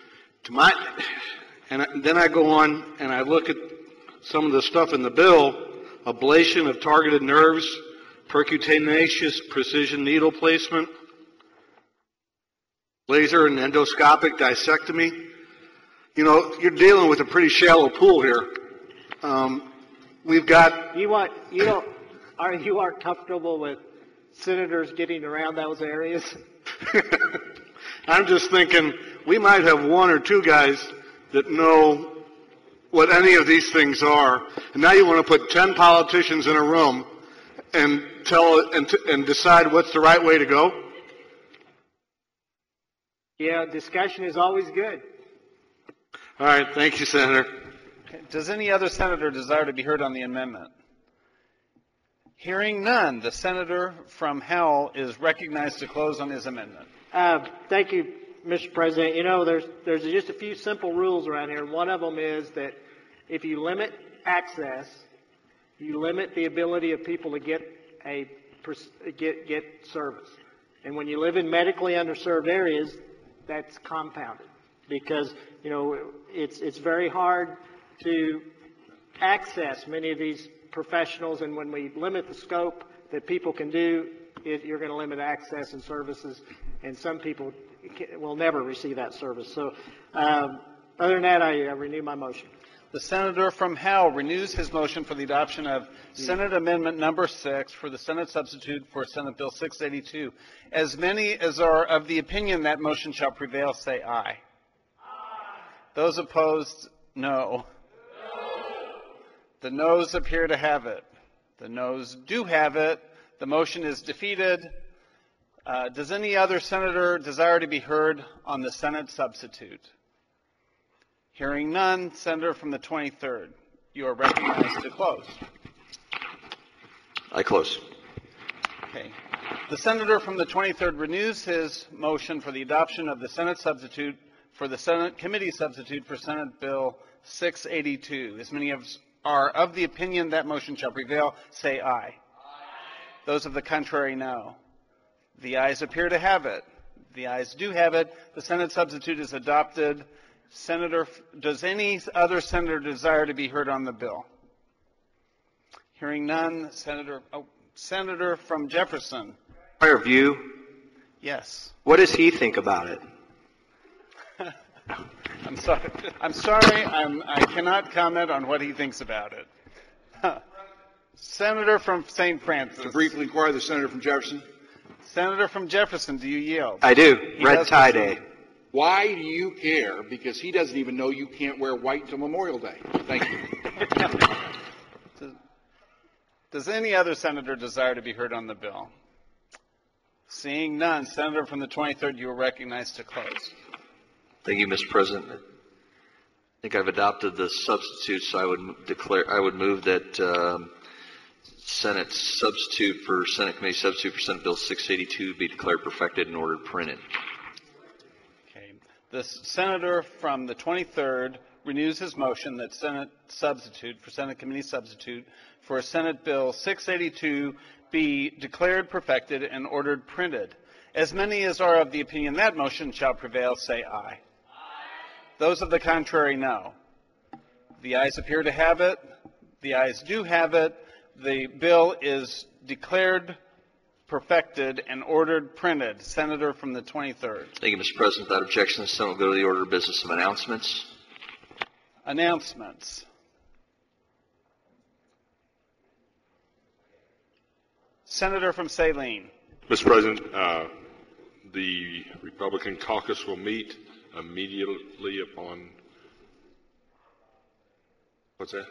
And then I go on and I look at some of the stuff in the bill: ablation of targeted nerves, percutaneous precision needle placement, laser and endoscopic disectomy. You're dealing with a pretty shallow pool here. We've got. You aren't comfortable with senators getting around those areas? I'm just thinking we might have 1 or 2 guys that know what any of these things are, and now you want to put 10 politicians in a room and and decide what's the right way to go? Yeah, discussion is always good. All right, thank you, Senator. Okay. Does any other senator desire to be heard on the amendment? Hearing none, the senator from Howell is recognized to close on his amendment. Thank you, Mr. President. There's just a few simple rules around here. One of them is that if you limit access, you limit the ability of people to get service. And when you live in medically underserved areas, that's compounded because it's very hard to access many of these professionals, and when we limit the scope that people can do, you're going to limit access and services, and some people will never receive that service. So other than that, I renew my motion. The senator from Howell renews his motion for the adoption of Senate Amendment Number 6 for the Senate substitute for Senate Bill 682. As many as are of the opinion that motion shall prevail, say aye. Aye. Those opposed, no. The noes appear to have it. The noes do have it. The motion is defeated. Does any other senator desire to be heard on the Senate substitute? Hearing none, senator from the 23rd, you are recognized to close. I close. Okay. The senator from the 23rd renews his motion for the adoption of the Senate substitute for the Senate committee substitute for Senate Bill 682. As many are of the opinion that motion shall prevail, say aye. Aye. Those of the contrary, no. The ayes appear to have it. The ayes do have it. The Senate substitute is adopted. Does any other senator desire to be heard on the bill? Hearing none, Senator from Jefferson. Prior view, Yes. what does he think about it? I'm sorry. I cannot comment on what he thinks about it. Senator from St. Francis. To briefly inquire the senator from Jefferson. Senator from Jefferson, do you yield? I do. He Red does tie proceed. day. Why do you care? Because he doesn't even know you can't wear white until Memorial Day. Thank you. Does any other senator desire to be heard on the bill? Seeing none, Senator from the 23rd, you are recognized to close. Thank you, Mr. President. I think I've adopted the substitute, so I would move that Senate Committee substitute for Senate Bill 682 be declared perfected and ordered printed. Okay. The senator from the 23rd renews his motion that Senate Committee substitute for Senate Bill 682 be declared perfected and ordered printed. As many as are of the opinion that motion shall prevail, say aye. Those of the contrary, no. The ayes appear to have it. The ayes do have it. The bill is declared perfected and ordered printed. Senator from the 23rd. Thank you, Mr. President. Without objection, the Senate will go to the order of business of announcements. Announcements. Senator from Saline. Mr. President, the Republican caucus will meet immediately upon, what's that?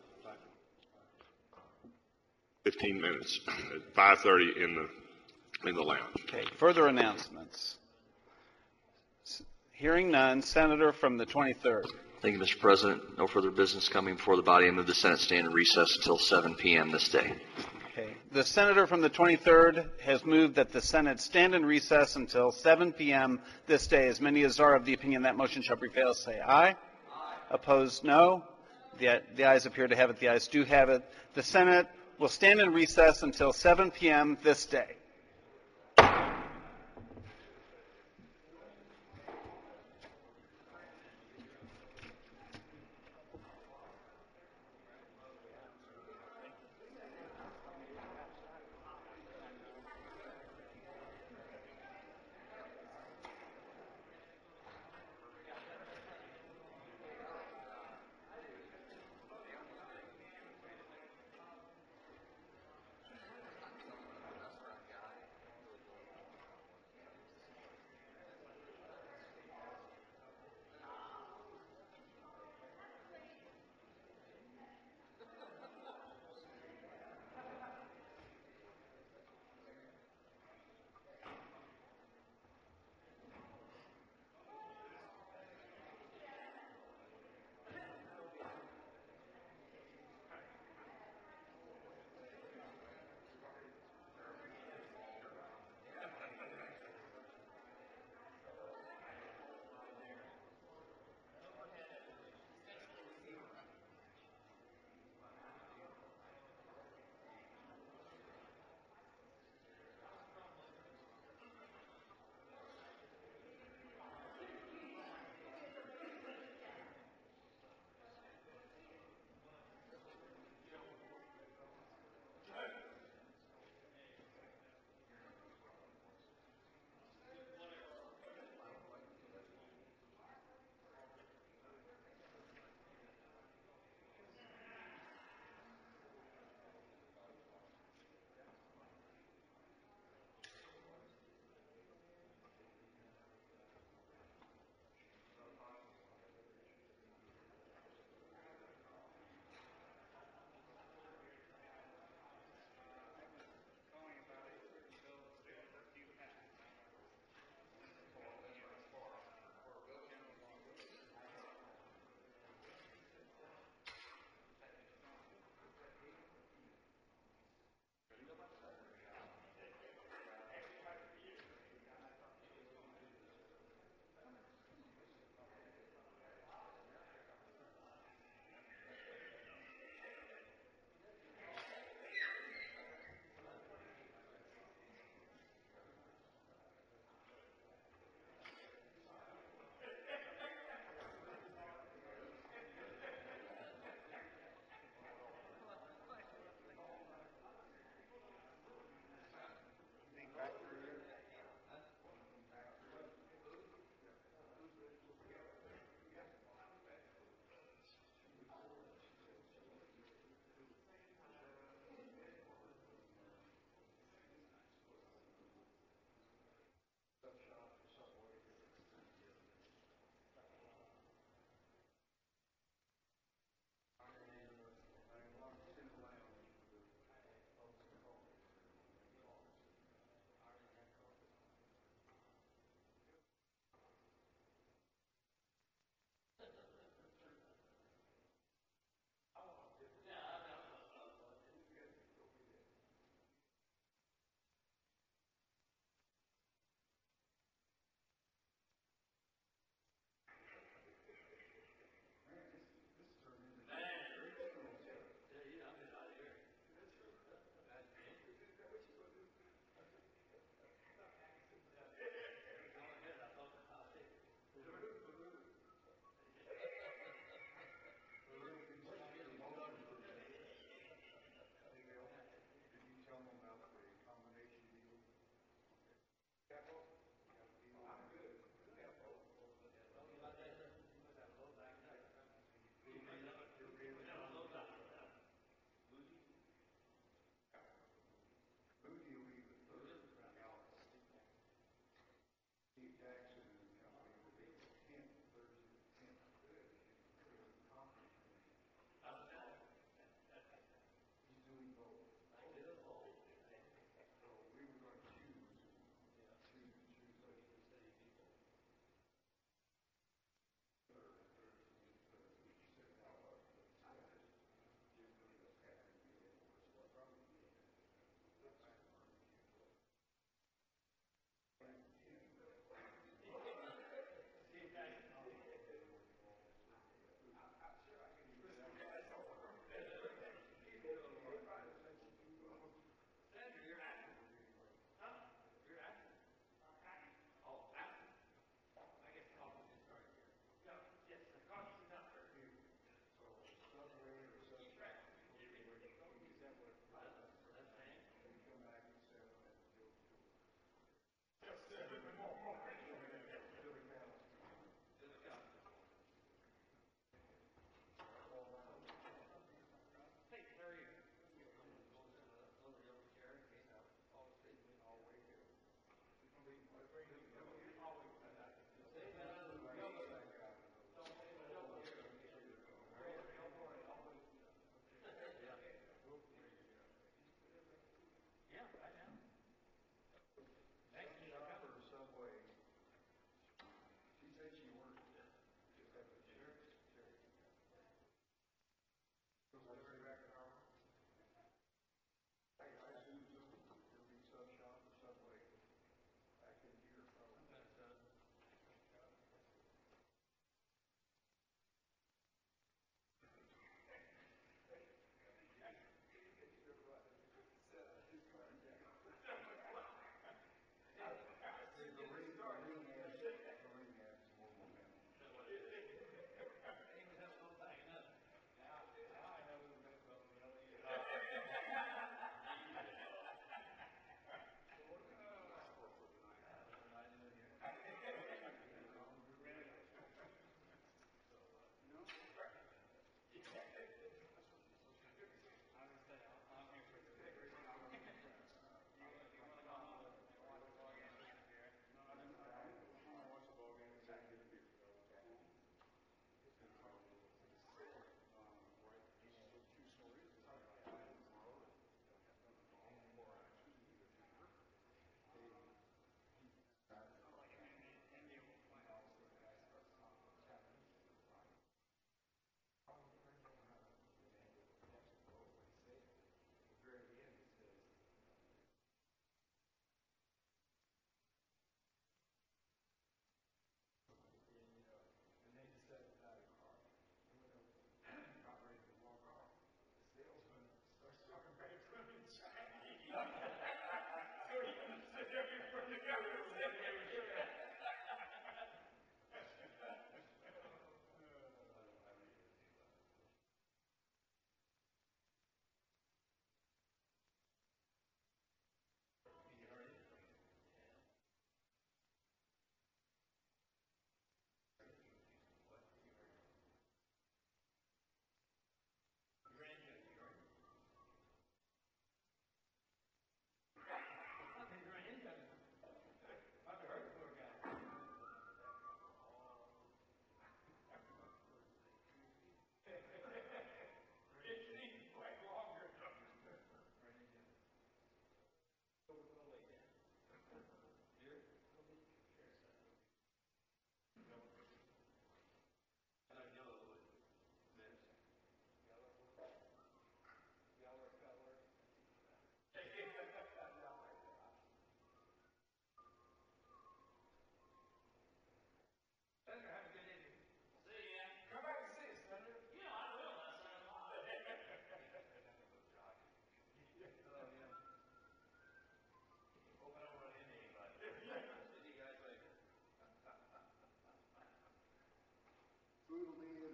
15 minutes at 5:30 in the lounge. Okay, further announcements. Hearing none, Senator from the 23rd. Thank you, Mr. President. No further business coming before the body. I move the Senate stand in recess until 7 p.m. this day. Okay. The senator from the 23rd has moved that the Senate stand in recess until 7 p.m. this day. As many as are of the opinion that motion shall prevail, say aye. Aye. Opposed, no. The ayes appear to have it. The ayes do have it. The Senate will stand in recess until 7 p.m. this day.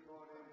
brought in